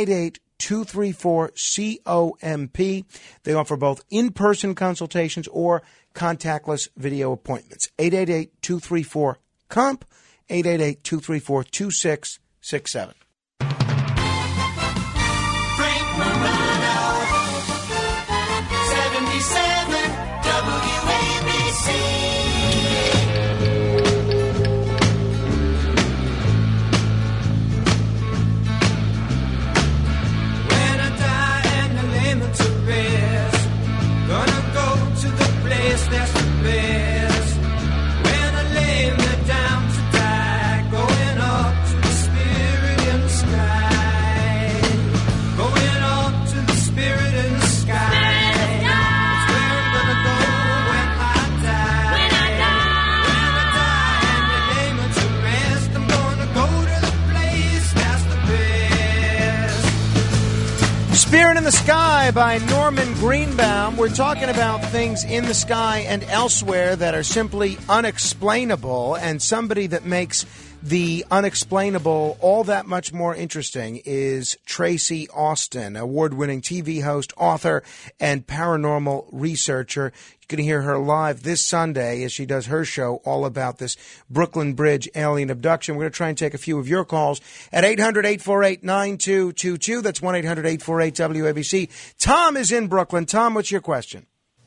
888-234-COMP. They offer both in-person consultations or contactless video appointments. 888-234-COMP. 888-234-2667. Frank Morano, 77 WABC. When I die and I lay me to rest, gonna go to the place that's the best. When I lay me down to die, going up to the spirit in the sky, going up to the spirit in the sky. That's where I'm gonna go when I die. When I die and they lay me to rest, I'm gonna go to the place that's the best. Spirit in the Sky by Norman Greenbaum. We're talking about things in the sky and elsewhere that are simply unexplainable, and somebody that makes the unexplainable all that much more interesting is Tracy Austin, award-winning TV host, author, and paranormal researcher. You can hear her live this Sunday as she does her show all about this Brooklyn Bridge alien abduction. We're going to try and take a few of your calls at 800-848-9222. That's 1-800-848-WABC. Tom is in Brooklyn. Tom, what's your question?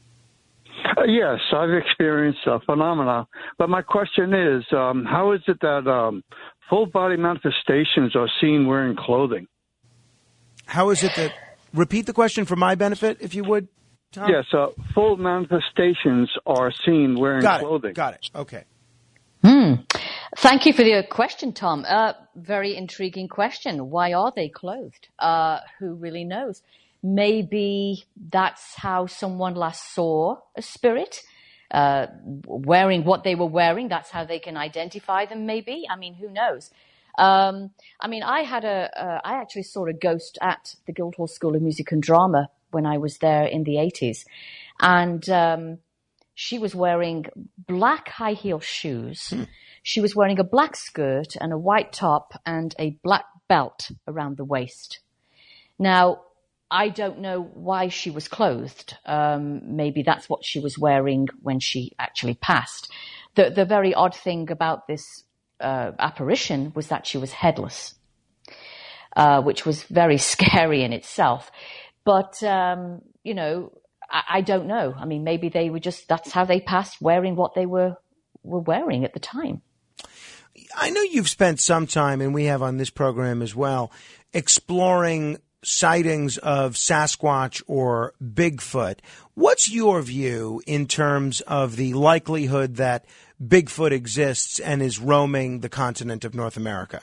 Yes, I've experienced a phenomena, but my question is, how is it that full body manifestations are seen wearing clothing? How is it that, repeat the question for my benefit, if you would, Tom? Yes, full manifestations are seen wearing clothing. Got it. Okay. Thank you for the question, Tom. Very intriguing question. Why are they clothed? Who really knows? Maybe that's how someone last saw a spirit, wearing what they were wearing. That's how they can identify them, maybe. I mean, who knows? I actually saw a ghost at the Guildhall School of Music and Drama when I was there in the 80s. And she was wearing black high heel shoes. She was wearing a black skirt and a white top and a black belt around the waist. Now, I don't know why she was clothed. Maybe that's what she was wearing when she actually passed. The very odd thing about this apparition was that she was headless, which was very scary in itself. But, I don't know. I mean, maybe they were that's how they passed, wearing what they were wearing at the time. I know you've spent some time, and we have on this program as well, exploring sightings of Sasquatch or Bigfoot. What's your view in terms of the likelihood that Bigfoot exists and is roaming the continent of North America?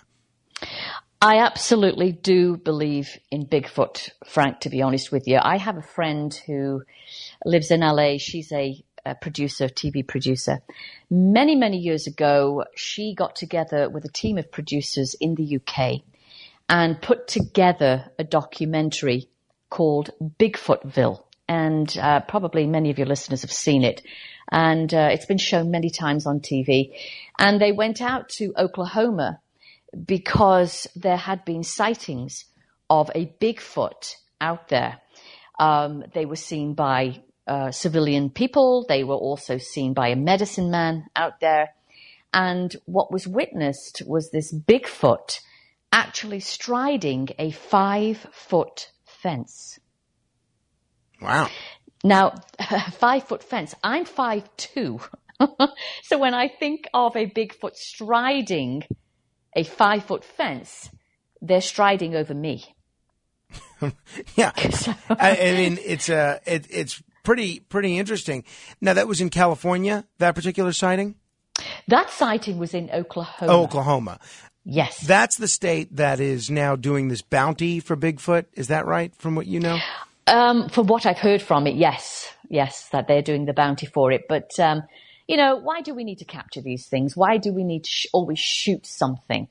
I absolutely do believe in Bigfoot, Frank, to be honest with you. I have a friend who lives in LA. She's a TV producer. Many, many years ago, she got together with a team of producers in the UK and put together a documentary called Bigfootville. And probably many of your listeners have seen it. And it's been shown many times on TV. And they went out to Oklahoma because there had been sightings of a Bigfoot out there. They were seen by civilian people. They were also seen by a medicine man out there. And what was witnessed was this Bigfoot actually striding a 5-foot fence. Wow. Now, a 5-foot fence. I'm 5'2". So when I think of a Bigfoot striding a 5-foot fence, they're striding over me. Yeah. I mean, it's pretty interesting. Now, that was in California, that particular sighting? That sighting was in Oklahoma. Oh, Oklahoma. Yes. That's the state that is now doing this bounty for Bigfoot. Is that right, from what you know? From what I've heard from it, yes. Yes, that they're doing the bounty for it. But, why do we need to capture these things? Why do we need to always shoot something?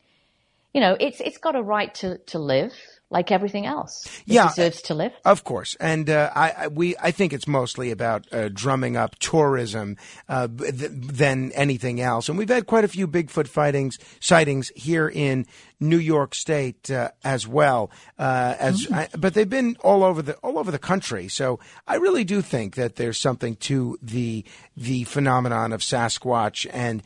It's got a right to live like everything else. It deserves to live. Of course. And I think it's mostly about drumming up tourism than anything else. And we've had quite a few Bigfoot sightings here in New York State as well. But they've been all over the country. So I really do think that there's something to the phenomenon of Sasquatch, and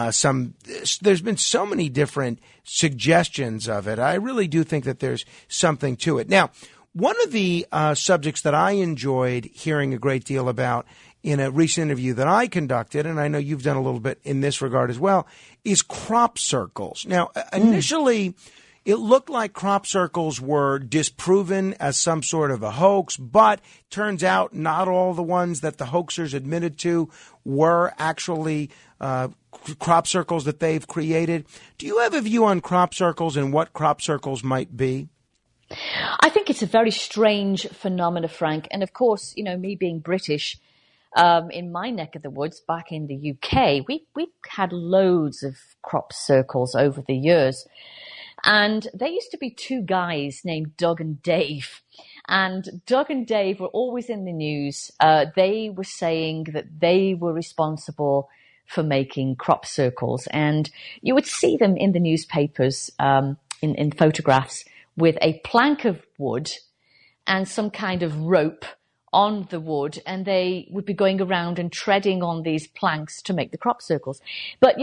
there's been so many different suggestions of it. I really do think that there's something to it. Now, one of the subjects that I enjoyed hearing a great deal about in a recent interview that I conducted, and I know you've done a little bit in this regard as well, is crop circles. Now, initially, it looked like crop circles were disproven as some sort of a hoax, but turns out not all the ones that the hoaxers admitted to were actually crop circles that they've created. Do you have a view on crop circles and what crop circles might be? I think it's a very strange phenomenon, Frank. And of course, me being British, in my neck of the woods back in the UK, we had loads of crop circles over the years. And there used to be two guys named Doug and Dave. And Doug and Dave were always in the news. They were saying that they were responsible for making crop circles. And you would see them in the newspapers, in photographs, with a plank of wood and some kind of rope on the wood, and they would be going around and treading on these planks to make the crop circles. But,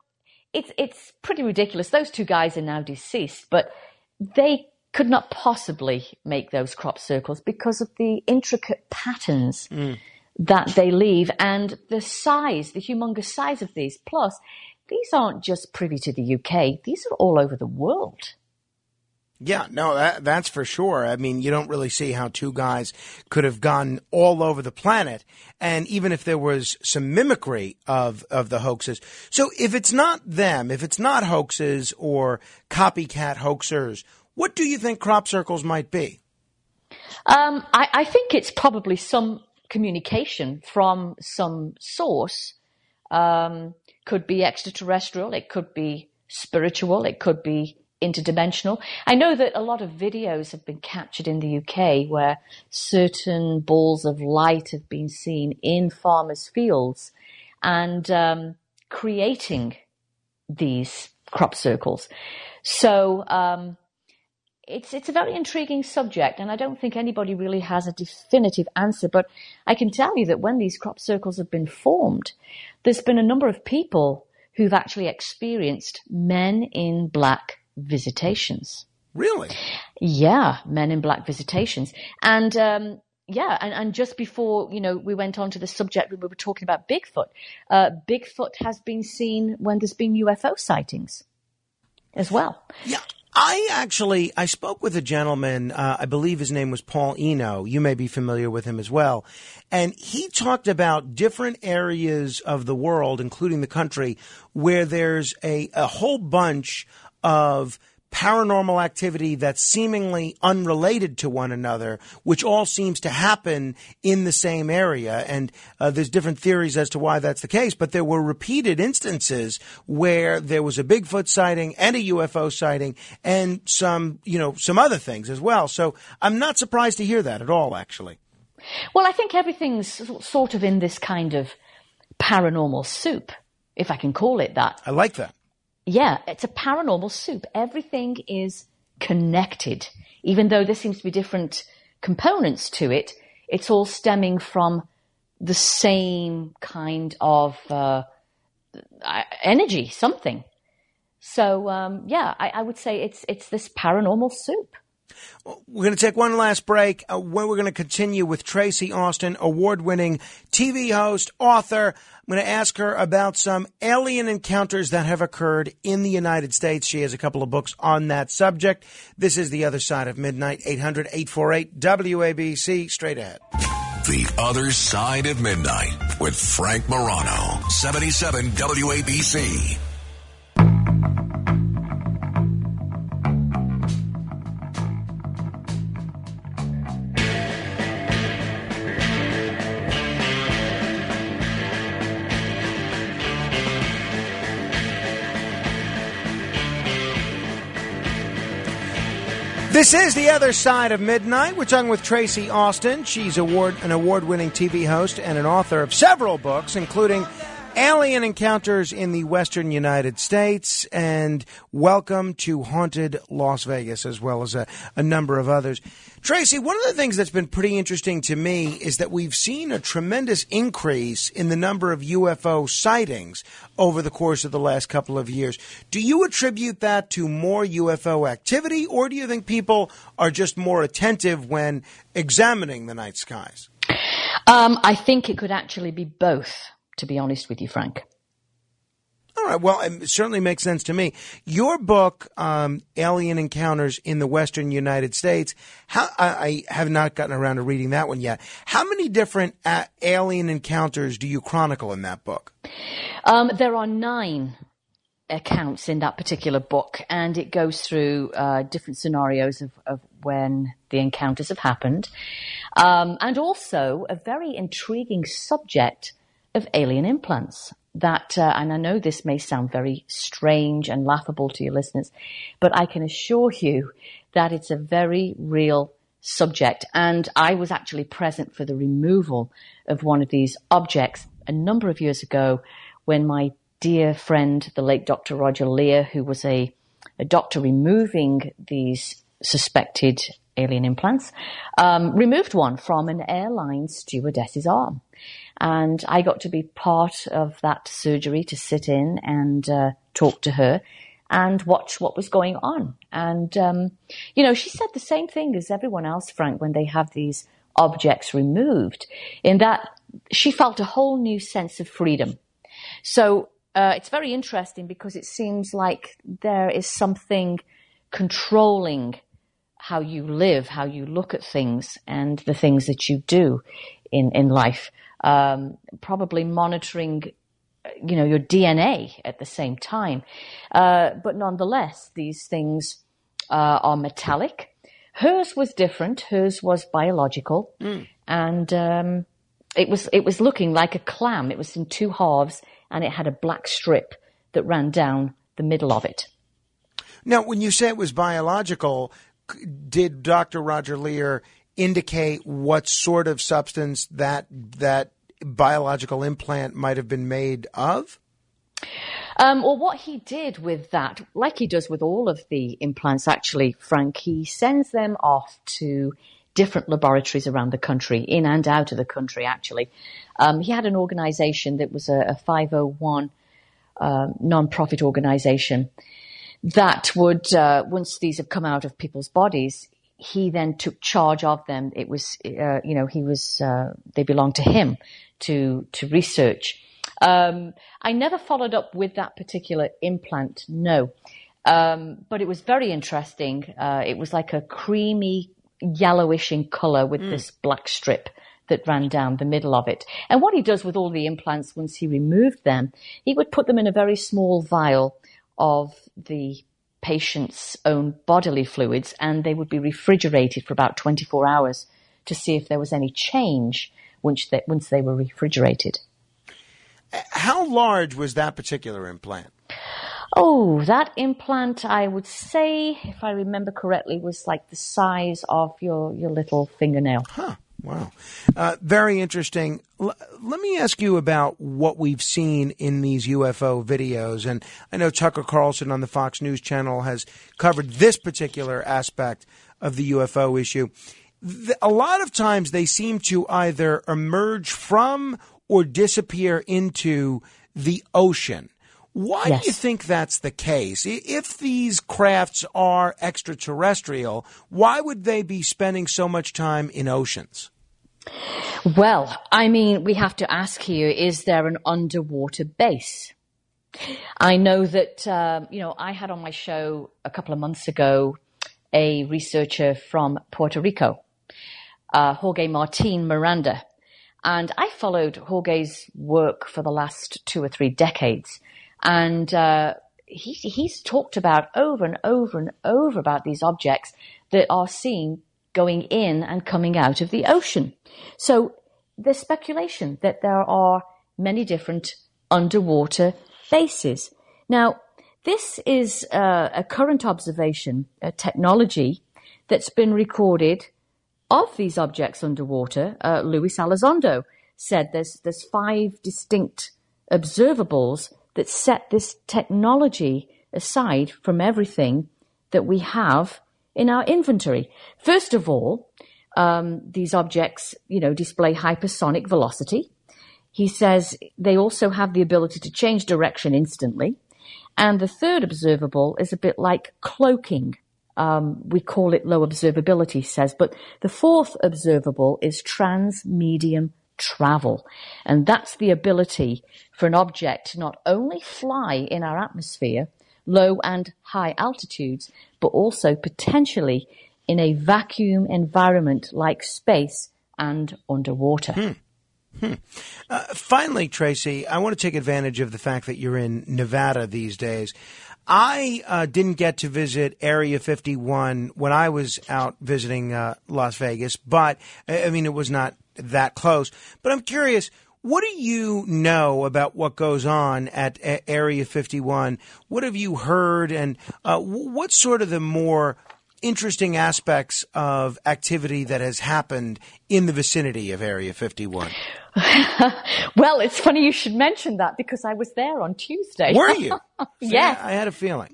it's pretty ridiculous. Those two guys are now deceased, but they could not possibly make those crop circles because of the intricate patterns that they leave and the humongous size of these. Plus, these aren't just privy to the UK. These are all over the world. Yeah, no, that's for sure. I mean, you don't really see how two guys could have gone all over the planet, and even if there was some mimicry of the hoaxes. So if it's not them, if it's not hoaxes or copycat hoaxers, what do you think crop circles might be? I think it's probably some communication from some source. Could be extraterrestrial, it could be spiritual, it could be interdimensional. I know that a lot of videos have been captured in the UK where certain balls of light have been seen in farmers' fields and creating these crop circles. So it's a very intriguing subject, and I don't think anybody really has a definitive answer. But I can tell you that when these crop circles have been formed, there's been a number of people who've actually experienced men in black visitations. Really? Yeah, men in black visitations. And and just before, we went on to the subject, we were talking about Bigfoot. Bigfoot has been seen when there's been UFO sightings as well. Yeah. I spoke with a gentleman, I believe his name was Paul Eno. You may be familiar with him as well. And he talked about different areas of the world, including the country, where there's a whole bunch of paranormal activity that's seemingly unrelated to one another, which all seems to happen in the same area. And there's different theories as to why that's the case, but there were repeated instances where there was a Bigfoot sighting and a UFO sighting and some other things as well. So I'm not surprised to hear that at all, actually. Well, I think everything's sort of in this kind of paranormal soup, if I can call it that. I like that. Yeah, it's a paranormal soup. Everything is connected. Even though there seems to be different components to it, it's all stemming from the same kind of energy, something. So, I would say it's this paranormal soup. We're going to take one last break. When we're going to continue with Tracy Austin, award-winning TV host, author. I'm going to ask her about some alien encounters that have occurred in the United States. She has a couple of books on that subject. This is The Other Side of Midnight, 800-848-WABC. Straight ahead. The Other Side of Midnight with Frank Morano, 77 WABC. This is The Other Side of Midnight. We're talking with Tracy Austin. She's an award-winning TV host and an author of several books, including Alien Encounters in the Western United States and Welcome to Haunted Las Vegas, as well as a number of others. Tracy, one of the things that's been pretty interesting to me is that we've seen a tremendous increase in the number of UFO sightings over the course of the last couple of years. Do you attribute that to more UFO activity, or do you think people are just more attentive when examining the night skies? I think it could actually be both, to be honest with you, Frank. All right. Well, it certainly makes sense to me. Your book, Alien Encounters in the Western United States, I have not gotten around to reading that one yet. How many different alien encounters do you chronicle in that book? There are 9 accounts in that particular book, and it goes through different scenarios of when the encounters have happened, and also a very intriguing subject of alien implants. That, and I know this may sound very strange and laughable to your listeners, but I can assure you that it's a very real subject. And I was actually present for the removal of one of these objects a number of years ago when my dear friend, the late Dr. Roger Leir, who was a doctor removing these suspected alien implants, removed one from an airline stewardess's arm. And I got to be part of that surgery, to sit in and talk to her and watch what was going on. And, she said the same thing as everyone else, Frank, when they have these objects removed, in that she felt a whole new sense of freedom. So it's very interesting because it seems like there is something controlling how you live, how you look at things and the things that you do in life. Probably monitoring, your DNA at the same time. But nonetheless, these things are metallic. Hers was different. Hers was biological. And it was looking like a clam. It was in 2 halves, and it had a black strip that ran down the middle of it. Now, when you say it was biological, did Dr. Roger Leir indicate what sort of substance that biological implant might have been made of? Well, what he did with that, like he does with all of the implants, actually, Frank, he sends them off to different laboratories around the country, in and out of the country, actually. He had an organization that was a 501 non-profit organization that would, once these have come out of people's bodies, he then took charge of them. It was, they belonged to him to research. I never followed up with that particular implant, no. But it was very interesting. It was like a creamy yellowish in color with this black strip that ran down the middle of it. And what he does with all the implants, once he removed them, he would put them in a very small vial of the patients' own bodily fluids, and they would be refrigerated for about 24 hours to see if there was any change once they were refrigerated. How large was that particular implant? Oh, that implant, I would say, if I remember correctly, was like the size of your little fingernail. Huh. Wow. Very interesting. Let me ask you about what we've seen in these UFO videos. And I know Tucker Carlson on the Fox News channel has covered this particular aspect of the UFO issue. A lot of times they seem to either emerge from or disappear into the ocean. Why do you think that's the case? If these crafts are extraterrestrial, why would they be spending so much time in oceans? Well, I mean, we have to ask here, is there an underwater base? I know that, I had on my show a couple of months ago a researcher from Puerto Rico, Jorge Martin Miranda. And I followed Jorge's work for the last 2 or 3 decades. And he's talked about over and over and over about these objects that are seen going in and coming out of the ocean. So there's speculation that there are many different underwater bases. Now, this is a current observation, a technology that's been recorded of these objects underwater. Luis Elizondo said there's 5 distinct observables that set this technology aside from everything that we have in our inventory. First of all, these objects, display hypersonic velocity. He says they also have the ability to change direction instantly. And the third observable is a bit like cloaking. We call it low observability, he says. But the fourth observable is transmedium travel. And that's the ability for an object to not only fly in our atmosphere, low and high altitudes, but also potentially in a vacuum environment like space and underwater. Finally, Tracy, I want to take advantage of the fact that you're in Nevada these days. I didn't get to visit Area 51 when I was out visiting Las Vegas, but, it was not that close. But I'm curious, what do you know about what goes on at Area 51? What have you heard, and what's sort of the more interesting aspects of activity that has happened in the vicinity of Area 51? Well, it's funny you should mention that because I was there on Tuesday. Were you? Yes. I had a feeling.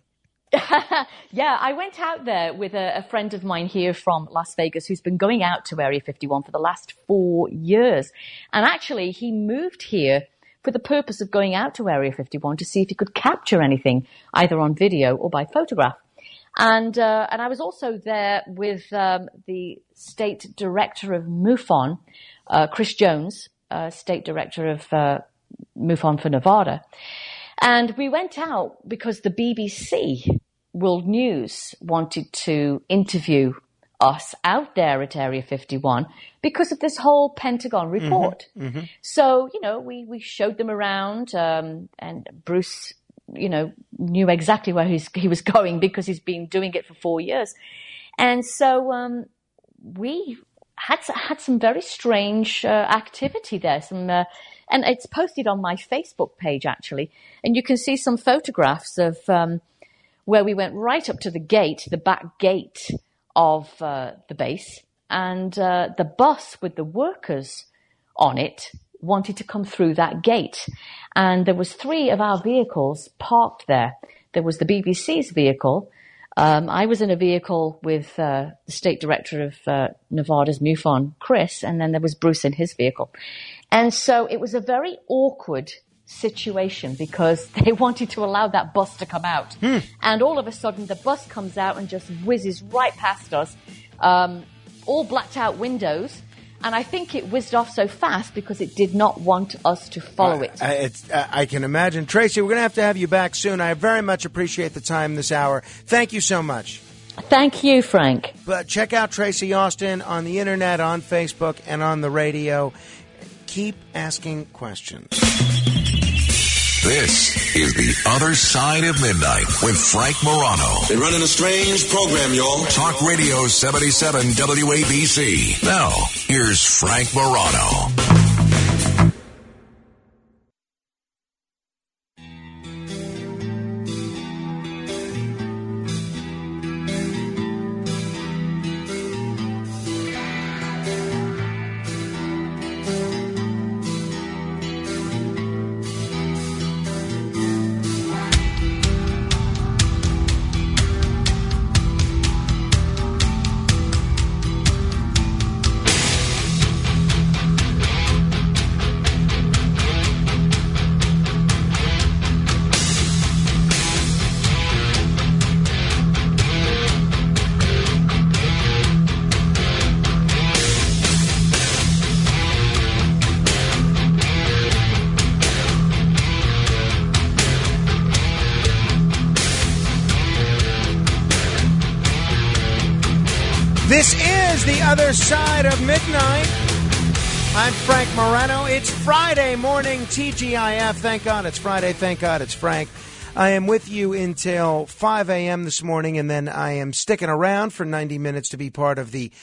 Yeah, I went out there with a friend of mine here from Las Vegas who's been going out to Area 51 for the last 4 years. And actually, he moved here for the purpose of going out to Area 51 to see if he could capture anything, either on video or by photograph. And I was also there with the state director of MUFON, Chris Jones, state director of MUFON for Nevada. And we went out because the BBC World News wanted to interview us out there at Area 51 because of this whole Pentagon report. Mm-hmm. So, we showed them around, and Bruce, knew exactly where he was going because he's been doing it for 4 years. And so we had some very strange activity there, and it's posted on my Facebook page, actually. And you can see some photographs of where we went right up to the gate, the back gate of the base. And the bus with the workers on it wanted to come through that gate. And there was 3 of our vehicles parked there. There was the BBC's vehicle. I was in a vehicle with the state director of Nevada's MUFON, Chris, and then there was Bruce in his vehicle. And so it was a very awkward situation because they wanted to allow that bus to come out. And all of a sudden, the bus comes out and just whizzes right past us, all blacked out windows. And I think it whizzed off so fast because it did not want us to follow it. I can imagine. Tracy, we're going to have you back soon. I very much appreciate the time this hour. Thank you so much. Thank you, Frank. But check out Tracy Austin on the internet, on Facebook, and on the radio. Keep asking questions. This is The Other Side of Midnight with Frank Morano. They're running a strange program, y'all. Talk Radio 77 WABC. Now, here's Frank Morano. This is The Other Side of Midnight. I'm Frank Morano. It's Friday morning, TGIF. Thank God it's Friday. Thank God it's Frank. I am with you until 5 a.m. this morning, and then I am sticking around for 90 minutes to be part of the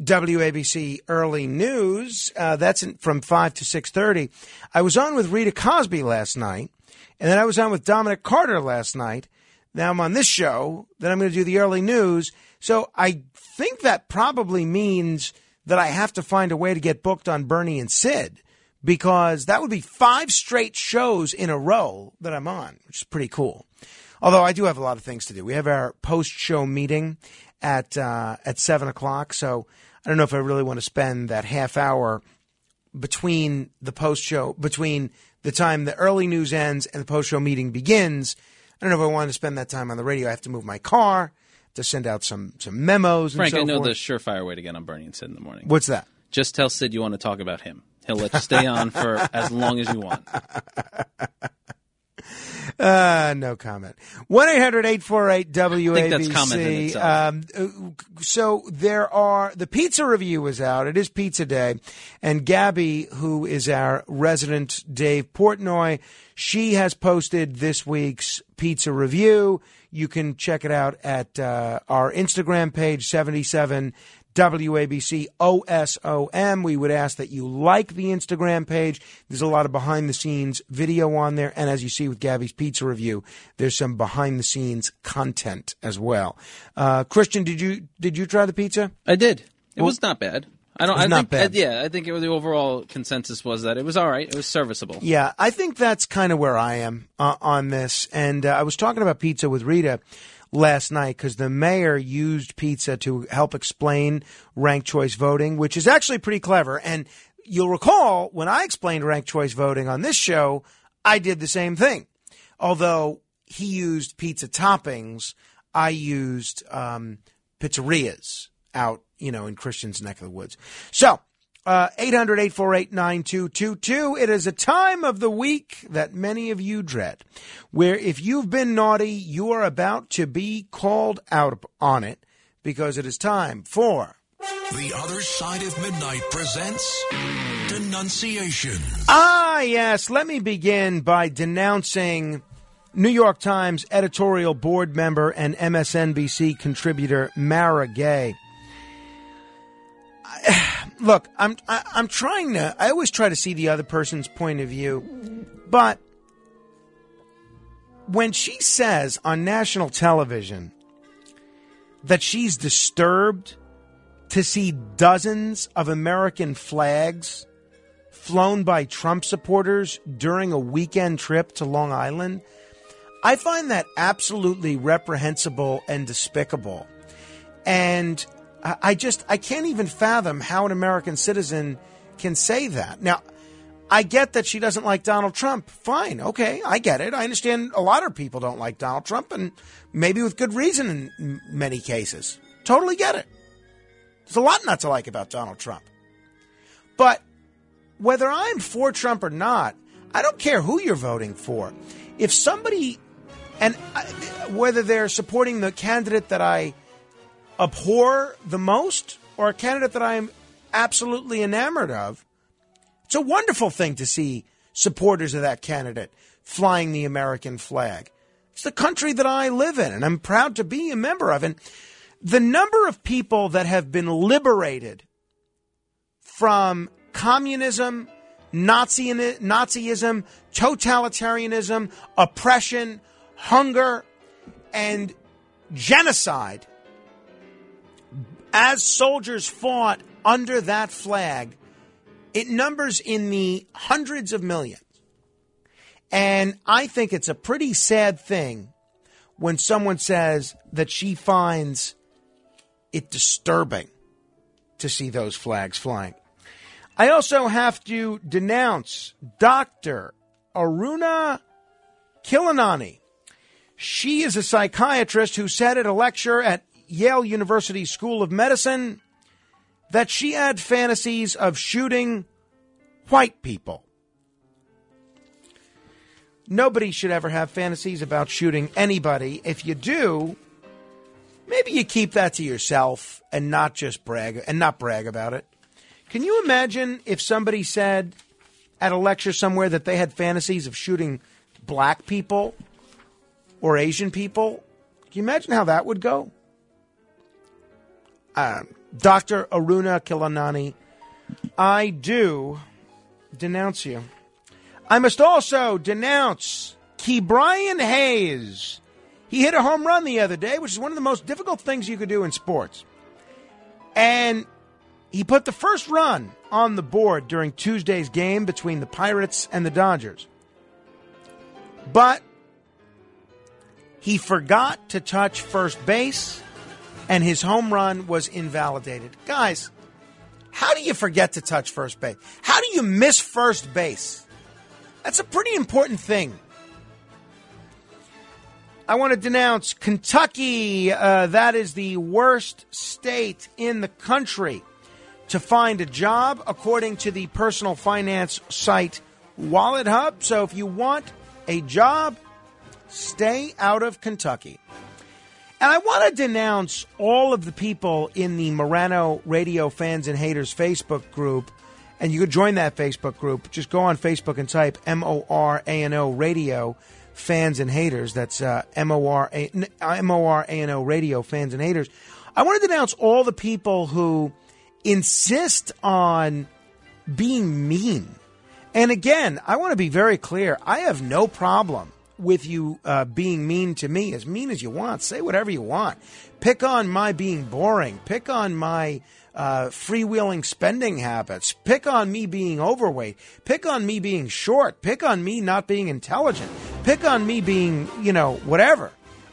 WABC Early News. That's from 5 to 6:30. I was on with Rita Cosby last night, and then I was on with Dominic Carter last night. Now I'm on this show. Then I'm going to do the Early News. So I think that probably means that I have to find a way to get booked on Bernie and Sid, because that would be 5 straight shows in a row that I'm on, which is pretty cool. Although I do have a lot of things to do. We have our post-show meeting at 7 o'clock, so I don't know if I really want to spend that half hour between the post-show, between the time the early news ends and the post-show meeting begins. I don't know if I want to spend that time on the radio. I have to move my car to send out some memos and Frank, so I know forth. the surefire way to get on Bernie and Sid in the morning. What's that? Just tell Sid you want to talk about him. He'll let you stay on for as long as you want. No comment. 1-800-848-WABC. I think that's comment in itself. So there are, the pizza review is out. It is pizza day. And Gabby, who is our resident Dave Portnoy, she has posted this week's pizza review. You can check it out at our Instagram page, 77 WABC OSOM. We would ask that you like the Instagram page. There's a lot of behind-the-scenes video on there. And as you see with Gabby's pizza review, there's some behind-the-scenes content as well. Christian, did you try the pizza? I did. It was not bad. I think I think the overall consensus was that it was all right. It was serviceable. Yeah, I think that's kind of where I am on this. And I was talking about pizza with Rita last night because the mayor used pizza to help explain ranked choice voting, which is actually pretty clever. And you'll recall when I explained ranked choice voting on this show, I did the same thing. Although he used pizza toppings, I used pizzerias out, in Christian's neck of the woods. So, 800-848-9222. It is a time of the week that many of you dread, where if you've been naughty, you are about to be called out on it, because it is time for The Other Side of Midnight presents Denunciation. Ah, yes. Let me begin by denouncing New York Times editorial board member and MSNBC contributor Mara Gay. Look, I'm trying to. I always try to see the other person's point of view, but when she says on national television that she's disturbed to see dozens of American flags flown by Trump supporters during a weekend trip to Long Island, I find that absolutely reprehensible and despicable. And I can't even fathom how an American citizen can say that. Now, I get that she doesn't like Donald Trump. Fine. Okay. I get it. I understand a lot of people don't like Donald Trump, and maybe with good reason in many cases. Totally get it. There's a lot not to like about Donald Trump. But whether I'm for Trump or not, I don't care who you're voting for. If somebody, and whether they're supporting the candidate that I abhor the most or a candidate that I'm absolutely enamored of, it's a wonderful thing to see supporters of that candidate flying the American flag. It's the country that I live in, and I'm proud to be a member of. And the number of people that have been liberated from communism, Nazism, totalitarianism, oppression, hunger, and genocide as soldiers fought under that flag, it numbers in the hundreds of millions. And I think it's a pretty sad thing when someone says that she finds it disturbing to see those flags flying. I also have to denounce Dr. Aruna Khilanani. She is a psychiatrist who said at a lecture at Yale University School of Medicine that she had fantasies of shooting white people. Nobody should ever have fantasies about shooting anybody. If you do, maybe you keep that to yourself and not just brag about it. Can you imagine if somebody said at a lecture somewhere that they had fantasies of shooting black people or Asian people? Can you imagine how that would go? Dr. Aruna Khilanani, I do denounce you. I must also denounce Ke'Bryan Hayes. He hit a home run the other day, which is one of the most difficult things you could do in sports. And he put the first run on the board during Tuesday's game between the Pirates and the Dodgers. But he forgot to touch first base, and his home run was invalidated. Guys, how do you forget to touch first base? How do you miss first base? That's a pretty important thing. I want to denounce Kentucky. That is the worst state in the country to find a job, according to the personal finance site Wallet Hub. So if you want a job, stay out of Kentucky. And I want to denounce all of the people in the Morano Radio Fans and Haters Facebook group. And you could join that Facebook group. Just go on Facebook and type MORANO Radio Fans and Haters. That's MORANO Radio Fans and Haters. I want to denounce all the people who insist on being mean. And again, I want to be very clear. I have no problem with you being mean to me, as mean as you want. Say whatever you want. Pick on my being boring. Pick on my freewheeling spending habits. Pick on me being overweight. Pick on me being short. Pick on me not being intelligent. Pick on me being, whatever.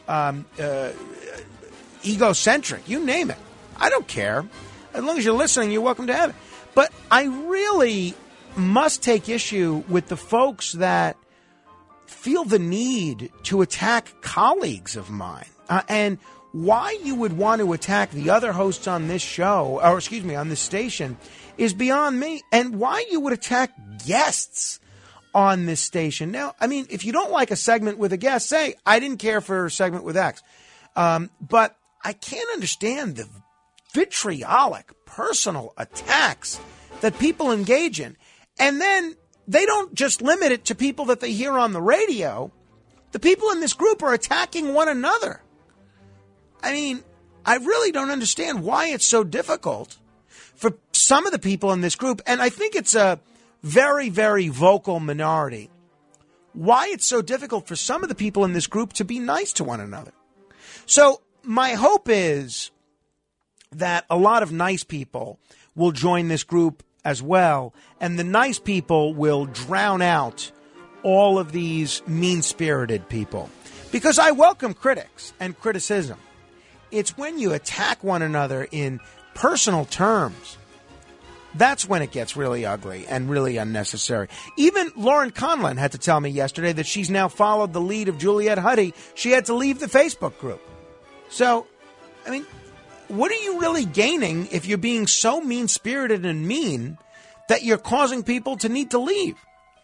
Egocentric. You name it. I don't care. As long as you're listening, you're welcome to have it. But I really must take issue with the folks that feel the need to attack colleagues of mine. And why you would want to attack the other hosts on this show, on this station, is beyond me. And why you would attack guests on this station. Now, I mean, if you don't like a segment with a guest, say, I didn't care for a segment with X. But I can't understand the vitriolic personal attacks that people engage in. And then they don't just limit it to people that they hear on the radio. The people in this group are attacking one another. I mean, I really don't understand why it's so difficult for some of the people in this group, and I think it's a very, very vocal minority, why it's so difficult for some of the people in this group to be nice to one another. So my hope is that a lot of nice people will join this group as well, and the nice people will drown out all of these mean-spirited people. Because I welcome critics and criticism. It's when you attack one another in personal terms, that's when it gets really ugly and really unnecessary. Even Lauren Conlon had to tell me yesterday that she's now followed the lead of Juliet Huddy. She had to leave the Facebook group. So, I mean, what are you really gaining if you're being so mean-spirited and mean that you're causing people to need to leave?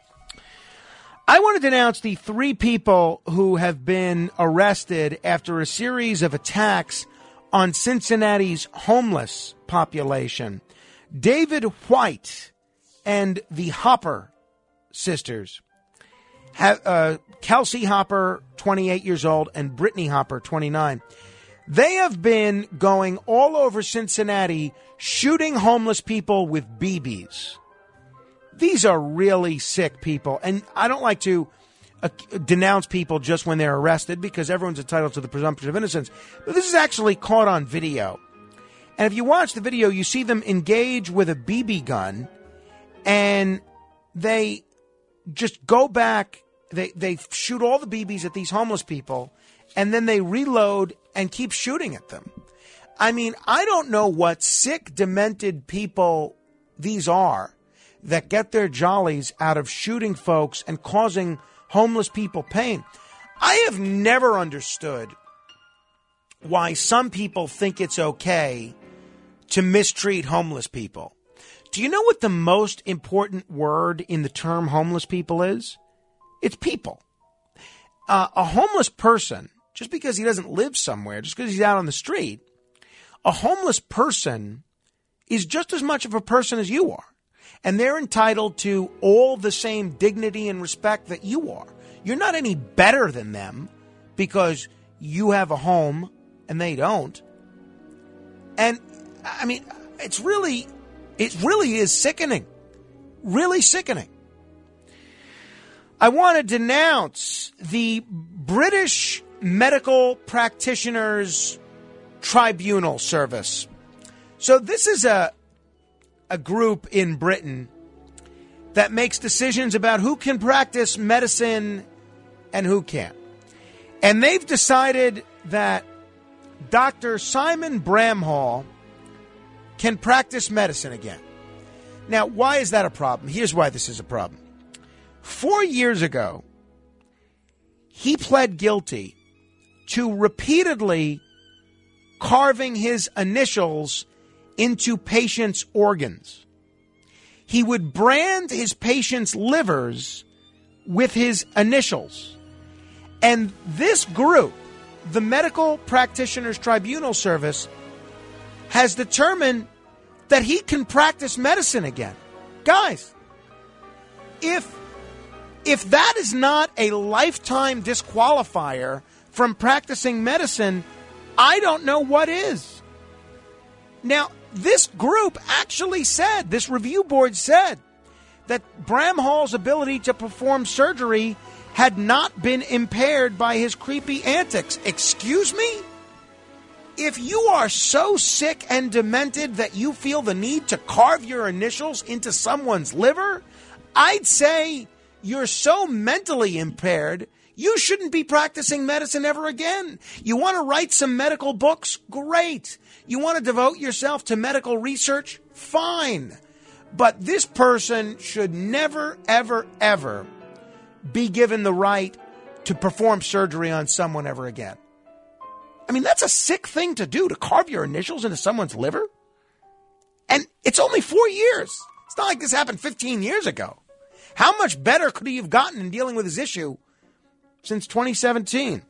I want to denounce the 3 people who have been arrested after a series of attacks on Cincinnati's homeless population. David White and the Hopper sisters Kelsey Hopper, 28 years old, and Brittany Hopper, 29. They have been going all over Cincinnati shooting homeless people with BBs. These are really sick people, and I don't like to denounce people just when they're arrested because everyone's entitled to the presumption of innocence. But this is actually caught on video. And if you watch the video, you see them engage with a BB gun, and they just go back. They shoot all the BBs at these homeless people, and then they reload and keep shooting at them. I mean, I don't know what sick, demented people these are that get their jollies out of shooting folks and causing homeless people pain. I have never understood why some people think it's okay to mistreat homeless people. Do you know what the most important word in the term homeless people is? It's people. A homeless person, just because he doesn't live somewhere, just because he's out on the street, a homeless person is just as much of a person as you are. And they're entitled to all the same dignity and respect that you are. You're not any better than them because you have a home and they don't. And, I mean, it really is sickening. Really sickening. I want to denounce the British Medical Practitioners Tribunal Service. So this is a group in Britain that makes decisions about who can practice medicine and who can't. And they've decided that Dr. Simon Bramhall can practice medicine again. Now, why is that a problem? Here's why this is a problem. 4 years ago, he pled guilty to repeatedly carving his initials into patients' organs. He would brand his patients' livers with his initials. And this group, the Medical Practitioners Tribunal Service, has determined that he can practice medicine again. Guys, if that is not a lifetime disqualifier from practicing medicine, I don't know what is. Now, this group actually said, this review board said, that Bramhall's ability to perform surgery had not been impaired by his creepy antics. Excuse me? If you are so sick and demented that you feel the need to carve your initials into someone's liver, I'd say you're so mentally impaired, you shouldn't be practicing medicine ever again. You want to write some medical books? Great. You want to devote yourself to medical research? Fine. But this person should never, ever, ever be given the right to perform surgery on someone ever again. I mean, that's a sick thing to do, to carve your initials into someone's liver. And it's only 4 years. It's not like this happened 15 years ago. How much better could he have gotten in dealing with his issue since 2017?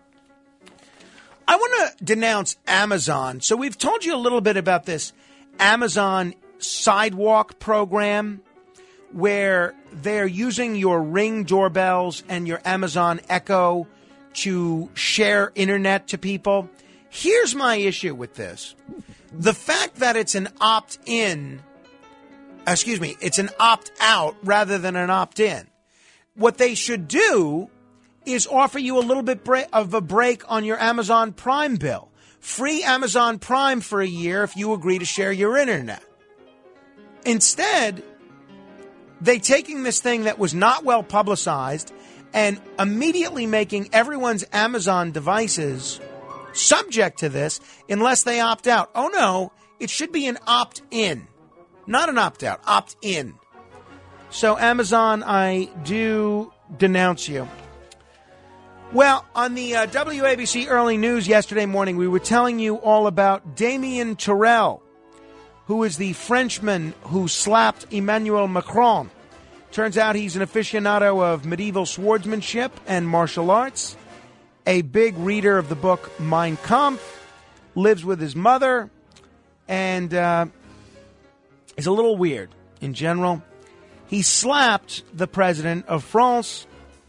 I want to denounce Amazon. So we've told you a little bit about this Amazon Sidewalk program where they're using your Ring doorbells and your Amazon Echo to share internet to people. Here's my issue with this. The fact that it's an opt-in, it's an opt-out rather than an opt-in. What they should do is offer you a little bit of a break on your Amazon Prime bill. Free Amazon Prime for a year if you agree to share your internet. Instead, they taking this thing that was not well publicized and immediately making everyone's Amazon devices subject to this unless they opt out. Oh no, it should be an opt-in, not an opt-out, opt-in. So Amazon, I do denounce you. Well, on the WABC Early News yesterday morning, we were telling you all about Damien Terrell, who is the Frenchman who slapped Emmanuel Macron. Turns out he's an aficionado of medieval swordsmanship and martial arts, a big reader of the book Mein Kampf, lives with his mother, and is a little weird in general. He slapped the president of France,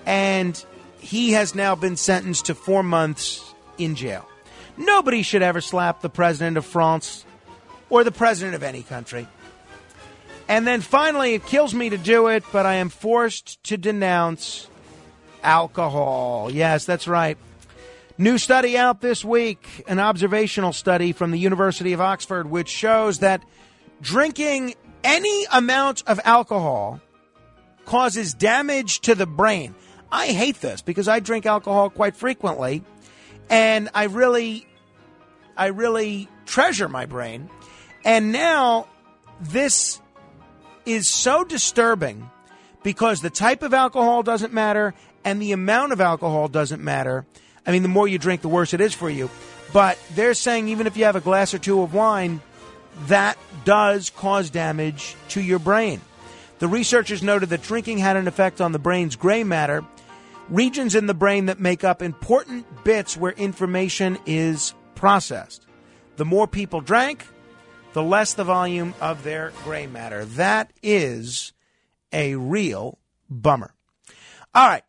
and he has now been sentenced to 4 months in jail. Nobody should ever slap the president of France or the president of any country. And then finally, it kills me to do it, but I am forced to denounce alcohol. Yes, that's right. New study out this week, an observational study from the University of Oxford, which shows that drinking any amount of alcohol causes damage to the brain. I hate this because I drink alcohol quite frequently, and I really treasure my brain. And now this is so disturbing because the type of alcohol doesn't matter and the amount of alcohol doesn't matter. I mean, the more you drink, the worse it is for you. But they're saying even if you have a glass or two of wine, that does cause damage to your brain. The researchers noted that drinking had an effect on the brain's gray matter, regions in the brain that make up important bits where information is processed. The more people drank, the less the volume of their gray matter. That is a real bummer. All right,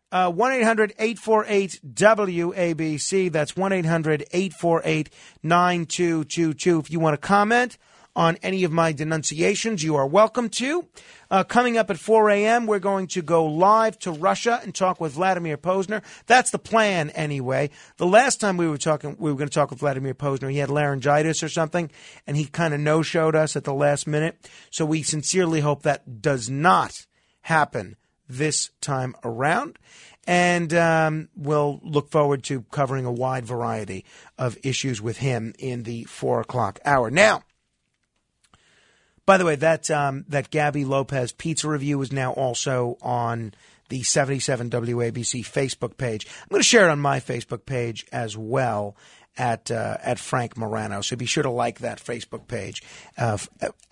1-800-848-WABC. That's 1-800-848-9222. If you want to comment on any of my denunciations, you are welcome to. Coming up at 4 a.m., we're going to go live to Russia and talk with Vladimir Posner. That's the plan, anyway. The last time we were going to talk with Vladimir Posner, he had laryngitis or something, and he kind of no-showed us at the last minute. So we sincerely hope that does not happen this time around. And we'll look forward to covering a wide variety of issues with him in the 4 o'clock hour. Now, by the way, that Gabby Lopez pizza review is now also on the 77 WABC Facebook page. I'm going to share it on my Facebook page as well at Frank Morano. So be sure to like that Facebook page, at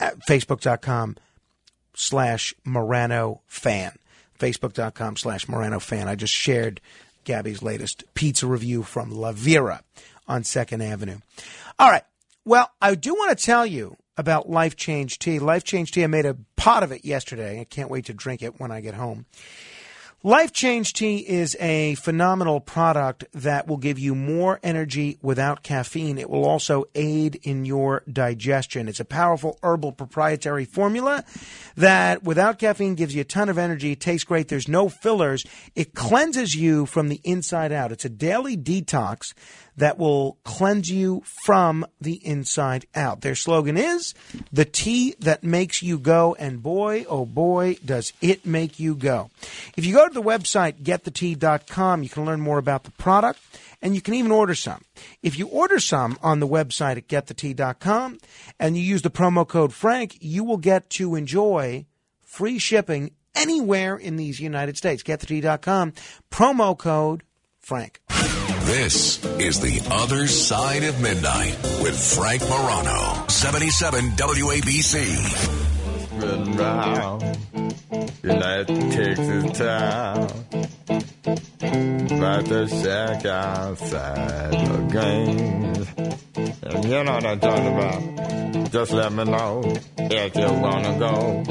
facebook.com/Morano fan. Facebook.com/Morano fan. I just shared Gabby's latest pizza review from La Vera on 2nd Avenue. All right. Well, I do want to tell you about Life Change Tea. Life Change Tea, I made a pot of it yesterday. I can't wait to drink it when I get home. Life Change Tea is a phenomenal product that will give you more energy without caffeine. It will also aid in your digestion. It's a powerful herbal proprietary formula that without caffeine gives you a ton of energy. It tastes great. There's no fillers. It cleanses you from the inside out. It's a daily detox that will cleanse you from the inside out. Their slogan is, the tea that makes you go, and boy, oh boy, does it make you go. If you go to the website, getthetea.com, you can learn more about the product, and you can even order some. If you order some on the website at getthetea.com, and you use the promo code Frank, you will get to enjoy free shipping anywhere in these United States. Getthetea.com, promo code Frank. This is The Other Side of Midnight with Frank Morano, 77 WABC. Riding round United Texas town, about to shack outside the games. And you know what I'm talking about. Just let me know if you wanna go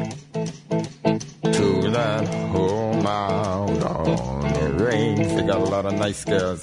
to that home out on the range. They got a lot of nice girls.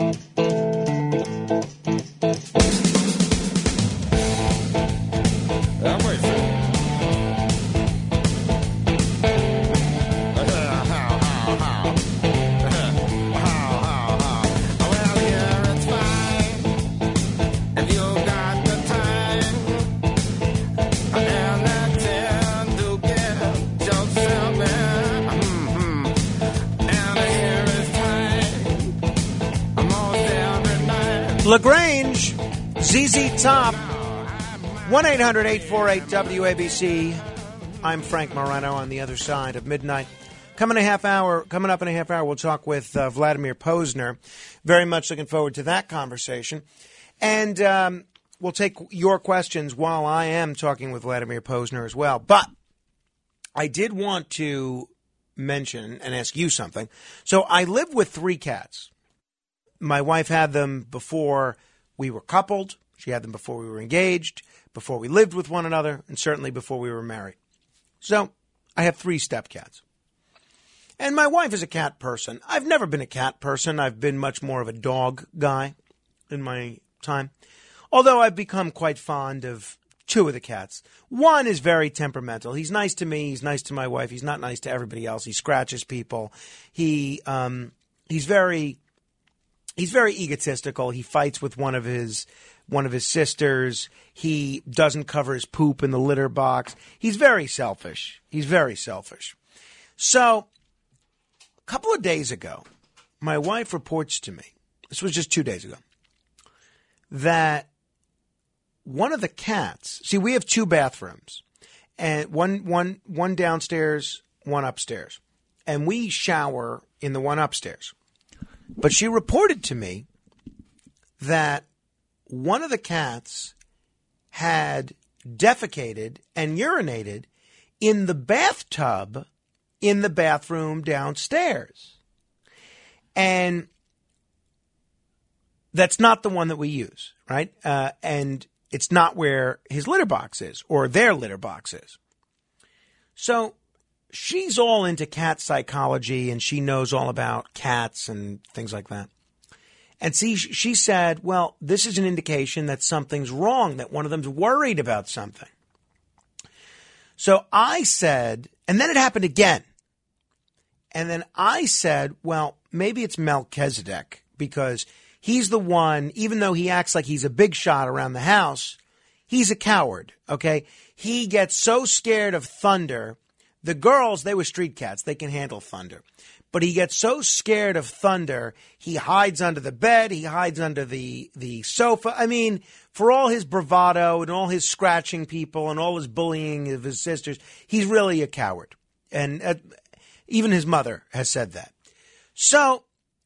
LaGrange, ZZ Top, 1-800-848-WABC. I'm Frank Morano on the other side of midnight. Coming up in a half hour, we'll talk with Vladimir Posner. Very much looking forward to that conversation. And we'll take your questions while I am talking with Vladimir Posner as well. But I did want to mention and ask you something. So I live with 3 cats. My wife had them before we were coupled. She had them before we were engaged, before we lived with one another, and certainly before we were married. So I have 3 stepcats. And my wife is a cat person. I've never been a cat person. I've been much more of a dog guy in my time. Although I've become quite fond of two of the cats. One is very temperamental. He's nice to me. He's nice to my wife. He's not nice to everybody else. He scratches people. He's very egotistical. He fights with one of his sisters. He doesn't cover his poop in the litter box. He's very selfish. So, a couple of days ago, my wife reports to me, this was just 2 days ago, that one of the cats, see, we have two bathrooms, and one downstairs, one upstairs, and we shower in the one upstairs. But she reported to me that one of the cats had defecated and urinated in the bathtub in the bathroom downstairs. And that's not the one that we use, right? And it's not where his litter box is or their litter box is. So she's all into cat psychology and she knows all about cats and things like that. And see, she said, well, this is an indication that something's wrong, that one of them's worried about something. So I said, and then it happened again. And then I said, well, maybe it's Melchizedek because he's the one, even though he acts like he's a big shot around the house, he's a coward, okay? He gets so scared of thunder. The girls, they were street cats. They can handle thunder. But he gets so scared of thunder, he hides under the bed, he hides under the sofa. I mean, for all his bravado and all his scratching people and all his bullying of his sisters, he's really a coward. And even his mother has said that. So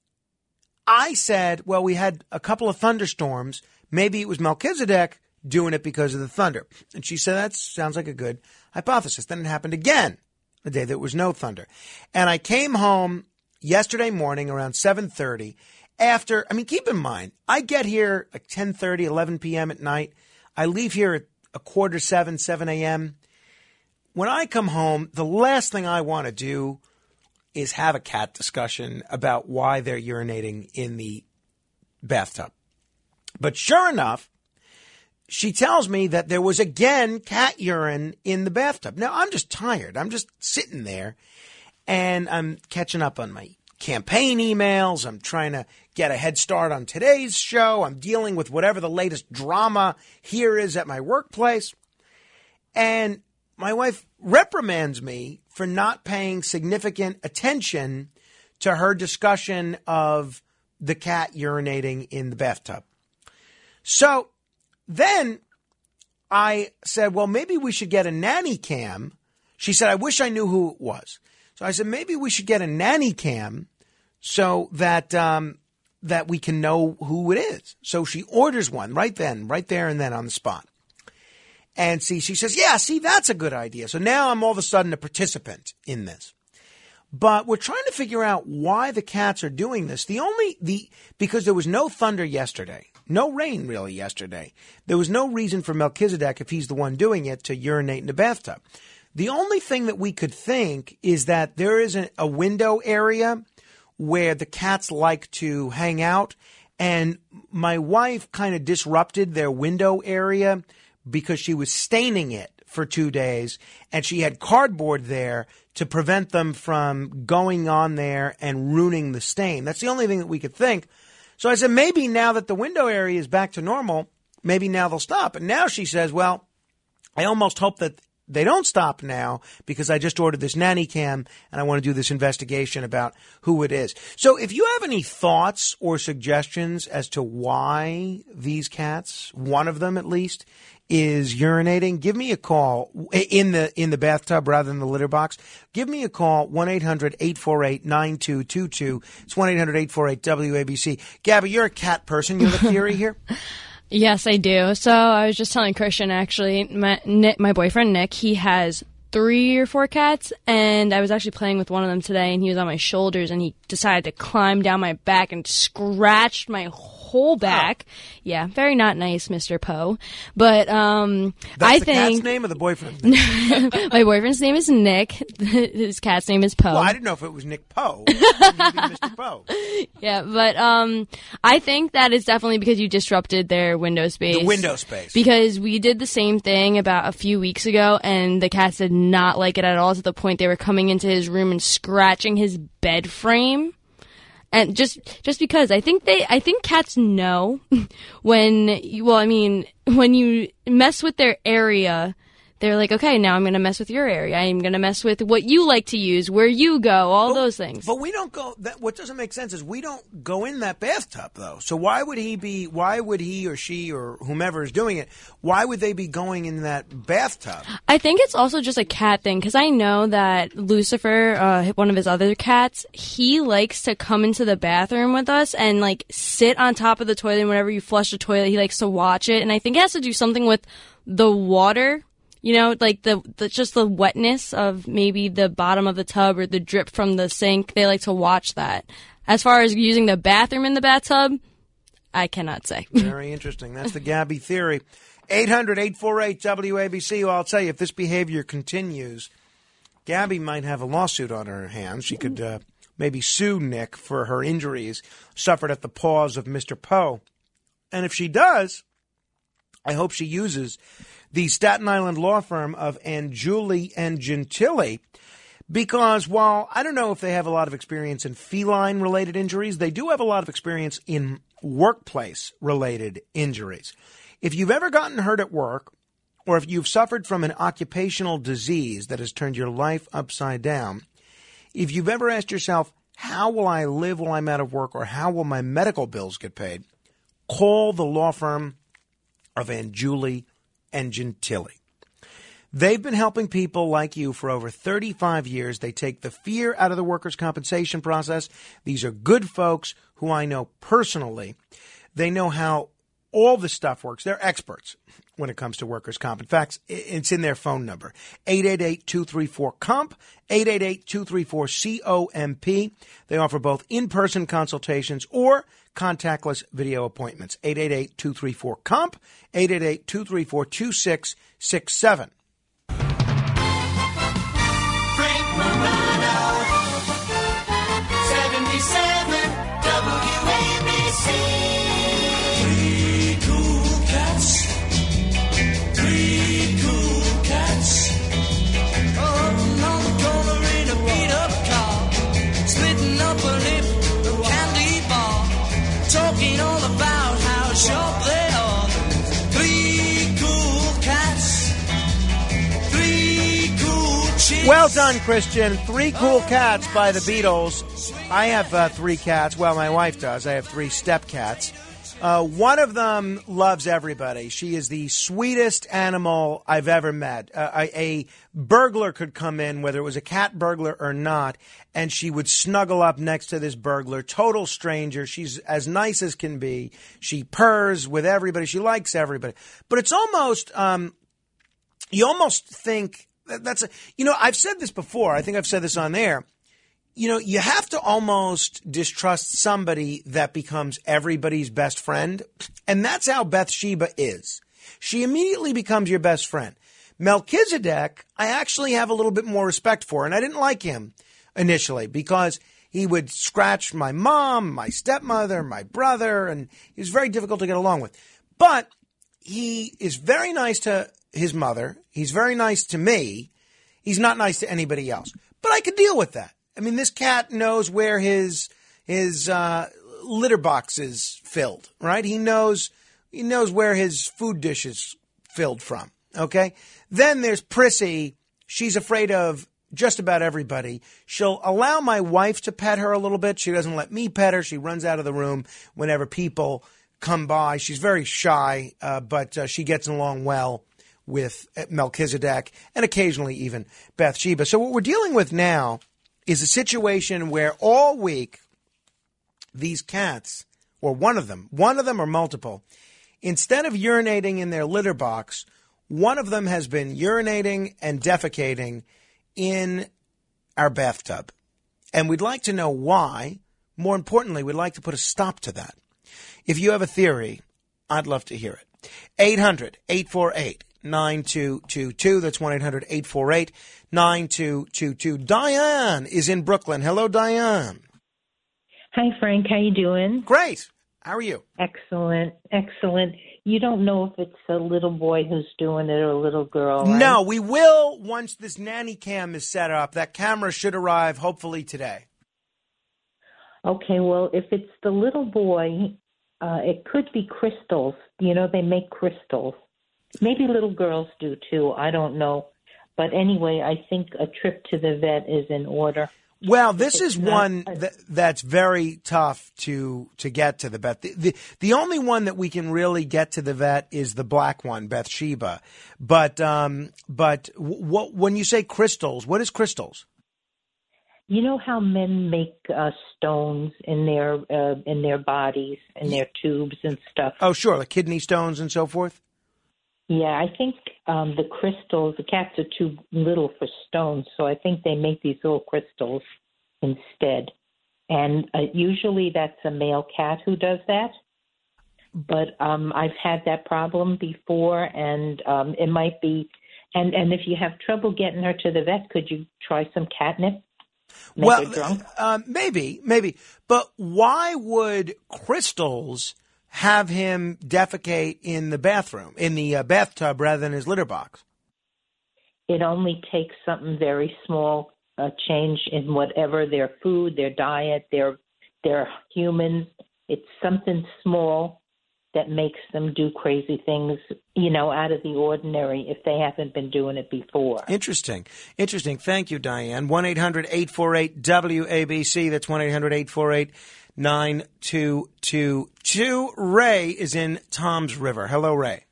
I said, well, we had a couple of thunderstorms. Maybe it was Melchizedek doing it because of the thunder. And she said, that sounds like a good hypothesis. Then it happened again. The day there was no thunder. And I came home yesterday morning around 7:30 after, I mean, keep in mind, I get here like 10:30, 11 p.m. at night. I leave here at 6:45, 7 a.m. When I come home, the last thing I want to do is have a cat discussion about why they're urinating in the bathtub. But sure enough, she tells me that there was again cat urine in the bathtub. Now, I'm just tired. I'm just sitting there and I'm catching up on my campaign emails. I'm trying to get a head start on today's show. I'm dealing with whatever the latest drama here is at my workplace. And my wife reprimands me for not paying significant attention to her discussion of the cat urinating in the bathtub. So then I said, well, maybe we should get a nanny cam. She said, I wish I knew who it was. So I said, maybe we should get a nanny cam so that that we can know who it is. So she orders one right there and then on the spot. And she says, yeah, that's a good idea. So now I'm all of a sudden a participant in this. But we're trying to figure out why the cats are doing this. Because there was no thunder yesterday. No rain really yesterday. There was no reason for Melchizedek, if he's the one doing it, to urinate in the bathtub. The only thing that we could think is that there is a window area where the cats like to hang out. And my wife kind of disrupted their window area because she was staining it for 2 days. And she had cardboard there to prevent them from going on there and ruining the stain. That's the only thing that we could think. So I said, maybe now that the window area is back to normal, maybe now they'll stop. And now she says, well, I almost hope that they don't stop now because I just ordered this nanny cam and I want to do this investigation about who it is. So if you have any thoughts or suggestions as to why these cats, one of them at least, is urinating, give me a call in the bathtub rather than the litter box. Give me a call, 1-800-848-9222. It's 1-800-848-WABC. Gabby, you're a cat person. You have a theory here? Yes, I do. So I was just telling Christian, actually, my boyfriend, Nick, he has 3 or 4 cats, and I was actually playing with one of them today, and he was on my shoulders, and he decided to climb down my back and scratched my whole back. Yeah, very not nice, Mr. Poe. But That's the cat's name or the boyfriend's name? My boyfriend's name is Nick. His cat's name is Poe. Well, I didn't know if it was Nick Poe. Maybe Mr. Poe. Yeah, but I think that it's definitely because you disrupted their window space. The window space. Because we did the same thing about a few weeks ago, and the cats did not like it at all, to the point they were coming into his room and scratching his bed frame. And just because I think cats know when you mess with their area, they're like, okay, now I'm going to mess with your area. I'm going to mess with what you like to use, where you go, all those things. But we don't go. What doesn't make sense is we don't go in that bathtub, though. So why would he or she or whomever is doing it, why would they be going in that bathtub? I think it's also just a cat thing, because I know that Lucifer, one of his other cats, he likes to come into the bathroom with us and like sit on top of the toilet. And whenever you flush the toilet, he likes to watch it. And I think it has to do something with the water. You know, like just the wetness of maybe the bottom of the tub or the drip from the sink. They like to watch that. As far as using the bathroom in the bathtub, I cannot say. Very interesting. That's the Gabby theory. 800-848-WABC. Well, I'll tell you, if this behavior continues, Gabby might have a lawsuit on her hands. She could maybe sue Nick for her injuries suffered at the paws of Mr. Poe. And if she does, I hope she uses the Staten Island law firm of Angiuli and Gentili, because while I don't know if they have a lot of experience in feline-related injuries, they do have a lot of experience in workplace-related injuries. If you've ever gotten hurt at work, or if you've suffered from an occupational disease that has turned your life upside down, if you've ever asked yourself, how will I live while I'm out of work, or how will my medical bills get paid, call the law firm of Angiuli and Gentili. They've been helping people like you for over 35 years. They take the fear out of the workers' compensation process. These are good folks who I know personally. They know how all the stuff works. They're experts when it comes to workers' comp. In fact, it's in their phone number, 888-234-COMP, 888-234-COMP. They offer both in-person consultations or contactless video appointments. 888-234-COMP, 888-234-2667. Frank Morano, 77 WABC. Three cool cats. On the corner in a beat-up car, splitting up a lip, a candy bar, talking all about how sharp they are. Three cool cats, three cool chicks. Well done, Christian. Three Cool Cats by the Beatles. I have three cats. Well, my wife does. I have three step cats. One of them loves everybody. She is the sweetest animal I've ever met. A burglar could come in, whether it was a cat burglar or not, and she would snuggle up next to this burglar. Total stranger. She's as nice as can be. She purrs with everybody. She likes everybody. But it's almost, you almost think I've said this before. I think I've said this on air. You have to almost distrust somebody that becomes everybody's best friend. And that's how Bathsheba is. She immediately becomes your best friend. Melchizedek, I actually have a little bit more respect for. And I didn't like him initially because he would scratch my mom, my stepmother, my brother, and he was very difficult to get along with. But he is very nice to his mother. He's very nice to me. He's not nice to anybody else. But I could deal with that. I mean, this cat knows where his litter box is filled, right? He knows where his food dish is filled from, okay? Then there's Prissy. She's afraid of just about everybody. She'll allow my wife to pet her a little bit. She doesn't let me pet her. She runs out of the room whenever people come by. She's very shy, but she gets along well with Melchizedek and occasionally even Bathsheba. So what we're dealing with now is a situation where all week these cats, or one of them or multiple, instead of urinating in their litter box, one of them has been urinating and defecating in our bathtub. And we'd like to know why. More importantly, we'd like to put a stop to that. If you have a theory, I'd love to hear it. 800-848-9222. That's 1-800-848-9222. Diane is in Brooklyn. Hello, Diane. Hi, Frank. How you doing? Great. How are you? Excellent. Excellent. You don't know if it's a little boy who's doing it or a little girl, right? No, we will once this nanny cam is set up. That camera should arrive hopefully today. Okay, well, if it's the little boy, it could be crystals. You know, they make crystals. Maybe little girls do too. I don't know. But anyway, I think a trip to the vet is in order. Well, this is one that's very tough to get to the vet. The only one that we can really get to the vet is the black one, Bathsheba. But when you say crystals, what is crystals? You know how men make stones in their bodies, in their tubes and stuff? Oh, sure, like kidney stones and so forth? Yeah, I think the crystals, the cats are too little for stones, so I think they make these little crystals instead. And usually that's a male cat who does that. But I've had that problem before, and it might be, and if you have trouble getting her to the vet, could you try some catnip? Make her drunk? Maybe. But why would crystals have him defecate in the bathroom, in the bathtub, rather than his litter box? It only takes something very small, a change in whatever their food, their diet, their humans. It's something small that makes them do crazy things, you know, out of the ordinary if they haven't been doing it before. Interesting. Thank you, Diane. 1-800-848-WABC. That's 1-800-848-9222. Ray is in Toms River. Hello, Ray.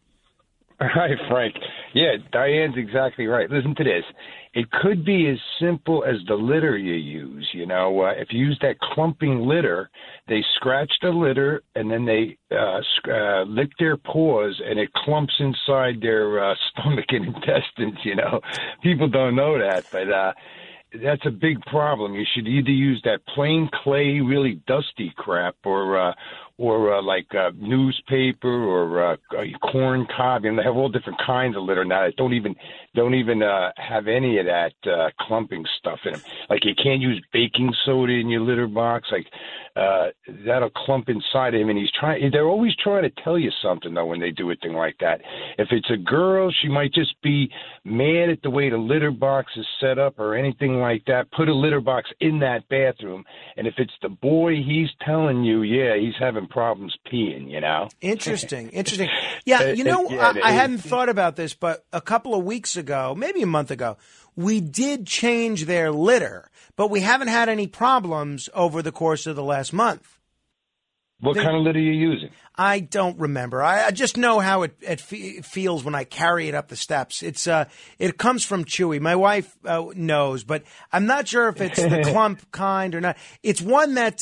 Hi, Frank. Yeah, Diane's exactly right. Listen to this. It could be as simple as the litter you use. You know, if you use that clumping litter, they scratch the litter and then they lick their paws and it clumps inside their stomach and intestines. You know, people don't know that, but that's a big problem. You should either use that plain clay, really dusty crap, or like newspaper or corn cob. And they have all different kinds of litter now that don't even have any of that clumping stuff in them. Like you can't use baking soda in your litter box. Like that'll clump inside of him. And they're always trying to tell you something though when they do a thing like that. If it's a girl, she might just be mad at the way the litter box is set up or anything like that. Put a litter box in that bathroom. And if it's the boy, he's telling you, yeah, he's having problems peeing, you know? Interesting. Yeah, you know, I hadn't thought about this, but a couple of weeks ago, maybe a month ago, we did change their litter, but we haven't had any problems over the course of the last month. What kind of litter are you using? I don't remember. I just know how it feels when I carry it up the steps. It comes from Chewy. My wife knows, but I'm not sure if it's the clump kind or not. It's one that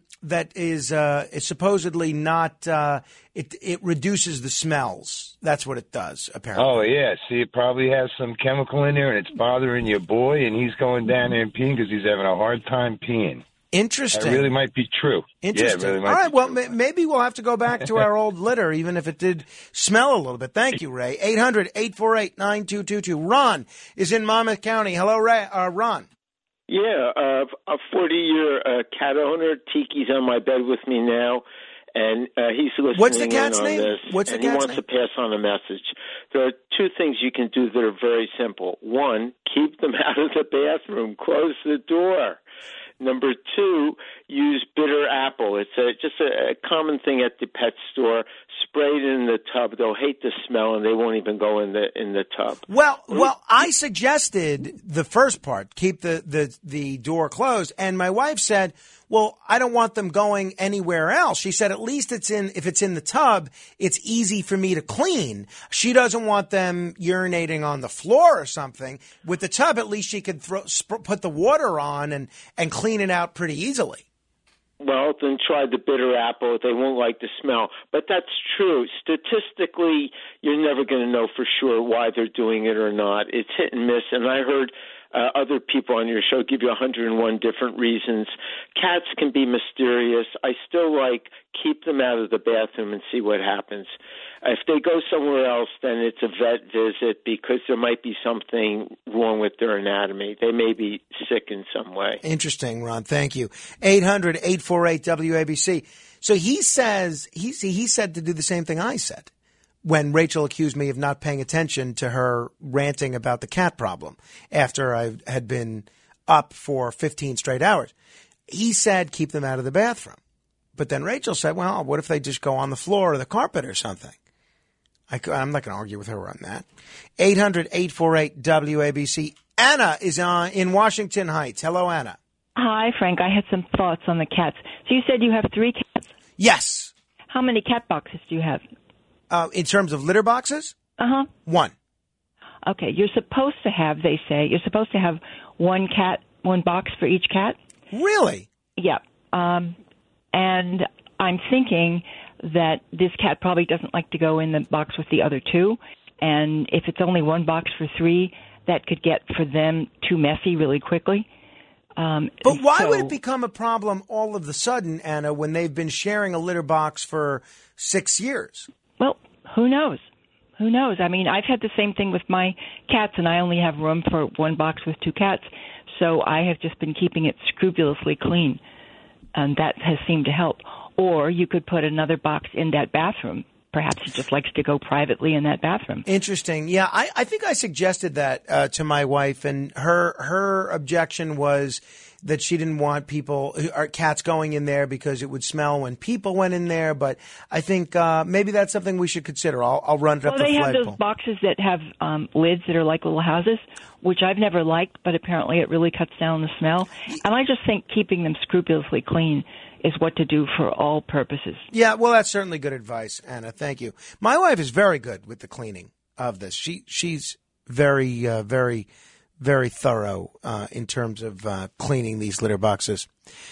is supposedly not. It reduces the smells. That's what it does, apparently. Oh yeah. See, it probably has some chemical in there, and it's bothering your boy, and he's going down there and peeing because he's having a hard time peeing. Interesting. That really might be true. Interesting. Yeah, it really All right, well, true. maybe we'll have to go back to our old litter, even if it did smell a little bit. Thank you, Ray. 800-848-9222. Ron is in Monmouth County. Hello, Ray. Ron. Yeah, a 40-year cat owner. Tiki's on my bed with me now, and he's listening. What's the cat's in on name? this, What's the and cat's he wants name? to pass on a message. There are two things you can do that are very simple. One, keep them out of the bathroom. Close the door. Number two, use bitter apple. It's just a common thing at the pet store. Spray it in the tub. They'll hate the smell, and they won't even go in the tub. Well, I suggested the first part, keep the door closed, and my wife said, well, I don't want them going anywhere else. She said, at least if it's in the tub, it's easy for me to clean. She doesn't want them urinating on the floor or something. With the tub, at least she could put the water on and clean it out pretty easily. Well, then try the bitter apple. They won't like the smell. But that's true. Statistically, you're never going to know for sure why they're doing it or not. It's hit and miss. And I heard other people on your show give you 101 different reasons. Cats can be mysterious. I still like keep them out of the bathroom and see what happens. If they go somewhere else, then it's a vet visit because there might be something wrong with their anatomy. They may be sick in some way. Interesting, Ron. Thank you. 800-848-WABC. So he says, he said to do the same thing I said when Rachel accused me of not paying attention to her ranting about the cat problem after I had been up for 15 straight hours. He said, keep them out of the bathroom. But then Rachel said, well, what if they just go on the floor or the carpet or something? I'm not going to argue with her on that. 800-848-WABC. Anna is in Washington Heights. Hello, Anna. Hi, Frank. I had some thoughts on the cats. So you said you have 3 cats? Yes. How many cat boxes do you have? In terms of litter boxes? 1. Okay. You're supposed to have, they say, you're supposed to have 1 box for each cat. Really? Yeah. And I'm thinking that this cat probably doesn't like to go in the box with the other 2. And if it's only 1 box for 3, that could get for them too messy really quickly. But why would it become a problem all of a sudden, Anna, when they've been sharing a litter box for 6 years? Well, who knows? Who knows? I mean, I've had the same thing with my cats, and I only have room for 1 box with 2 cats. So I have just been keeping it scrupulously clean, and that has seemed to help. Or you could put another box in that bathroom. Perhaps he just likes to go privately in that bathroom. Interesting. Yeah, I think I suggested that to my wife, and her objection was that she didn't want cats going in there because it would smell when people went in there. But I think maybe that's something we should consider. I'll run it up the flagpole. Well, they have those boxes that have lids that are like little houses, which I've never liked, but apparently it really cuts down the smell. And I just think keeping them scrupulously clean is what to do for all purposes. Yeah, well, that's certainly good advice, Anna. Thank you. My wife is very good with the cleaning of this. She's very, very, very thorough in terms of cleaning these litter boxes.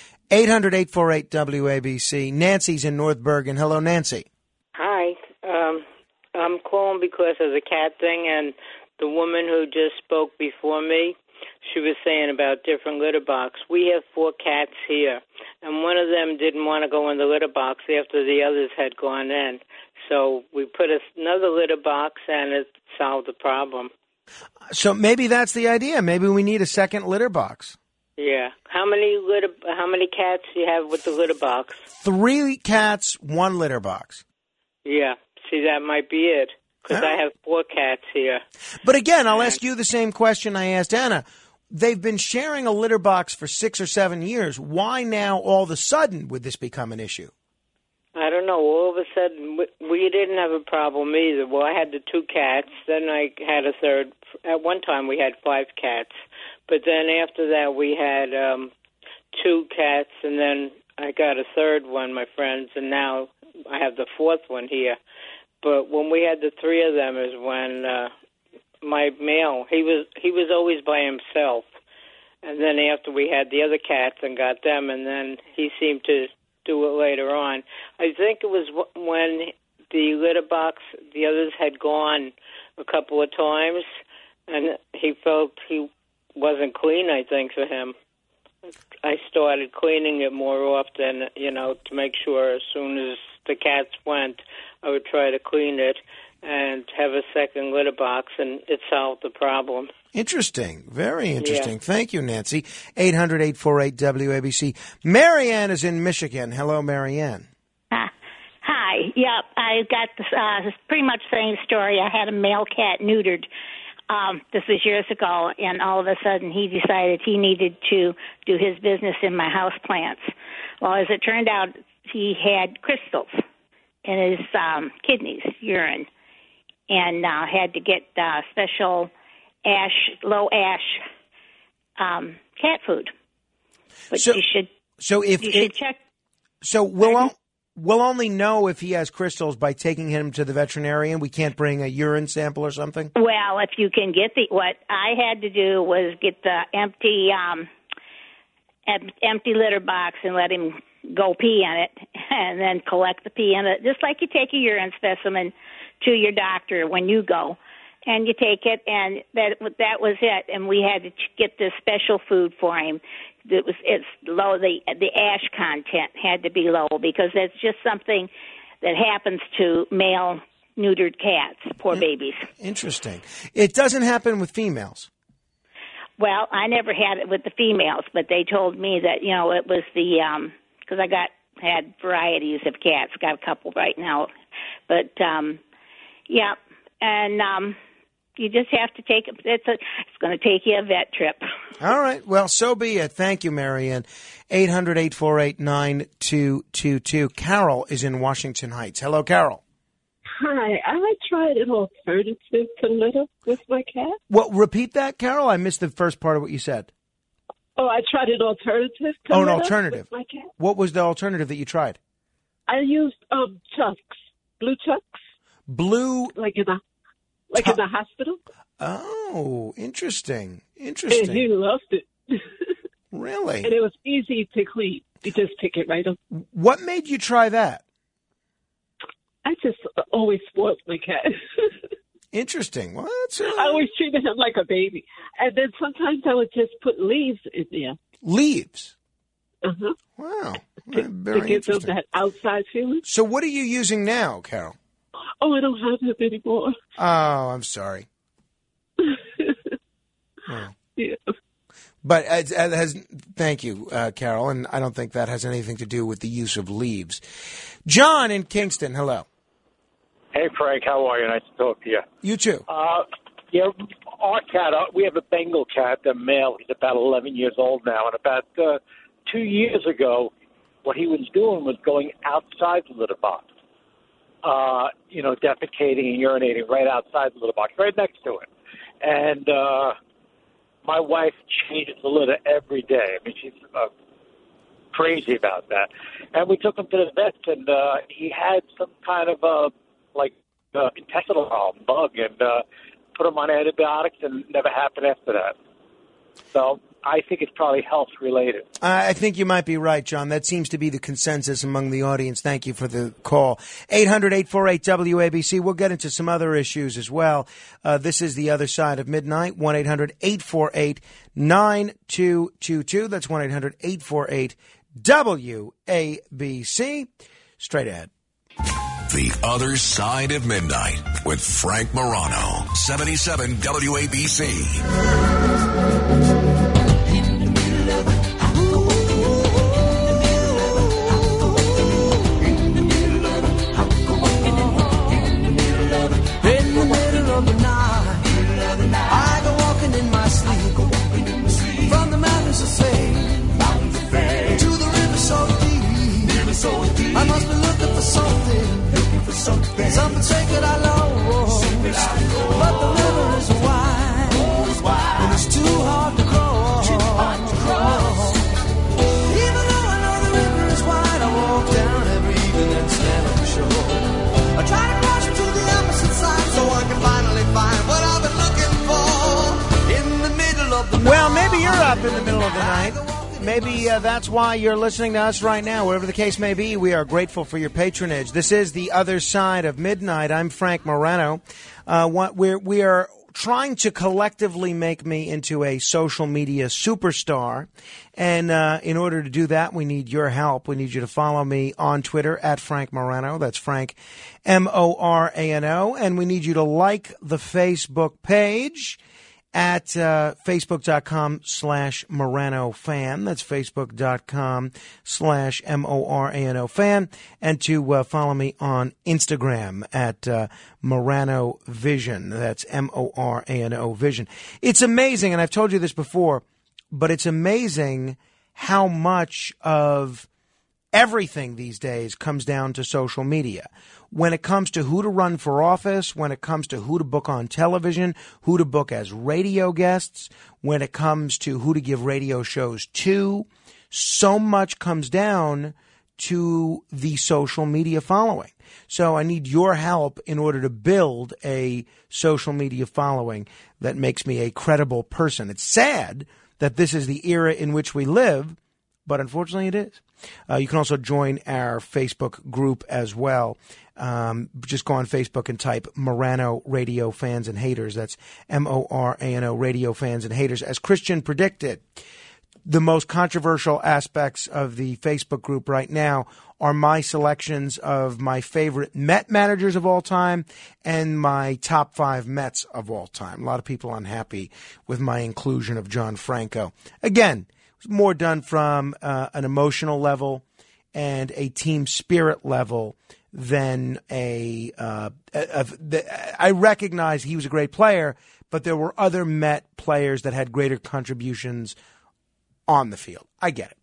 800-848-WABC. Nancy's in North Bergen. Hello, Nancy. Hi. I'm calling because of the cat thing, and the woman who just spoke before me, she was saying about different litter box. We have 4 cats here, and one of them didn't want to go in the litter box after the others had gone in. So we put another litter box, and it solved the problem. So maybe that's the idea. Maybe we need a second litter box. Yeah. How many cats do you have with the litter box? 3 cats, 1 litter box. Yeah. See, that might be it. Because I have 4 cats here. But again, I'll ask you the same question I asked Anna. They've been sharing a litter box for 6 or 7 years. Why now, all of a sudden, would this become an issue? I don't know. All of a sudden, we didn't have a problem either. Well, I had the 2 cats. Then I had a third. At one time, we had 5 cats. But then after that, we had 2 cats. And then I got a third one, my friends. And now I have the 4th one here. But when we had the 3 of them is when my male, he was always by himself. And then after we had the other cats and got them, and then he seemed to do it later on. I think it was when the litter box, the others had gone a couple of times, and he felt he wasn't clean, I think, for him. I started cleaning it more often, to make sure as soon as the cats went, I would try to clean it and have a second litter box, and it solved the problem. Interesting. Very interesting. Yeah. Thank you, Nancy. 800-848-WABC. Marianne is in Michigan. Hello, Marianne. Hi. Yeah, I got pretty much the same story. I had a male cat neutered. This was years ago, and all of a sudden he decided he needed to do his business in my house plants. Well, as it turned out, he had crystals in his kidneys, urine, and had to get special low ash cat food. But you should check. So we'll only know if he has crystals by taking him to the veterinarian. We can't bring a urine sample or something? Well, if you can get what I had to do was get the empty litter box and let him go pee in it, and then collect the pee in it, just like you take a urine specimen to your doctor when you go. and you take it, and that was it. And we had to get this special food for him. It's low. The ash content had to be low because that's just something that happens to male neutered cats, poor babies. Interesting. It doesn't happen with females. Well, I never had it with the females, but they told me that, you know, it was because I had varieties of cats. Got a couple right now. But, yeah, and you just have to take it. It's going to take you a vet trip. All right. Well, so be it. Thank you, Marianne. 800-848-9222. Carol is in Washington Heights. Hello, Carol. Hi. I tried an alternative to litter with my cat. Well, repeat that, Carol. I missed the first part of what you said. Oh, I tried an alternative to an litter alternative. with my cat. What was the alternative that you tried? I used chucks, blue chucks. Blue? Like in the hospital. Oh, interesting. And he loved it. Really? And it was easy to clean. You just pick it right up. What made you try that? I just always spoiled my cat. Interesting. Well, I always treated him like a baby. And then sometimes I would just put leaves in there. Leaves? Uh-huh. Wow. To Very give them interesting. that outside feeling. So what are you using now, Carol? Oh, I don't have him anymore. Oh, I'm sorry. Oh. Yeah. But it has. Thank you, Carol, and I don't think that has anything to do with the use of leaves. John in Kingston, hello. Hey, Frank, how are you? Nice to talk to you. You too. Yeah, our cat, we have a Bengal cat, a male. He's about 11 years old now, and about 2 years ago, what he was doing was going outside the litter box. Defecating and urinating right outside the litter box, right next to it. And my wife changes the litter every day. I mean, she's crazy about that. And we took him to the vet, and he had some kind of intestinal bug, and put him on antibiotics, and never happened after that. So I think it's probably health-related. I think you might be right, John. That seems to be the consensus among the audience. Thank you for the call. 800-848-WABC. We'll get into some other issues as well. This is The Other Side of Midnight, 1-800-848-9222. That's 1-800-848-WABC. Straight ahead. The Other Side of Midnight with Frank Morano, 77 WABC. I must be looking for something sacred I lost. But the river is wide, and it's too hard to cross. Even though I know the river is wide, I walk down every evening and stand on the shore. I try to cross to the opposite side so I can finally find what I've been looking for in the middle of the night. Well, maybe you're up in the middle of the night. Maybe that's why you're listening to us right now. Whatever the case may be, we are grateful for your patronage. This is The Other Side of Midnight. I'm Frank Morano. We are trying to collectively make me into a social media superstar. And in order to do that, we need your help. We need you to follow me on Twitter at Frank Morano. That's Frank, Morano. And we need you to like the Facebook page at facebook.com/Morano fan. That's facebook.com/Morano fan. And to follow me on Instagram at Morano Vision. That's Morano Vision. It's amazing, and I've told you this before, but it's amazing how much of everything these days comes down to social media. When it comes to who to run for office, when it comes to who to book on television, who to book as radio guests, when it comes to who to give radio shows to, so much comes down to the social media following. So I need your help in order to build a social media following that makes me a credible person. It's sad that this is the era in which we live, but unfortunately it is. You can also join our Facebook group as well Just go on Facebook and type Morano Radio Fans and Haters. That's Morano Radio Fans and Haters. As Christian predicted, the most controversial aspects of the Facebook group right now are my selections of my favorite Met managers of all time and my top 5 Mets of all time. A lot of people unhappy with my inclusion of John Franco. Again, it was more done from an emotional level and a team spirit level than I recognize he was a great player, but there were other Met players that had greater contributions on the field. I get it.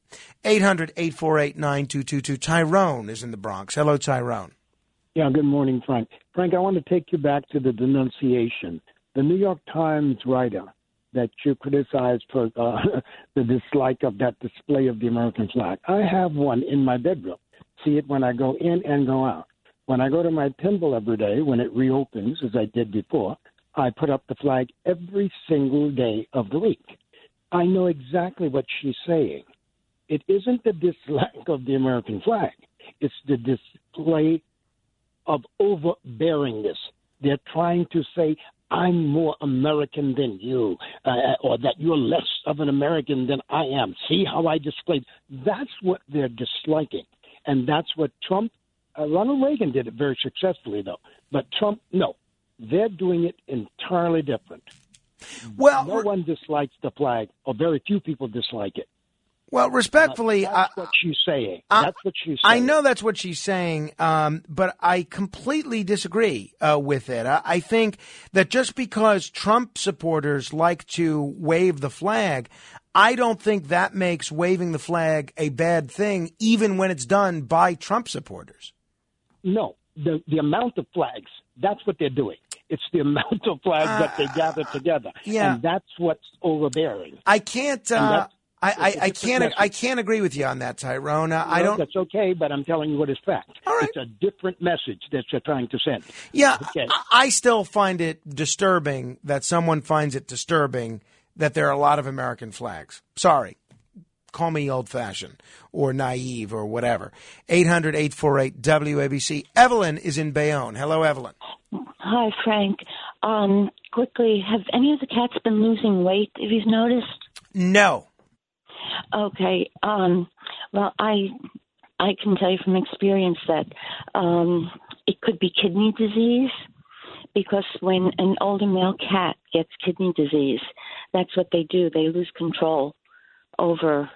800-848-9222. Tyrone is in the Bronx. Hello, Tyrone. Yeah, good morning, Frank. Frank, I want to take you back to the denunciation. The New York Times writer that you criticized for the dislike of that display of the American flag. I have one in my bedroom. See it when I go in and go out. When I go to my temple every day, when it reopens, as I did before, I put up the flag every single day of the week. I know exactly what she's saying. It isn't the dislike of the American flag. It's the display of overbearingness. They're trying to say, I'm more American than you, or that you're less of an American than I am. See how I displayed? That's what they're disliking. And that's what Trump, Ronald Reagan did it very successfully, though. But Trump, no. They're doing it entirely different. Well, no one dislikes the flag, or very few people dislike it. Well, respectfully, that's what she's saying. That's what she's saying. I know that's what she's saying, but I completely disagree with it. I think that just because Trump supporters like to wave the flag, I don't think that makes waving the flag a bad thing, even when it's done by Trump supporters. No, the amount of flags, that's what they're doing. It's the amount of flags that they gather together. Yeah. And that's what's overbearing. I can't... I can't agree with you on that, Tyrone. I don't. That's okay, but I'm telling you what is fact. All right. It's a different message that you're trying to send. Yeah, okay. I still find it disturbing that someone finds it disturbing that there are a lot of American flags. Sorry. Call me old-fashioned or naive or whatever. 800-848-WABC. Evelyn is in Bayonne. Hello, Evelyn. Hi, Frank. Quickly, have any of the cats been losing weight, if you've noticed? No. Okay. Well, I can tell you from experience that it could be kidney disease, because when an older male cat gets kidney disease, that's what they do. They lose control over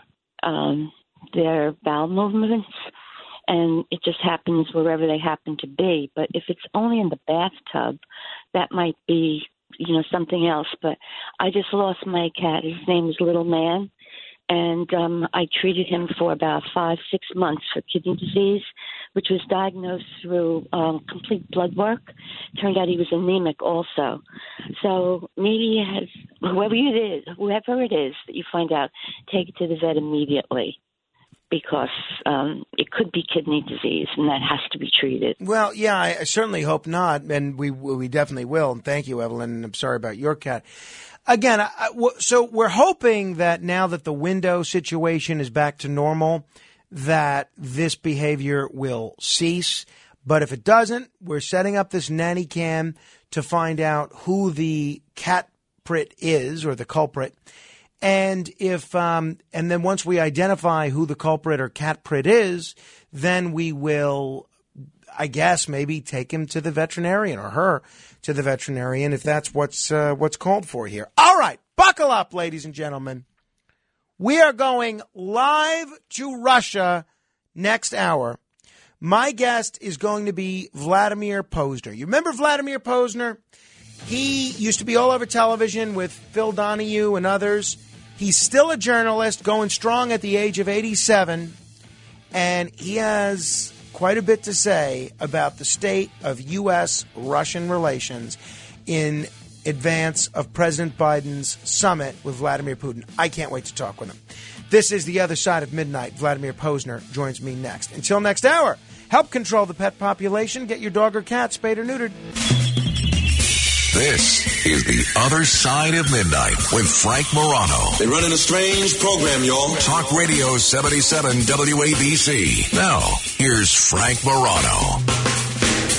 their bowel movements, and it just happens wherever they happen to be. But if it's only in the bathtub, that might be, something else. But I just lost my cat. His name is Little Man. And I treated him for about 5-6 months for kidney disease, which was diagnosed through complete blood work. Turned out he was anemic also. So maybe he has, whoever it is that you find out, take it to the vet immediately, because it could be kidney disease, and that has to be treated. Well, yeah, I certainly hope not, and we definitely will. And thank you, Evelyn. I'm sorry about your cat. Again, so we're hoping that now that the window situation is back to normal, that this behavior will cease. But if it doesn't, we're setting up this nanny cam to find out who the catprit is, or the culprit. And and then once we identify who the culprit or catprit is, then we will, I guess, maybe take him to the veterinarian, or her to the veterinarian, if that's what's called for here. All right, buckle up, ladies and gentlemen. We are going live to Russia next hour. My guest is going to be Vladimir Posner. You remember Vladimir Posner? He used to be all over television with Phil Donahue and others. He's still a journalist, going strong at the age of 87, and he has quite a bit to say about the state of U.S.-Russian relations in advance of President Biden's summit with Vladimir Putin. I can't wait to talk with him. This is The Other Side of Midnight. Vladimir Posner joins me next. Until next hour, help control the pet population. Get your dog or cat spayed or neutered. This is The Other Side of Midnight with Frank Morano. They're running a strange program, y'all. Talk Radio 77 WABC. Now, here's Frank Morano.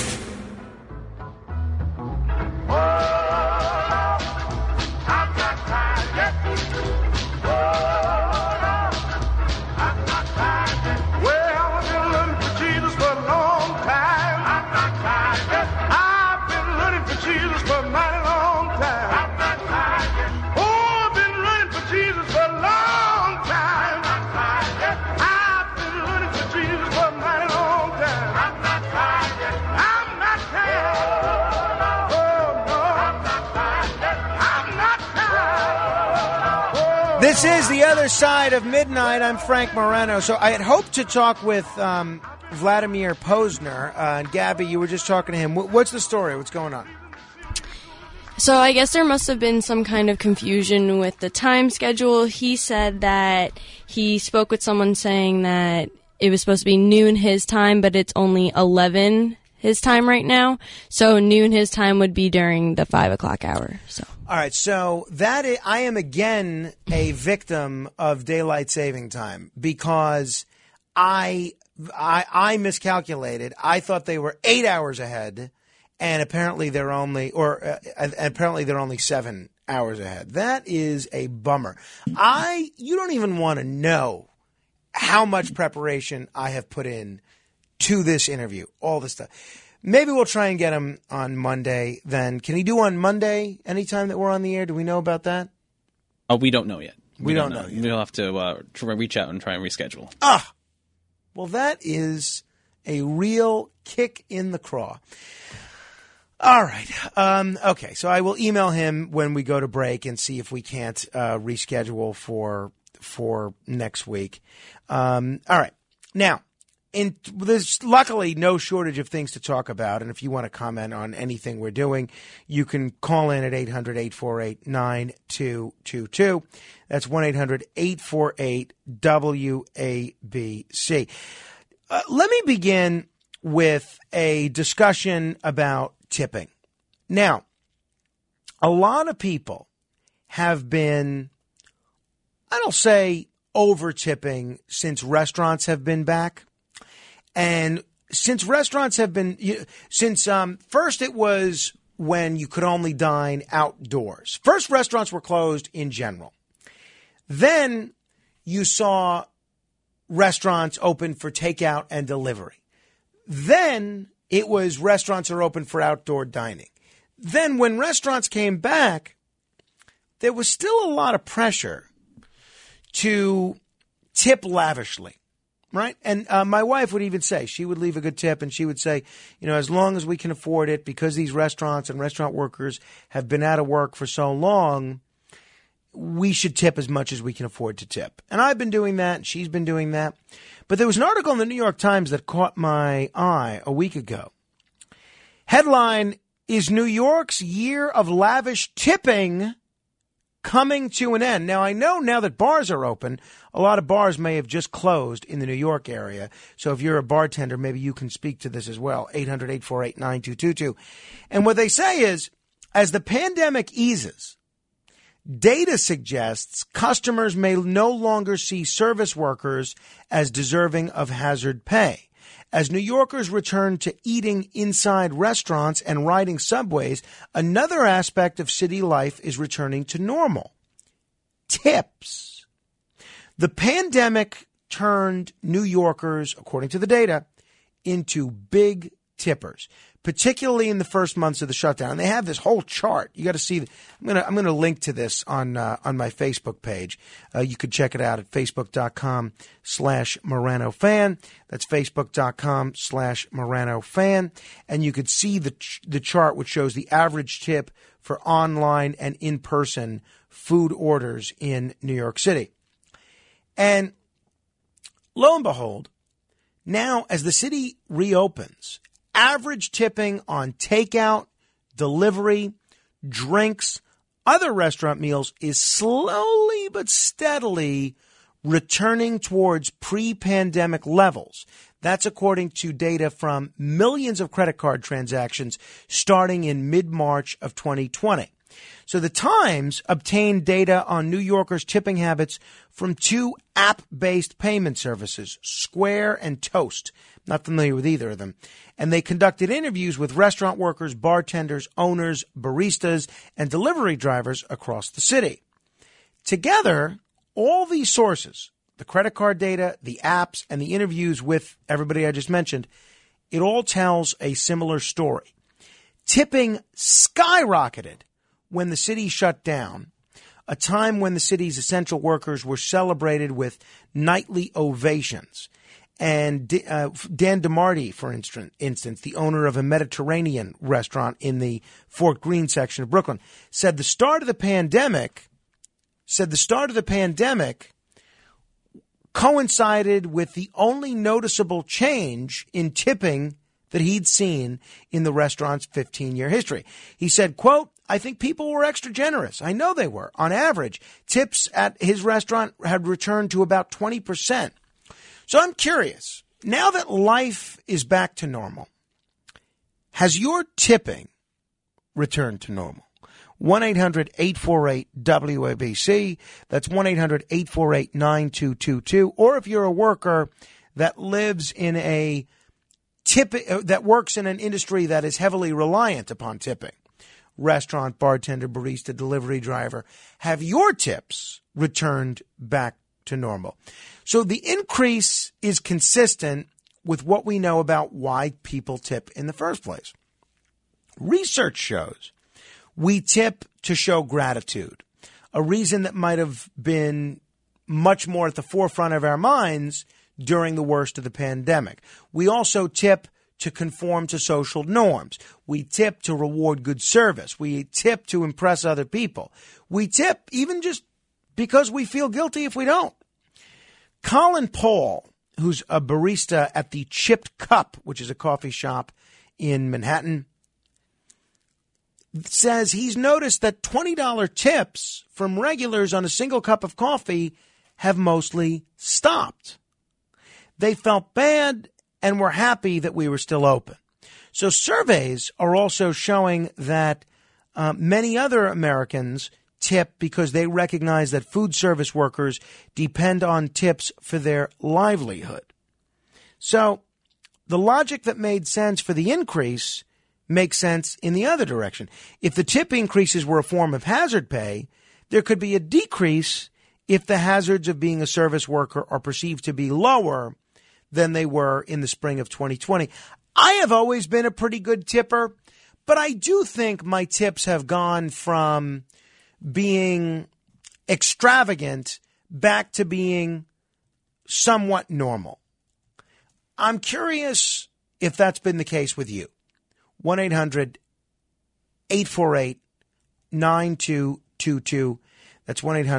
This is The Other Side of Midnight. I'm Frank Morano. So I had hoped to talk with Vladimir Posner. And Gabby, you were just talking to him. What's the story? What's going on? So I guess there must have been some kind of confusion with the time schedule. He said that he spoke with someone saying that it was supposed to be noon his time, but it's only 11 his time right now. So noon his time would be during the 5 o'clock hour. So. All right, so I am again a victim of daylight saving time because I miscalculated. I thought they were 8 hours ahead, and apparently they're only 7 hours ahead. That is a bummer. You don't even want to know how much preparation I have put in to this interview, all this stuff. Maybe we'll try and get him on Monday then. Can he do on Monday anytime that we're on the air? Do we know about that? Oh, we don't know yet. We don't know yet. We'll have to reach out and try and reschedule. Well, that is a real kick in the craw. All right. Okay, so I will email him when we go to break and see if we can't reschedule for next week. All right. Now, there's luckily no shortage of things to talk about, and if you want to comment on anything we're doing, you can call in at 800-848-9222. That's 1-800-848-WABC. Let me begin with a discussion about tipping. Now, a lot of people have been, I don't say over-tipping since restaurants have been back. And since restaurants have been, first it was when you could only dine outdoors. First, restaurants were closed in general. Then you saw restaurants open for takeout and delivery. Then it was restaurants are open for outdoor dining. Then when restaurants came back, there was still a lot of pressure to tip lavishly. Right. And my wife would even say, she would leave a good tip and she would say, as long as we can afford it, because these restaurants and restaurant workers have been out of work for so long, we should tip as much as we can afford to tip. And I've been doing that and she's been doing that. But there was an article in the New York Times that caught my eye a week ago. Headline, is New York's year of lavish tipping coming to an end? Now, I know now that bars are open, a lot of bars may have just closed in the New York area. So if you're a bartender, maybe you can speak to this as well. 800-848-9222. And what they say is, as the pandemic eases, data suggests customers may no longer see service workers as deserving of hazard pay. As New Yorkers return to eating inside restaurants and riding subways, another aspect of city life is returning to normal. Tips. The pandemic turned New Yorkers, according to the data, into big tippers, particularly in the first months of the shutdown. And they have this whole chart. You got to see. I'm going to link to this on my Facebook page. You could check it out at facebook.com/Morano Fan. That's facebook.com/Morano Fan. And you could see the chart, which shows the average tip for online and in-person food orders in New York City. And lo and behold, now as the city reopens, average tipping on takeout, delivery, drinks, other restaurant meals is slowly but steadily returning towards pre-pandemic levels. That's according to data from millions of credit card transactions starting in mid-March of 2020. So the Times obtained data on New Yorkers' tipping habits from two app-based payment services, Square and Toast. Not familiar with either of them. And they conducted interviews with restaurant workers, bartenders, owners, baristas, and delivery drivers across the city. Together, all these sources, the credit card data, the apps, and the interviews with everybody I just mentioned, it all tells a similar story. Tipping skyrocketed when the city shut down, a time when the city's essential workers were celebrated with nightly ovations. And Dan DeMarti, for instance, the owner of a Mediterranean restaurant in the Fort Greene section of Brooklyn, said the start of the pandemic said the start of the pandemic coincided with the only noticeable change in tipping that he'd seen in the restaurant's 15-year history. He said, quote, I think people were extra generous. I know they were. On average, tips at his restaurant had returned to about 20%. So I'm curious, now that life is back to normal, has your tipping returned to normal? 1-800-848-WABC. That's 1-800-848-9222. Or if you're a worker that lives in a that works in an industry that is heavily reliant upon tipping, restaurant, bartender, barista, delivery driver, have your tips returned back to normal? So the increase is consistent with what we know about why people tip in the first place. Research shows we tip to show gratitude, a reason that might have been much more at the forefront of our minds during the worst of the pandemic. We also tip to conform to social norms. We tip to reward good service. We tip to impress other people. We tip even just because we feel guilty if we don't. Colin Paul, who's a barista at the Chipped Cup, which is a coffee shop in Manhattan, says he's noticed that $20 tips from regulars on a single cup of coffee have mostly stopped. They felt bad and were happy that we were still open. So surveys are also showing that many other Americans tip because they recognize that food service workers depend on tips for their livelihood. So the logic that made sense for the increase makes sense in the other direction. If the tip increases were a form of hazard pay, there could be a decrease if the hazards of being a service worker are perceived to be lower than they were in the spring of 2020. I have always been a pretty good tipper, but I do think my tips have gone from being extravagant back to being somewhat normal. I'm curious if that's been the case with you. 1-800-848-9222. That's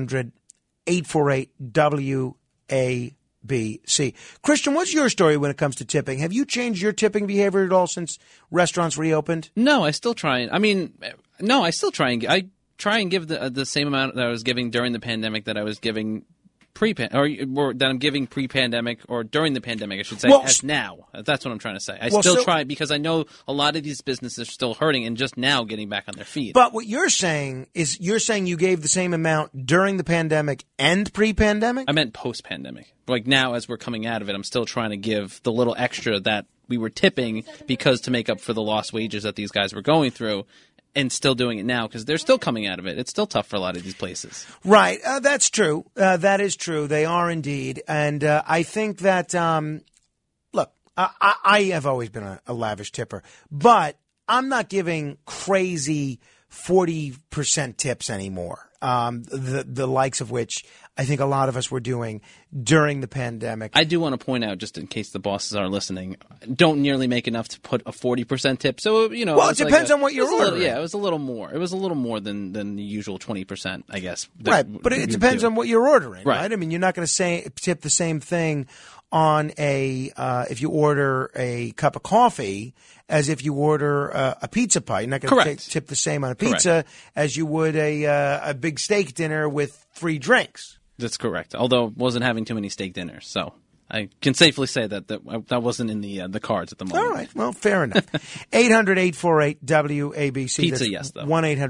1-800-848-WABC. Christian, what's your story when it comes to tipping? Have you changed your tipping behavior at all since restaurants reopened? No, I still try. I try and give the same amount that I was giving during the pandemic that I was giving or that I'm giving pre-pandemic or during the pandemic, I should say, as now. That's what I'm trying to say. I still try because I know a lot of these businesses are still hurting and just now getting back on their feet. But what you're saying is you gave the same amount during the pandemic and pre-pandemic? I meant post-pandemic. Like now as we're coming out of it, I'm still trying to give the little extra that we were tipping because to make up for the lost wages that these guys were going through. And still doing it now because they're still coming out of it. It's still tough for a lot of these places. Right. That's true. That is true. They are indeed. And I think that, look, I have always been a lavish tipper, but I'm not giving crazy 40% tips anymore. The likes of which I think a lot of us were doing during the pandemic. I do want to point out, just in case the bosses are listening, don't nearly make enough to put a 40% tip. So, well, it depends on what you're ordering. It was a little more. It was a little more than the usual 20%, I guess. Right, but it depends on what you're ordering, right? I mean, you're not going to tip the same thing on if you order a cup of coffee as if you order a pizza pie. You're not going to tip the same on a pizza as you would a big steak dinner with free drinks. That's correct. Although wasn't having too many steak dinners, so I can safely say that wasn't in the cards at the moment. All right. Well, fair enough. 800-848-WABC. Pizza, yes, though.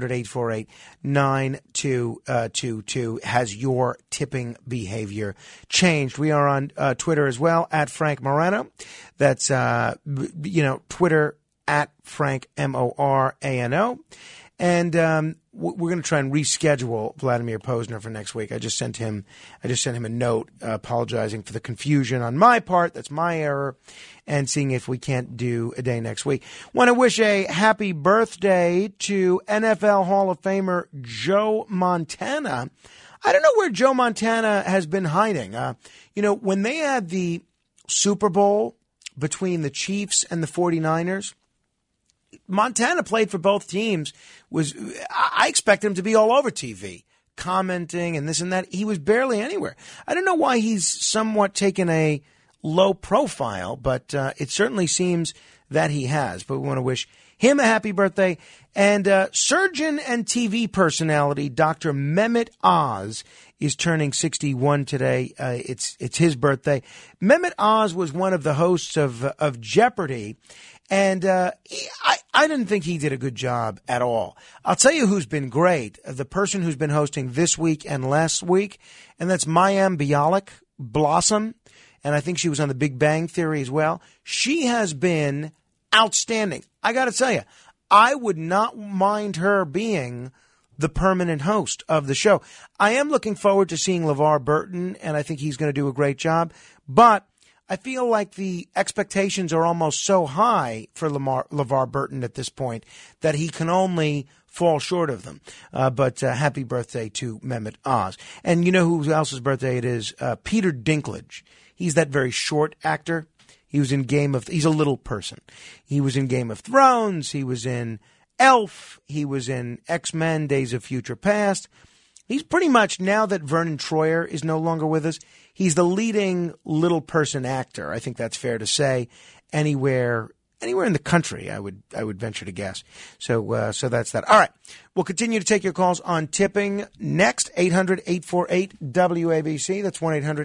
1-800-848-9222. Has your tipping behavior changed? We are on Twitter as well, at Frank Morano. That's, Twitter, at Frank Morano. And we're going to try and reschedule Vladimir Posner for next week. I just sent him a note apologizing for the confusion on my part. That's my error, and seeing if we can't do a day next week. Want to wish a happy birthday to NFL Hall of Famer Joe Montana. I don't know where Joe Montana has been hiding. When they had the Super Bowl between the Chiefs and the 49ers, Montana played for both teams. I expect him to be all over TV, commenting and this and that. He was barely anywhere. I don't know why he's somewhat taken a low profile, but it certainly seems that he has. But we want to wish him a happy birthday. And surgeon and TV personality Dr. Mehmet Oz is turning 61 today. It's his birthday. Mehmet Oz was one of the hosts of Jeopardy, and I didn't think he did a good job at all. I'll tell you who's been great, the person who's been hosting this week and last week, and that's Mayim Bialik, Blossom, and I think she was on The Big Bang Theory as well. She has been outstanding. I got to tell you, I would not mind her being the permanent host of the show. I am looking forward to seeing LeVar Burton, and I think he's going to do a great job. But I feel like the expectations are almost so high for LeVar Burton at this point that he can only fall short of them. But happy birthday to Mehmet Oz. And you know who else's birthday it is? Peter Dinklage. He's that very short actor. He was in he's a little person. He was in Game of Thrones. He was in Elf. He was in X-Men, Days of Future Past. He's pretty much, now that Vernon Troyer is no longer with us, he's the leading little person actor. I think that's fair to say. Anywhere in the country, I would venture to guess. So that's that. All right. We'll continue to take your calls on tipping next. 800-848-WABC. That's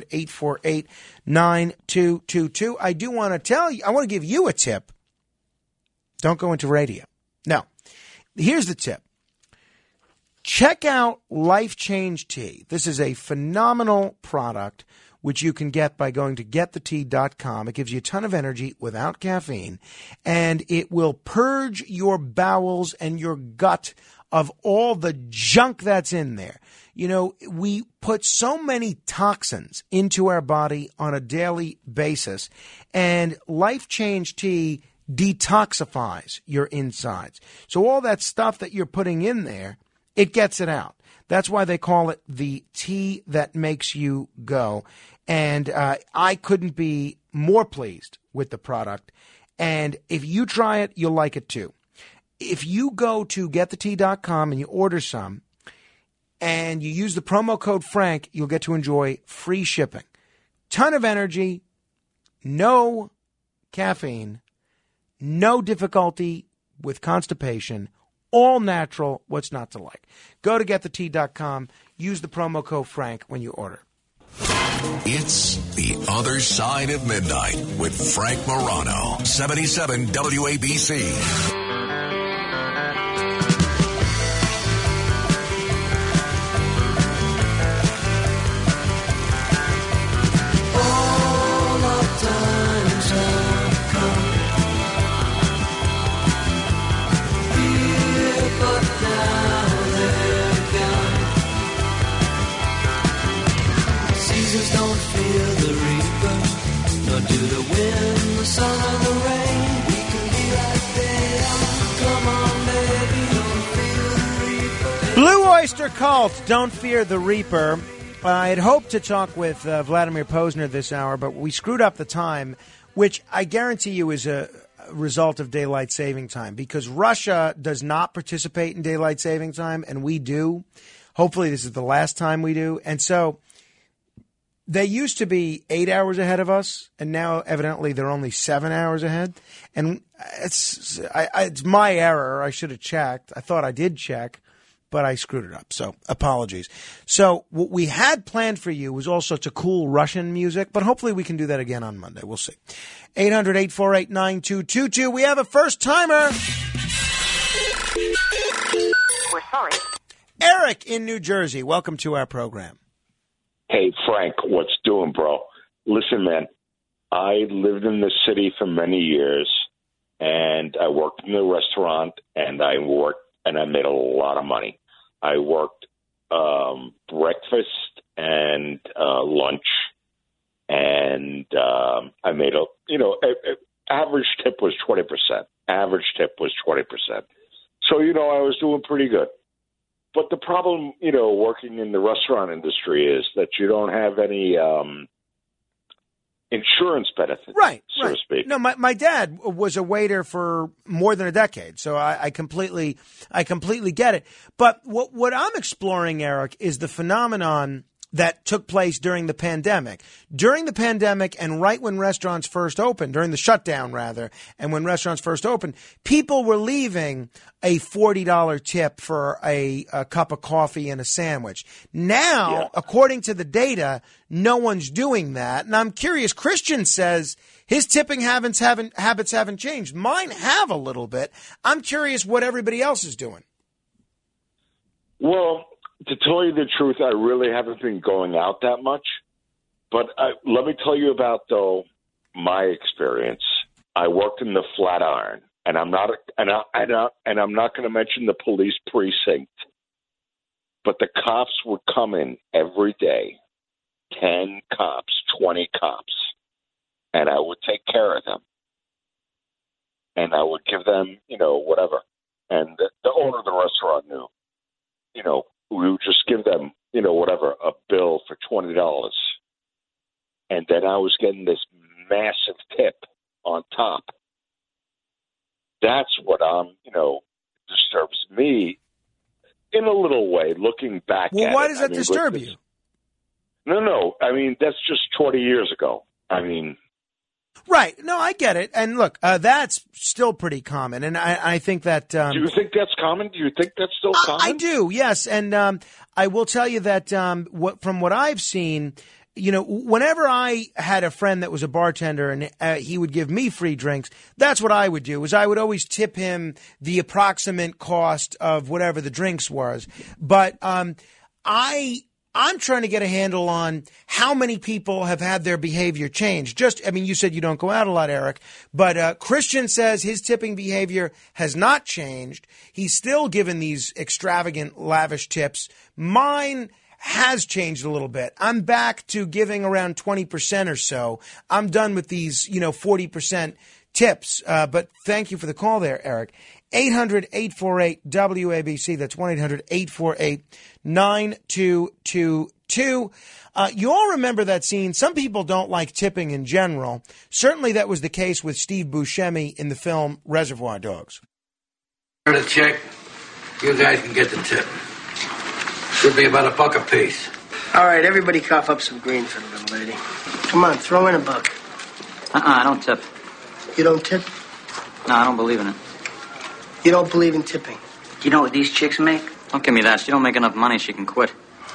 1-800-848-9222. I do want to tell you, I want to give you a tip. Don't go into radio. No. Here's the tip. Check out Life Change Tea. This is a phenomenal product which you can get by going to getthetea.com. It gives you a ton of energy without caffeine, and it will purge your bowels and your gut of all the junk that's in there. You know, we put so many toxins into our body on a daily basis, and Life Change Tea detoxifies your insides. So all that stuff that you're putting in there, it gets it out. That's why they call it the tea that makes you go. And I couldn't be more pleased with the product. And if you try it, you'll like it too. If you go to getthetea.com and you order some and you use the promo code Frank, you'll get to enjoy free shipping. Ton of energy, no caffeine, no difficulty with constipation, all natural, what's not to like. Go to getthetea.com, use the promo code Frank when you order. It's The Other Side of Midnight with Frank Morano, 77 WABC. Don't fear the reaper, nor do the wind, the sun, or the rain. We can be like they are. Come on, baby, don't fear the reaper. Blue Oyster Cult, Don't Fear the Reaper. I had hoped to talk with Vladimir Posner this hour, but we screwed up the time, which I guarantee you is a result of daylight saving time, because Russia does not participate in daylight saving time, and we do. Hopefully this is the last time we do. And so they used to be 8 hours ahead of us, and now evidently they're only 7 hours ahead. And it's my error. I should have checked. I thought I did check, but I screwed it up. So apologies. So what we had planned for you was all sorts of cool Russian music, but hopefully we can do that again on Monday. We'll see. 800-848-9222. We have a first timer. We're sorry. Eric in New Jersey. Welcome to our program. Hey, Frank, what's doing, bro? Listen, man, I lived in the city for many years, and I worked in the restaurant, and I made a lot of money. I worked breakfast and lunch, and I made average tip was 20%. Average tip was 20%. So, I was doing pretty good. But the problem, working in the restaurant industry is that you don't have any insurance benefit, right, so to speak. No, my dad was a waiter for more than a decade, so I completely get it. But what I'm exploring, Eric, is the phenomenon that took place during the pandemic. During the pandemic and right when restaurants first opened, during the shutdown rather, and when restaurants first opened, people were leaving a $40 tip for a cup of coffee and a sandwich. Now, according to the data, no one's doing that. And I'm curious, Christian says his tipping habits haven't changed. Mine have a little bit. I'm curious what everybody else is doing. Well, to tell you the truth, I really haven't been going out that much. But let me tell you about, though, my experience. I worked in the Flatiron, and I'm not going to mention the police precinct, but the cops would come in every day, 10 cops, 20 cops, and I would take care of them, and I would give them, whatever. And the owner of the restaurant knew, we would just give them, whatever, a bill for $20. And then I was getting this massive tip on top. That's what disturbs me in a little way, looking back at it. Well, why does that disturb you? No. I mean, that's just 20 years ago. I mean... Right. No, I get it. And look, that's still pretty common. And I think that... do you think that's common? Do you think that's still common? I do, yes. And I will tell you that from what I've seen, whenever I had a friend that was a bartender and he would give me free drinks, that's what I would do, is I would always tip him the approximate cost of whatever the drinks was. But I'm trying to get a handle on how many people have had their behavior change. You said you don't go out a lot, Eric, but Christian says his tipping behavior has not changed. He's still given these extravagant, lavish tips. Mine has changed a little bit. I'm back to giving around 20% or so. I'm done with these, 40% tips. But thank you for the call there, Eric. 800-848-WABC. That's 1-800-848-9222. You all remember that scene. Some people don't like tipping in general. Certainly that was the case with Steve Buscemi in the film Reservoir Dogs. For the check, you guys can get the tip. Should be about $1 a piece. All right, everybody cough up some green for the little lady. Come on, throw in $1. I don't tip. You don't tip? No, I don't believe in it. You don't believe in tipping? You know what these chicks make? Don't give me that. She don't make enough money, she can quit.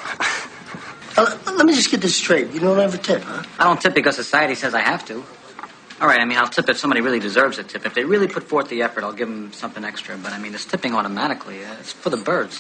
Let me just get this straight. You don't ever tip, huh? I don't tip because society says I have to. All right, I'll tip if somebody really deserves a tip. If they really put forth the effort, I'll give them something extra. But, it's tipping automatically. It's for the birds.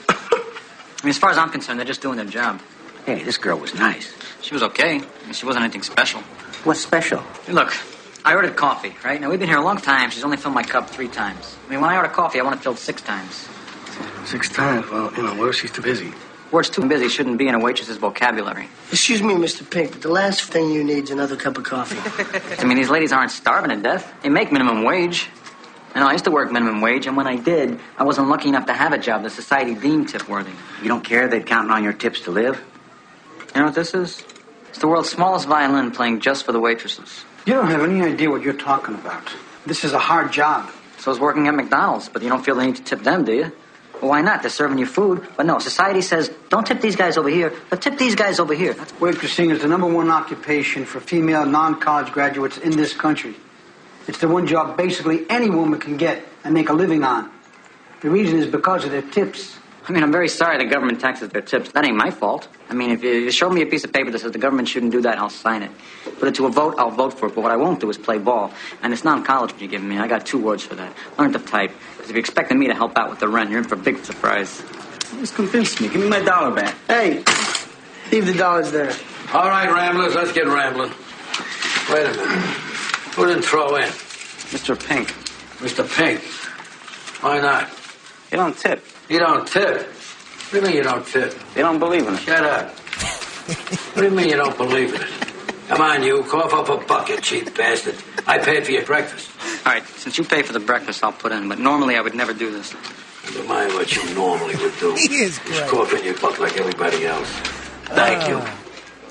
As far as I'm concerned, they're just doing their job. Hey, this girl was nice. She was okay. She wasn't anything special. What's special? Hey, look, I ordered coffee, right? Now, we've been here a long time. She's only filled my cup 3 times. When I order coffee, I want it filled 6 times. 6 times? Well, what if she's too busy? Words too busy shouldn't be in a waitress's vocabulary. Excuse me, Mr. Pink, but the last thing you need is another cup of coffee. These ladies aren't starving to death. They make minimum wage. I used to work minimum wage, and when I did, I wasn't lucky enough to have a job that society deemed tip-worthy. You don't care they're counting on your tips to live? You know what this is? It's the world's smallest violin playing just for the waitresses. You don't have any idea what you're talking about. This is a hard job. So is working at McDonald's, but you don't feel the need to tip them, do you? Well, why not? They're serving you food. But no, society says, don't tip these guys over here, but tip these guys over here. Waitressing is the #1 occupation for female non-college graduates in this country. It's the one job basically any woman can get and make a living on. The reason is because of their tips. I'm very sorry the government taxes their tips. That ain't my fault. If you show me a piece of paper that says the government shouldn't do that, I'll sign it. Put it to a vote, I'll vote for it. But what I won't do is play ball. And it's non-college what you're giving me. I got 2 words for that. Learn to type. Because if you're expecting me to help out with the rent, you're in for a big surprise. Just convince me. Give me my $1 back. Hey, leave the dollars there. All right, Ramblers, let's get rambling. Wait a minute. Who didn't throw in? Mr. Pink. Mr. Pink? Why not? You don't tip. You don't tip? What do you mean you don't tip? They don't believe in it. Shut up. What do you mean you don't believe in it? Come on, you. Cough up $1, you cheap bastard. I paid for your breakfast. All right, since you pay for the breakfast, I'll put in. But normally I would never do this. Never mind what you normally would do. He is great. Just cough in your butt like everybody else. Thank you.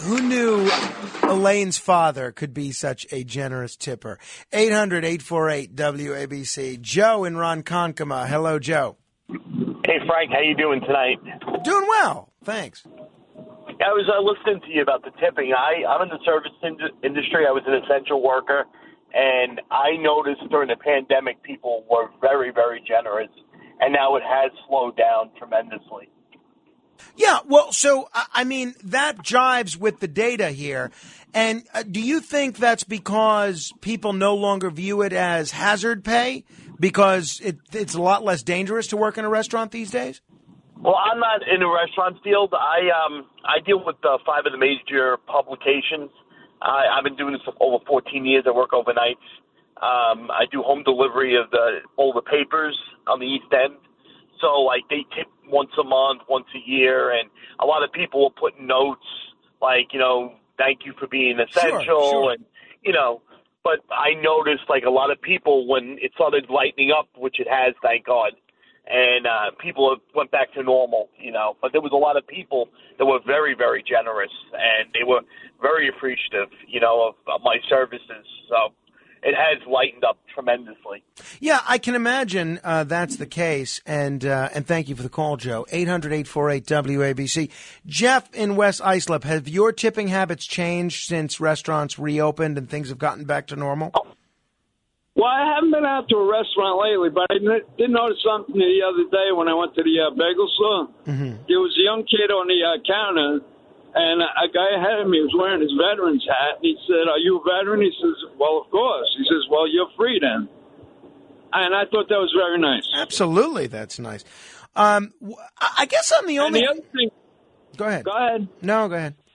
Who knew Elaine's father could be such a generous tipper? 800-848-WABC. Joe in Ronkonkoma. Hello, Joe. Hey, Frank. How you doing tonight? Doing well. Thanks. I was listening to you about the tipping. I'm in the service industry. I was an essential worker, and I noticed during the pandemic people were very, very generous, and now it has slowed down tremendously. Yeah, well, so, I mean, that jives with the data here. And do you think that's because people no longer view it as hazard pay because it's a lot less dangerous to work in a restaurant these days? Well, I'm not in the restaurant field. I deal with 5 of the major publications. I've been doing this for over 14 years. I work overnights. I do home delivery of all the papers on the East End. So, like, they tip once a month, once a year, and a lot of people will put notes like, thank you for being essential, sure. And, but I noticed, like, a lot of people, when it started lightening up, which it has, thank God, and people went back to normal, but there was a lot of people that were very, very generous, and they were very appreciative, of my services, so it has lightened up tremendously. Yeah, I can imagine that's the case, and thank you for the call, Joe. 800-848-WABC. Jeff in West Islip, have your tipping habits changed since restaurants reopened and things have gotten back to normal? Well, I haven't been out to a restaurant lately, but I did notice something the other day when I went to the bagel store. Mm-hmm. There was a young kid on the counter, and a guy ahead of me was wearing his veteran's hat, and he said, "Are you a veteran?" He says, "Well, of course." He says, "Well, you're free then." And I thought that was very nice. Absolutely, that's nice. I guess I'm the only... And the other thing... Go ahead. Go ahead. No, go ahead.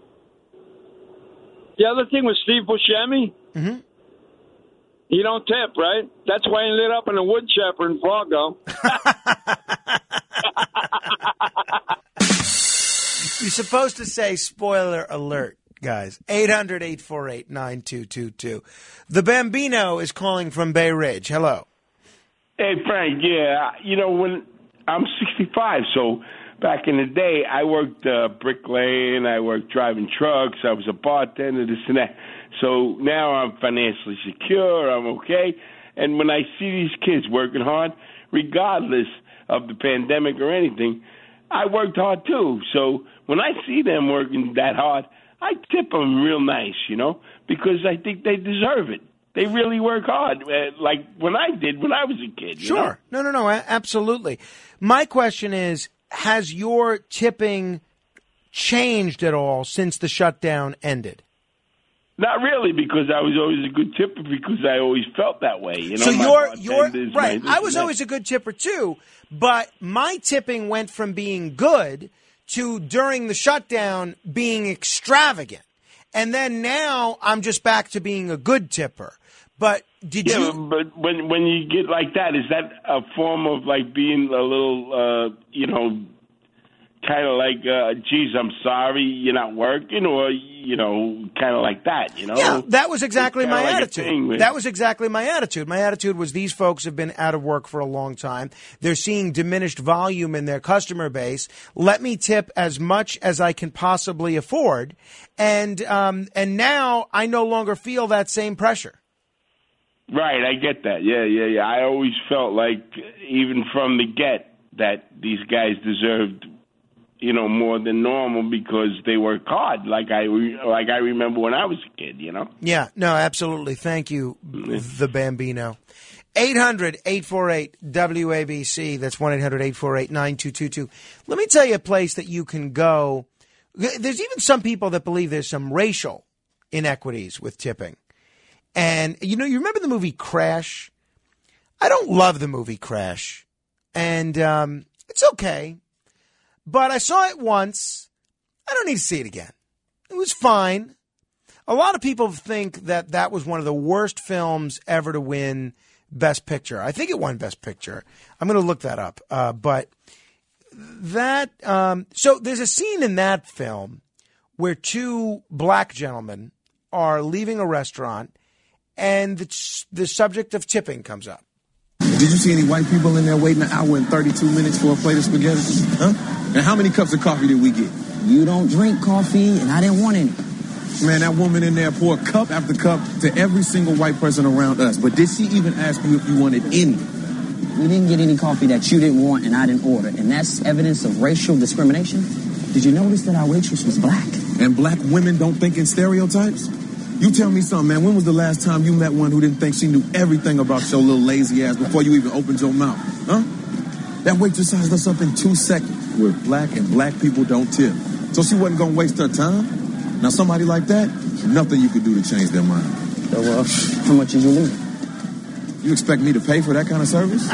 The other thing was Steve Buscemi. Mm-hmm. You don't tip, right? That's why he lit up in a wood chipper in Fargo. You're supposed to say spoiler alert, guys. 800-848-9222. The Bambino is calling from Bay Ridge. Hello. Hey, Frank. Yeah, when I'm 65, so back in the day, I worked bricklaying, I worked driving trucks, I was a bartender, this and that. So now I'm financially secure, I'm okay. And when I see these kids working hard, regardless of the pandemic or anything, I worked hard too. So when I see them working that hard, I tip them real nice, because I think they deserve it. They really work hard, like when I did when I was a kid. Sure. No, absolutely. My question is, has your tipping changed at all since the shutdown ended? Not really, because I was always a good tipper because I always felt that way. So you're right. I was always a good tipper too, but my tipping went from being good to during the shutdown being extravagant, and then now I'm just back to being a good tipper. But but when you get like that, is that a form of like being a little, kind of like, geez, I'm sorry you're not working, or, kind of like that, Yeah, that was exactly my attitude. That was exactly my attitude. My attitude was these folks have been out of work for a long time. They're seeing diminished volume in their customer base. Let me tip as much as I can possibly afford. And now I no longer feel that same pressure. Right, I get that. Yeah. I always felt like, even from the get, that these guys deserved more than normal because they work hard, like I remember when I was a kid, Yeah, no, absolutely. Thank you, the Bambino. 800-848-WABC. That's 1-800-848-9222. Let me tell you a place that you can go. There's even some people that believe there's some racial inequities with tipping. And, you remember the movie Crash? I don't love the movie Crash. And it's okay. But I saw it once. I don't need to see it again. It was fine. A lot of people think that was one of the worst films ever to win Best Picture. I think it won Best Picture. I'm going to look that up. But that so there's a scene in that film where two black gentlemen are leaving a restaurant, and the subject of tipping comes up. Did you see any white people in there waiting an hour and 32 minutes for a plate of spaghetti? Huh? And how many cups of coffee did we get? You don't drink coffee, and I didn't want any. Man, that woman in there poured cup after cup to every single white person around us. But did she even ask you if you wanted any? We didn't get any coffee that you didn't want and I didn't order. And that's evidence of racial discrimination. Did you notice that our waitress was black? And black women don't think in stereotypes? You tell me something, man. When was the last time you met one who didn't think she knew everything about your little lazy ass before you even opened your mouth? Huh? That waitress sized us up in 2 seconds. We're black and black people don't tip. So she wasn't going to waste her time? Now, somebody like that, nothing you could do to change their mind. So, how much did you leave? You expect me to pay for that kind of service?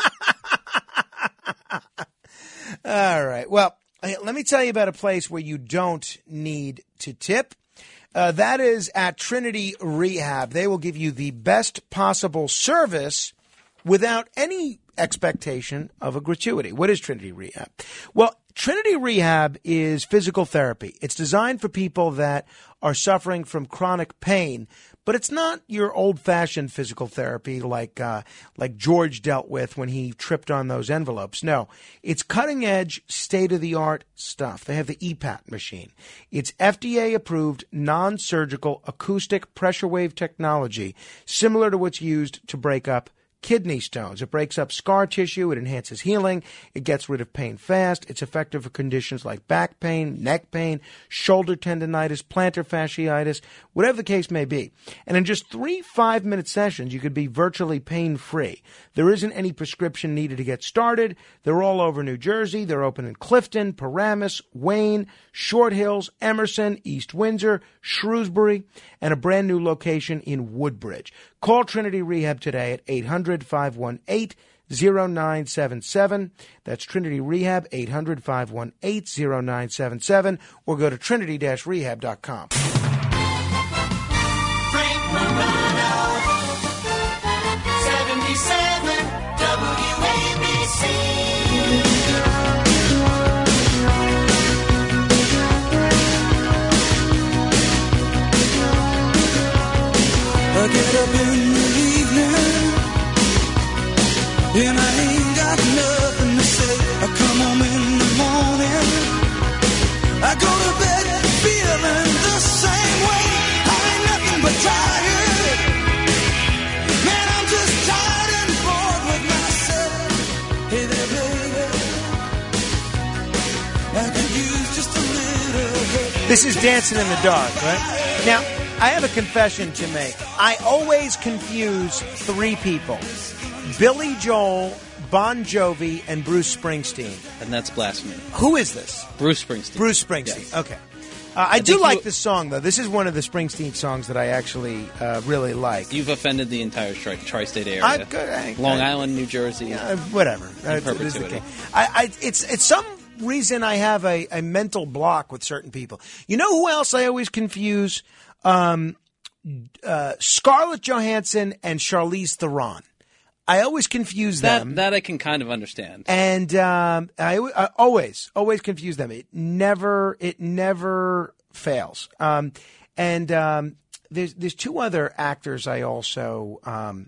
All right. Well, let me tell you about a place where you don't need to tip. That is at Trinity Rehab. They will give you the best possible service without any expectation of a gratuity. What is Trinity Rehab? Well, Trinity Rehab is physical therapy. It's designed for people that are suffering from chronic pain, but it's not your old-fashioned physical therapy like George dealt with when he tripped on those envelopes. No, it's cutting-edge, state-of-the-art stuff. They have the EPAT machine. It's FDA-approved, non-surgical, acoustic pressure wave technology, similar to what's used to break up kidney stones. It breaks up scar tissue. It enhances healing. It gets rid of pain fast. It's effective for conditions like back pain, neck pain, shoulder tendonitis, plantar fasciitis, whatever the case may be. And in just 3 5-minute sessions, you could be virtually pain-free. There isn't any prescription needed to get started. They're all over New Jersey. They're open in Clifton, Paramus, Wayne, Short Hills, Emerson, East Windsor, Shrewsbury, and a brand new location in Woodbridge. Call Trinity Rehab today at 800-518-0977. That's Trinity Rehab, 800-518-0977, or go to trinity-rehab.com. Frank Morano, 77 WABC. I get up in the evening and I ain't got nothing to say. I come home in the morning, I go to bed feeling the same way. I ain't nothing but tired. Man, I'm just tired and bored with myself. Hey there, baby, I could use just a little help. This is Dancing in the Dark, right? Now, I have a confession to make. I always confuse 3 people: Billy Joel, Bon Jovi, and Bruce Springsteen. And that's blasphemy. Who is this? Bruce Springsteen. Bruce Springsteen. Yes. Okay. I do like this song, though. This is one of the Springsteen songs that I actually really like. You've offended the entire tri-state area. Long Island, New Jersey. Whatever. In perpetuity. It's some reason I have a mental block with certain people. You know who else I always confuse? Scarlett Johansson and Charlize Theron. I always confuse them. That I can kind of understand. And I always confuse them. It never fails. There's 2 other actors I also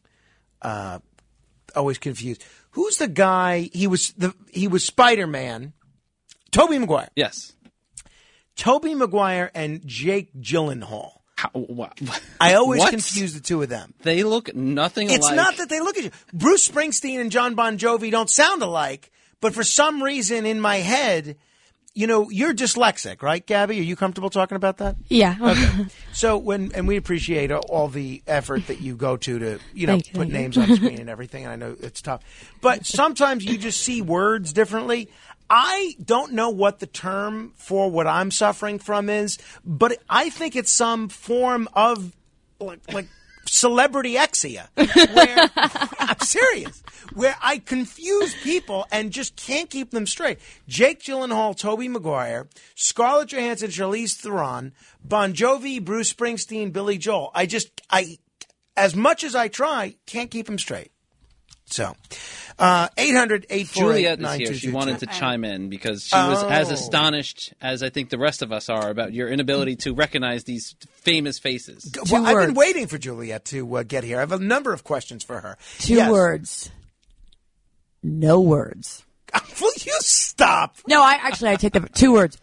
always confuse. Who's the guy? He was Spider-Man. Tobey Maguire. Yes. Tobey Maguire and Jake Gyllenhaal. What? I always confuse the 2 of them. They look nothing alike. It's not that they look at you. Bruce Springsteen and John Bon Jovi don't sound alike, but for some reason in my head, you know, you're dyslexic, right, Gabby? Are you comfortable talking about that? Yeah. Okay. So and we appreciate all the effort that you go to put names on the screen and everything. And I know it's tough, but sometimes you just see words differently. I don't know what the term for what I'm suffering from is, but I think it's some form of like celebrity exia. Where I'm serious, where I confuse people and just can't keep them straight. Jake Gyllenhaal, Tobey Maguire, Scarlett Johansson, Charlize Theron, Bon Jovi, Bruce Springsteen, Billy Joel. I as much as I try, can't keep them straight. So, 800-848-9222. Juliet is here. She wanted to chime in because she was as astonished as I think the rest of us are about your inability to recognize these famous faces. Well, I've been waiting for Juliet to get here. I have a number of questions for her. 2 words. No words. Will you stop? No, I take the 2 words.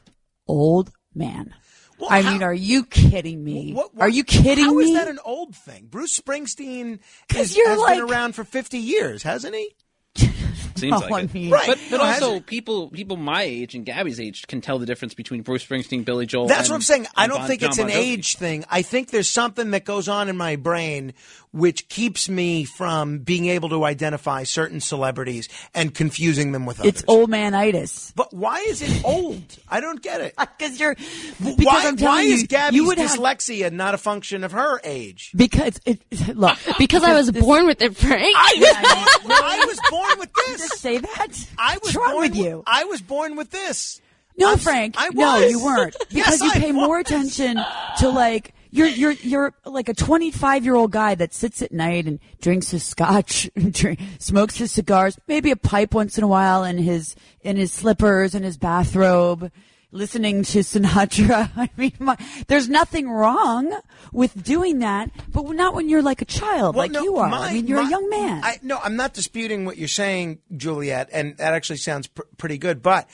old man. Well, I mean, are you kidding me? Are you kidding me? How is that an old thing? Bruce Springsteen has been around for 50 years, hasn't he? Seems like it. Right. But also, people my age and Gabby's age can tell the difference between Bruce Springsteen, Billy Joel. That's and, what I'm saying. I don't Bon- think John it's an Bon Jovi. age thing. I think there's something that goes on in my brain which keeps me from being able to identify certain celebrities and confusing them with others. It's old manitis. But why is it old? I don't get it. Because you're. Why is Gabby's dyslexia not a function of her age? Because because I was born with it, Frank. I was born with this. Just say that. What's wrong with you? I was born with this. No, Frank. I was. No, you weren't. Because Yes, you I pay more was. attention to like you're like a 25-year-old guy that sits at night and drinks his scotch, smokes his cigars, maybe a pipe once in a while in his slippers and his bathrobe, listening to Sinatra. I mean, there's nothing wrong with doing that, but not when you're like a child, you are. I mean, you're a young man. I'm not disputing what you're saying, Juliet, and that actually sounds pretty good. But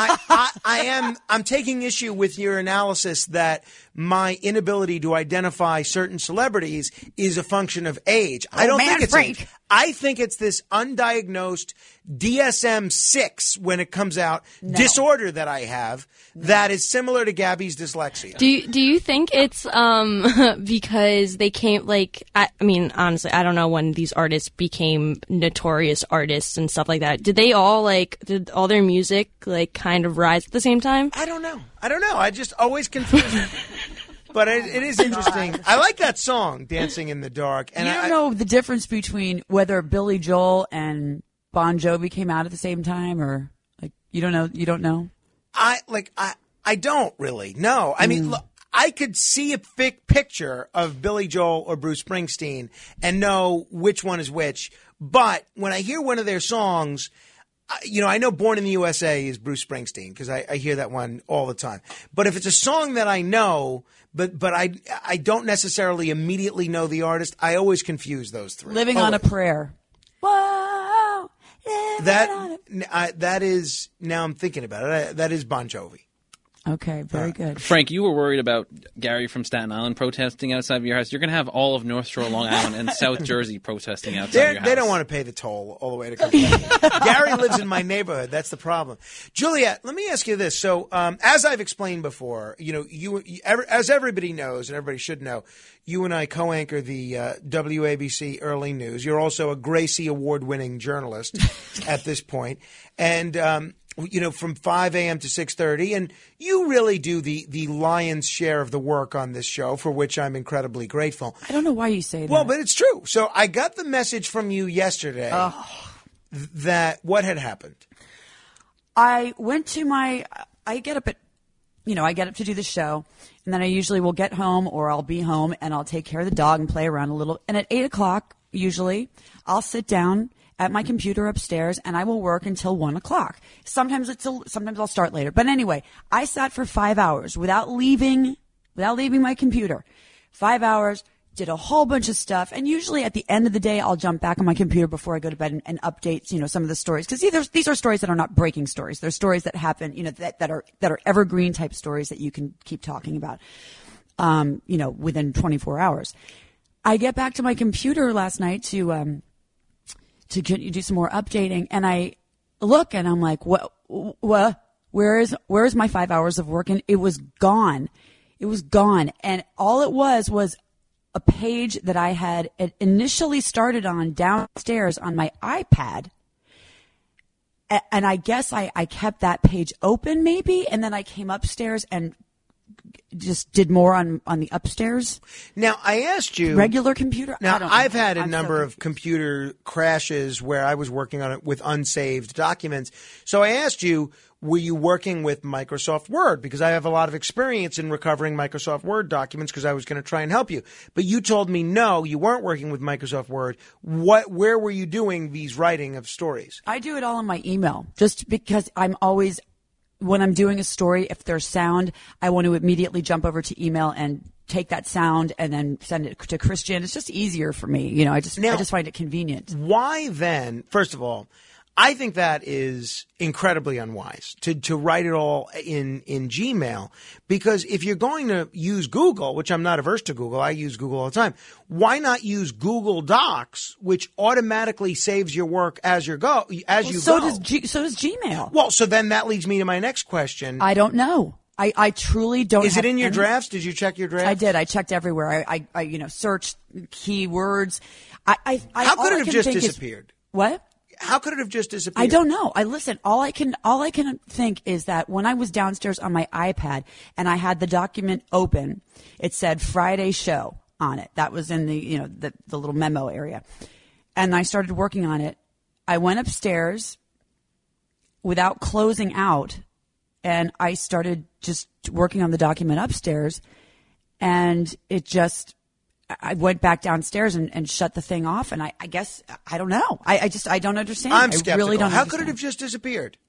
I'm taking issue with your analysis that my inability to identify certain celebrities is a function of age. I don't think it's age. I think it's this undiagnosed DSM-6 when it comes out disorder that I have that is similar to Gabby's dyslexia. Do you think it's because they came I mean honestly I don't know when these artists became notorious artists and stuff like that. Did they all did all their music kind of rise at the same time? I don't know. I just always confuse it. But it is interesting. I like that song, Dancing in the Dark. And you don't know the difference between whether Billy Joel and Bon Jovi came out at the same time, or you don't know. You don't know. I don't really know. I mean, look, I could see a picture of Billy Joel or Bruce Springsteen and know which one is which. But when I hear one of their songs, I know Born in the USA is Bruce Springsteen because I hear that one all the time. But if it's a song that I know, but I don't necessarily immediately know the artist, I always confuse those three. Living on a Prayer. Whoa. That is, now I'm thinking about it, that is Bon Jovi. Okay, very good. Frank, you were worried about Gary from Staten Island protesting outside of your house. You're going to have all of North Shore, Long Island, and South Jersey protesting outside your house. They don't want to pay the toll all the way to complain. Gary lives in my neighborhood. That's the problem. Juliet, let me ask you this. So, as I've explained before, as everybody knows, and everybody should know, you and I co-anchor the WABC Early News. You're also a Gracie Award-winning journalist at this point. And, from 5 a.m. to 6:30, and you really do the lion's share of the work on this show, for which I'm incredibly grateful. I don't know why you say that. Well, but it's true. So I got the message from you yesterday that what had happened. I went to I get up to do the show, and then I usually will get home, or I'll be home, and I'll take care of the dog and play around a little. And at 8 o'clock, usually, I'll sit down at my computer upstairs, and I will work until 1 o'clock. Sometimes I'll start later. But anyway, I sat for 5 hours without leaving my computer. 5 hours, did a whole bunch of stuff, and usually at the end of the day, I'll jump back on my computer before I go to bed and update, some of the stories. Because these are stories that are not breaking stories. They're stories that happen, that are evergreen type stories that you can keep talking about, within 24 hours. I get back to my computer last night to do some more updating, and I look and I'm like, what, where is my 5 hours of work? And it was gone. And all it was a page that I had initially started on downstairs on my iPad. And I guess I kept that page open maybe. And then I came upstairs and just did more on the upstairs. Now, I asked you... Regular computer? Now, I've had a number of computer crashes where I was working on it with unsaved documents. So I asked you, were you working with Microsoft Word? Because I have a lot of experience in recovering Microsoft Word documents because I was going to try and help you. But you told me, no, you weren't working with Microsoft Word. Where were you doing these writing of stories? I do it all in my email, just because I'm always... When I'm doing a story, if there's sound, I want to immediately jump over to email and take that sound and then send it to Christian. It's just easier for me. I just find it convenient. Why then, first of all, I think that is incredibly unwise to write it all in Gmail, because if you're going to use Google, which I'm not averse to Google, I use Google all the time, why not use Google Docs, which automatically saves your work as you go? So does Gmail. Well, so then that leads me to my next question. I don't know. I truly don't. Is have it in your any- drafts? Did you check your drafts? I did. I checked everywhere. I searched keywords. How could it have just disappeared? What? How could it have just disappeared? I don't know. Listen. All I can think is that when I was downstairs on my iPad and I had the document open, it said Friday show on it. That was in the little memo area, and I started working on it. I went upstairs without closing out, and I started just working on the document upstairs, and it just. I went back downstairs and shut the thing off, and I guess I don't know. I don't understand. I'm skeptical. I really don't. How understand. could it have just disappeared?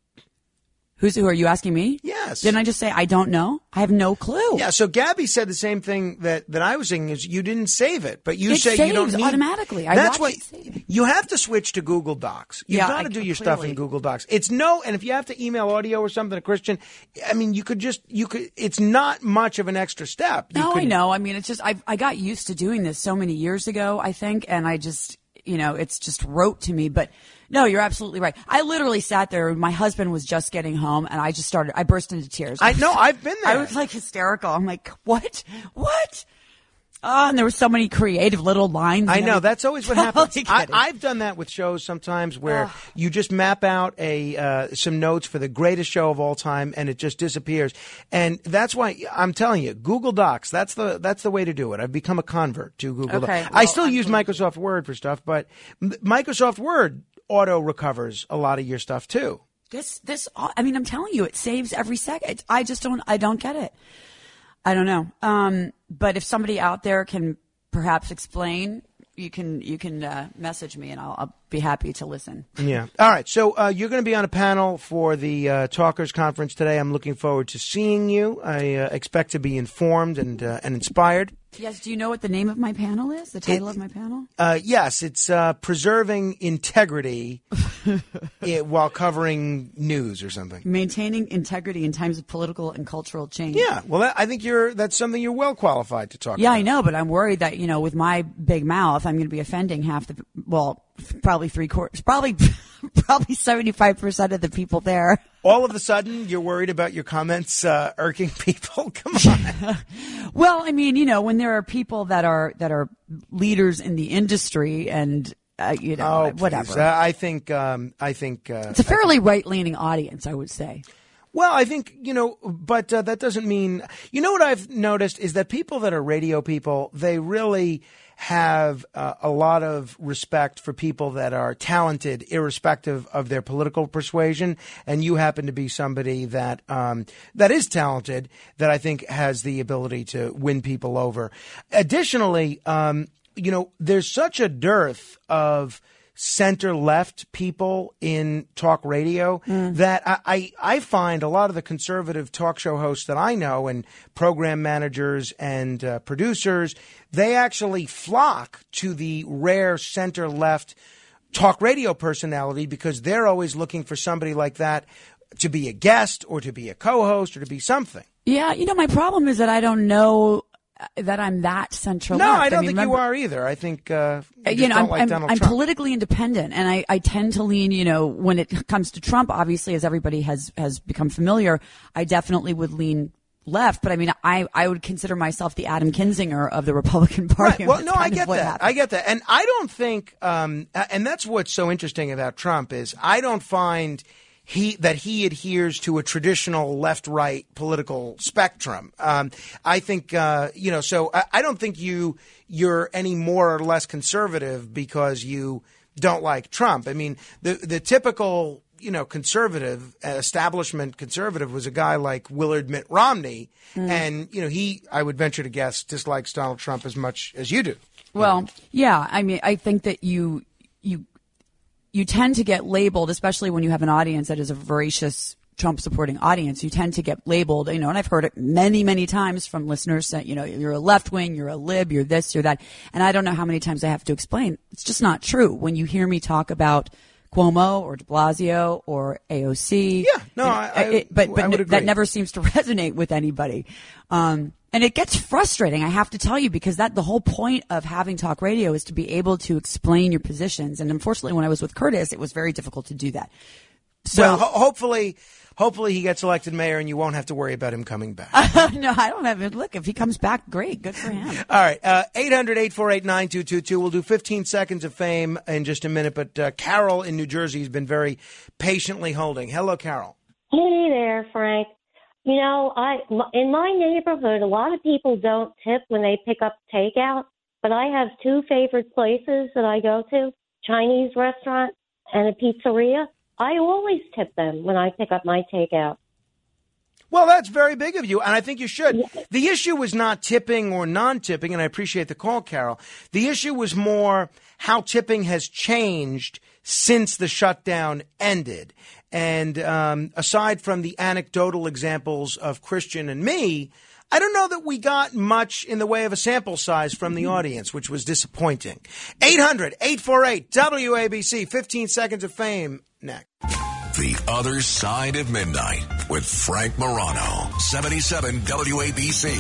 Who are you asking me? Yes. Didn't I just say I don't know? I have no clue. Yeah. So Gabby said the same thing that I was saying, is you didn't save it, but you It say you don't saves need automatically. I That's watch why it save. you have to switch to Google Docs. You've Yeah, got to do your stuff in Google Docs. And if you have to email audio or something to Christian, I mean, you could. It's not much of an extra step. I know. I mean, it's just I got used to doing this so many years ago, I think, and I just it's just rote to me. But no, you're absolutely right. I literally sat there. My husband was just getting home, and I burst into tears. I know. I've been there. I was like hysterical. I'm like, what? Oh, and there were so many creative little lines. I know. That's always what happens. Totally kidding. I've done that with shows sometimes where you just map out some notes for the greatest show of all time, and it just disappears. And that's why I'm telling you, Google Docs. That's the way to do it. I've become a convert to Google Docs. I still use Microsoft Word for stuff, but Microsoft Word auto recovers a lot of your stuff too. I mean, I'm telling you, it saves every second. I don't get it. I don't know. But if somebody out there can perhaps explain, you can message me and I'll be happy to listen. Yeah. All right. So you're going to be on a panel for the Talkers Conference today. I'm looking forward to seeing you. I expect to be informed and inspired. Yes. Do you know what the name of my panel is? The title of my panel? Yes. It's Preserving Integrity while covering news or something. Maintaining integrity in times of political and cultural change. Yeah. Well, I think that's something you're well qualified to talk about. Yeah, I know, but I'm worried that, with my big mouth, I'm going to be offending probably 75% of the people there. All of a sudden, you're worried about your comments irking people? Come on. Well, I mean, when there are people that are leaders in the industry and whatever. Please. I think it's a fairly right-leaning audience, I would say. Well, I think, but that doesn't mean, what I've noticed is that people that are radio people, they really have a lot of respect for people that are talented, irrespective of their political persuasion. And you happen to be somebody that is talented, that I think has the ability to win people over. Additionally, there's such a dearth of center-left people in talk radio that I find a lot of the conservative talk show hosts that I know and program managers and producers, they actually flock to the rare center-left talk radio personality because they're always looking for somebody like that to be a guest or to be a co-host or to be something. Yeah, my problem is that I don't know that I'm that central No, left. I don't think you are either. I think I'm Trump. politically independent, and I tend to lean. When it comes to Trump, obviously, as everybody has become familiar, I definitely would lean left. But I mean, I would consider myself the Adam Kinzinger of the Republican Party. Right. Well, no, I get that. I get that, and I don't think, and that's what's so interesting about Trump is I don't find that he adheres to a traditional left-right political spectrum. I think, so I don't think you're any more or less conservative because you don't like Trump. I mean, the typical, conservative, establishment conservative was a guy like Willard Mitt Romney. And, he, I would venture to guess, dislikes Donald Trump as much as you do. Well, yeah. I mean, I think that you tend to get labeled, especially when you have an audience that is a voracious Trump-supporting audience. You tend to get labeled, and I've heard it many, many times from listeners that, you're a left-wing, you're a lib, you're this, you're that. And I don't know how many times I have to explain. It's just not true. When you hear me talk about Cuomo or de Blasio or AOC. Yeah, no, but I would agree. That never seems to resonate with anybody. And it gets frustrating, I have to tell you, because the whole point of having talk radio is to be able to explain your positions. And unfortunately, when I was with Curtis, it was very difficult to do that. So well, hopefully he gets elected mayor and you won't have to worry about him coming back. No, I don't have it. Look, if he comes back, great. Good for him. All right. 800-848-9222. We'll do 15 seconds of fame in just a minute. But Carol in New Jersey has been very patiently holding. Hello, Carol. Hey there, Frank. You know, in my neighborhood, a lot of people don't tip when they pick up takeout, but I have two favorite places that I go to, Chinese restaurant and a pizzeria. I always tip them when I pick up my takeout. Well, that's very big of you, and I think you should. Yeah. The issue was not tipping or non-tipping, and I appreciate the call, Carol. The issue was more how tipping has changed since the shutdown ended. And aside from the anecdotal examples of Christian and me, I don't know that we got much in the way of a sample size from the audience, which was disappointing. 800-848-WABC, 15 seconds of fame next. The Other Side of Midnight with Frank Morano, 77 WABC.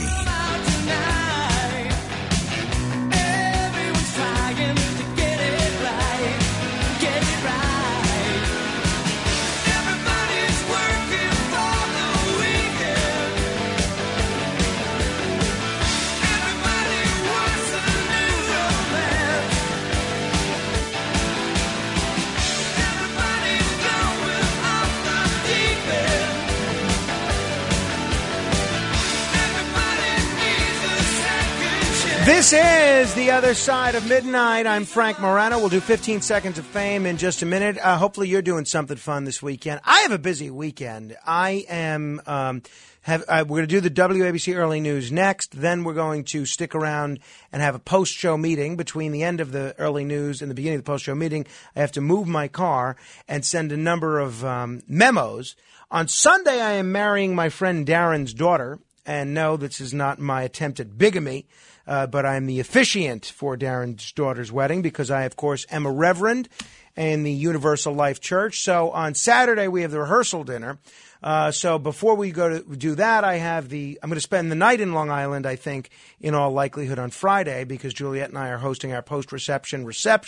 This is The Other Side of Midnight. I'm Frank Morano. We'll do 15 seconds of fame in just a minute. Hopefully you're doing something fun this weekend. I have a busy weekend. I am we're going to do the WABC Early News next. Then we're going to stick around and have a post-show meeting. Between the end of the early news and the beginning of the post-show meeting, I have to move my car and send a number of memos. On Sunday, I am marrying my friend Darren's daughter. And no, this is not my attempt at bigamy. But I'm the officiant for Darren's daughter's wedding because I, of course, am a reverend in the Universal Life Church. So on Saturday, we have the rehearsal dinner. So before we go to do that, I'm going to spend the night in Long Island, I think, in all likelihood on Friday, because Juliet and I are hosting our post-reception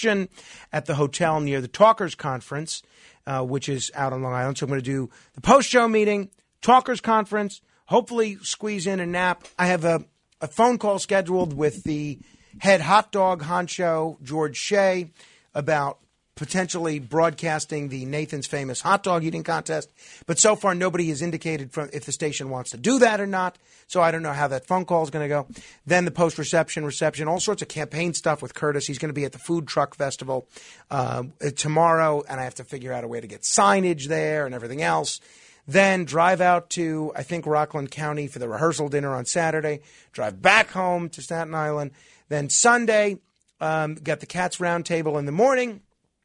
at the hotel near the Talkers Conference, which is out on Long Island. So I'm going to do the post-show meeting, Talkers Conference, hopefully squeeze in a nap. I have a phone call scheduled with the head hot dog honcho, George Shea, about potentially broadcasting the Nathan's Famous hot dog eating contest. But so far, nobody has indicated if the station wants to do that or not. So I don't know how that phone call is going to go. Then the post-reception, all sorts of campaign stuff with Curtis. He's going to be at the Food Truck Festival tomorrow, and I have to figure out a way to get signage there and everything else. Then drive out to, I think, Rockland County for the rehearsal dinner on Saturday. Drive back home to Staten Island. Then Sunday, got the Cats Roundtable in the morning.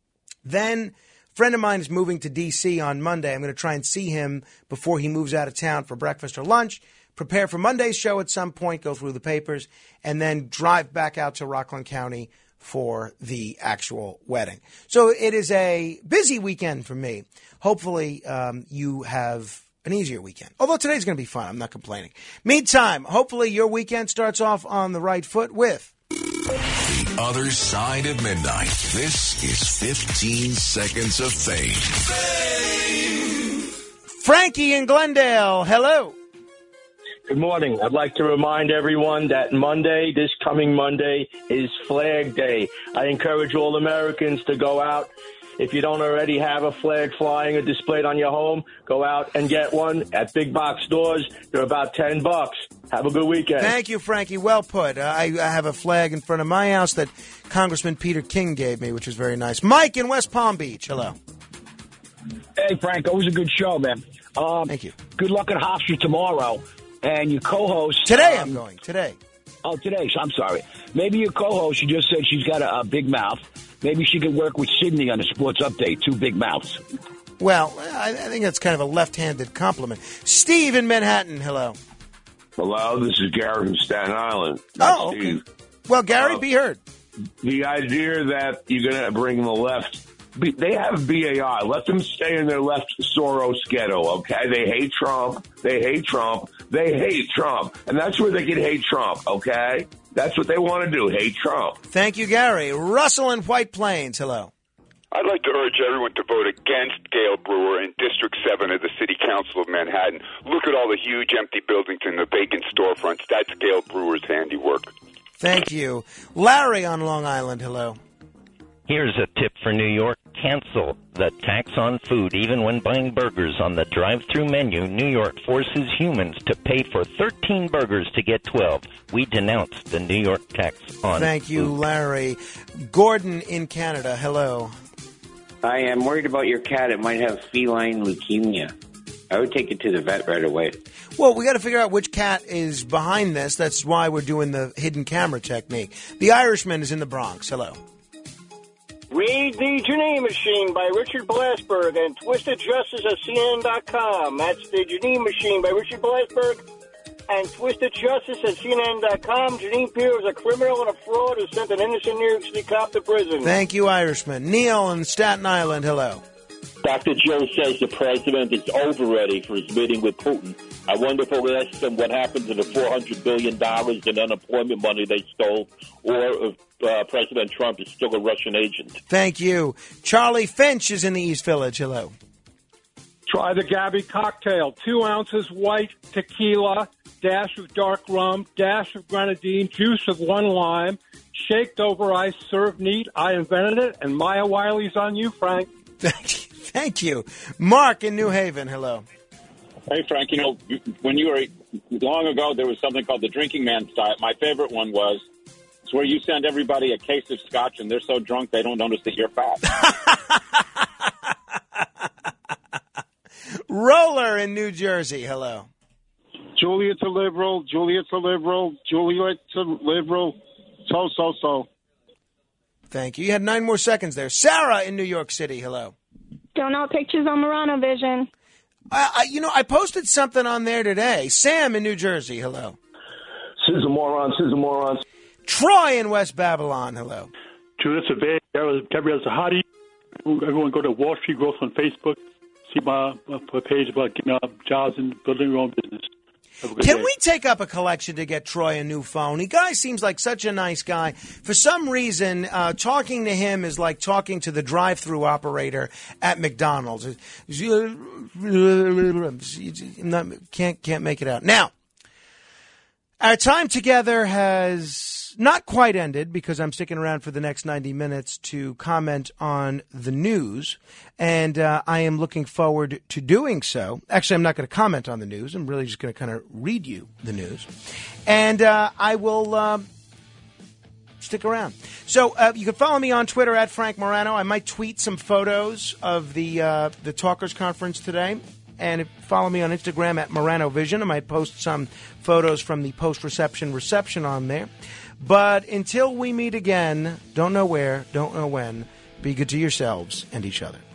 Then a friend of mine is moving to D.C. on Monday. I'm going to try and see him before he moves out of town for breakfast or lunch. Prepare for Monday's show at some point, go through the papers, and then drive back out to Rockland County for the actual wedding. So it is a busy weekend for me. Hopefully you have an easier weekend. Although today's going to be fun. I'm not complaining. Meantime, hopefully your weekend starts off on the right foot with The Other Side of Midnight. This is 15 Seconds of Fame. Frankie in Glendale, hello. Good morning. I'd like to remind everyone that this coming Monday, is Flag Day. I encourage all Americans to go out. If you don't already have a flag flying or displayed on your home, go out and get one at big box stores. They're about $10. Have a good weekend. Thank you, Frankie. Well put. I have a flag in front of my house that Congressman Peter King gave me, which is very nice. Mike in West Palm Beach. Hello. Hey, Frank. Always a good show, man. Thank you. Good luck at Hofstra tomorrow. And your co-host... Today I'm going. Today. Oh, today. I'm sorry. Maybe your co-host, she just said she's got a big mouth. Maybe she could work with Sydney on the Sports Update. 2 big mouths. Well, I think that's kind of a left-handed compliment. Steve in Manhattan, hello. Hello, this is Gary from Staten Island. Oh, okay. Steve. Well, Gary, be heard. The idea that you're going to bring the left They have BAI. Let them stay in their left Soros ghetto, okay? They hate Trump. They hate Trump. They hate Trump. And that's where they can hate Trump, okay? That's what they want to do, hate Trump. Thank you, Gary. Russell in White Plains, hello. I'd like to urge everyone to vote against Gail Brewer in District 7 of the City Council of Manhattan. Look at all the huge empty buildings and the vacant storefronts. That's Gail Brewer's handiwork. Thank you. Larry on Long Island, hello. Here's a tip for New York. Cancel the tax on food. Even when buying burgers on the drive-thru menu, New York forces humans to pay for 13 burgers to get 12. We denounce the New York tax on Thank you, food. Larry. Gordon in Canada, hello. I am worried about your cat. It might have feline leukemia. I would take it to the vet right away. Well, we got to figure out which cat is behind this. That's why we're doing the hidden camera technique. The Irishman is in the Bronx. Hello. Read The Janine Machine by Richard Blasberg and Twisted Justice at CNN.com. That's The Janine Machine by Richard Blasberg and Twisted Justice at CNN.com. Janine Pirro is a criminal and a fraud who sent an innocent New York City cop to prison. Thank you, Irishman. Neil in Staten Island, hello. Dr. Joe says the president is over ready for his meeting with Putin. I wonder if he'll ask them what happened to the $400 billion in unemployment money they stole, or if President Trump is still a Russian agent. Thank you. Charlie Finch is in the East Village. Hello. Try the Gabby cocktail. 2 ounces white tequila, dash of dark rum, dash of grenadine, juice of 1 lime, shaked over ice, served neat. I invented it, and Maya Wiley's on you, Frank. Thank you. Mark in New Haven, hello. Hey, Frank, when you were long ago, there was something called the drinking man's diet. My favorite one was it's where you send everybody a case of scotch, and they're so drunk they don't notice that you're fat. Roller in New Jersey, hello. Juliet's a liberal, Juliet's a liberal, Juliet's a liberal, so. Thank you. You had 9 more seconds there. Sarah in New York City, hello. Don't know pictures on Murano Vision. I posted something on there today. Sam in New Jersey, hello. Morons. Troy in West Babylon, hello. Judith Survey, Gabrielle Zahadi. Everyone go to Wall Street Growth on Facebook. See my page about getting jobs and building your own business. Can we take up a collection to get Troy a new phone? He guy seems like such a nice guy. For some reason, talking to him is like talking to the drive-through operator at McDonald's. Can't make it out. Now, our time together has not quite ended because I'm sticking around for the next 90 minutes to comment on the news, and I am looking forward to doing so. Actually, I'm not going to comment on the news. I'm really just going to kind of read you the news, and I will stick around. So you can follow me on Twitter at Frank Morano. I might tweet some photos of the Talkers Conference today. And follow me on Instagram at Morano Vision. I might post some photos from the post-reception on there. But until we meet again, don't know where, don't know when, be good to yourselves and each other.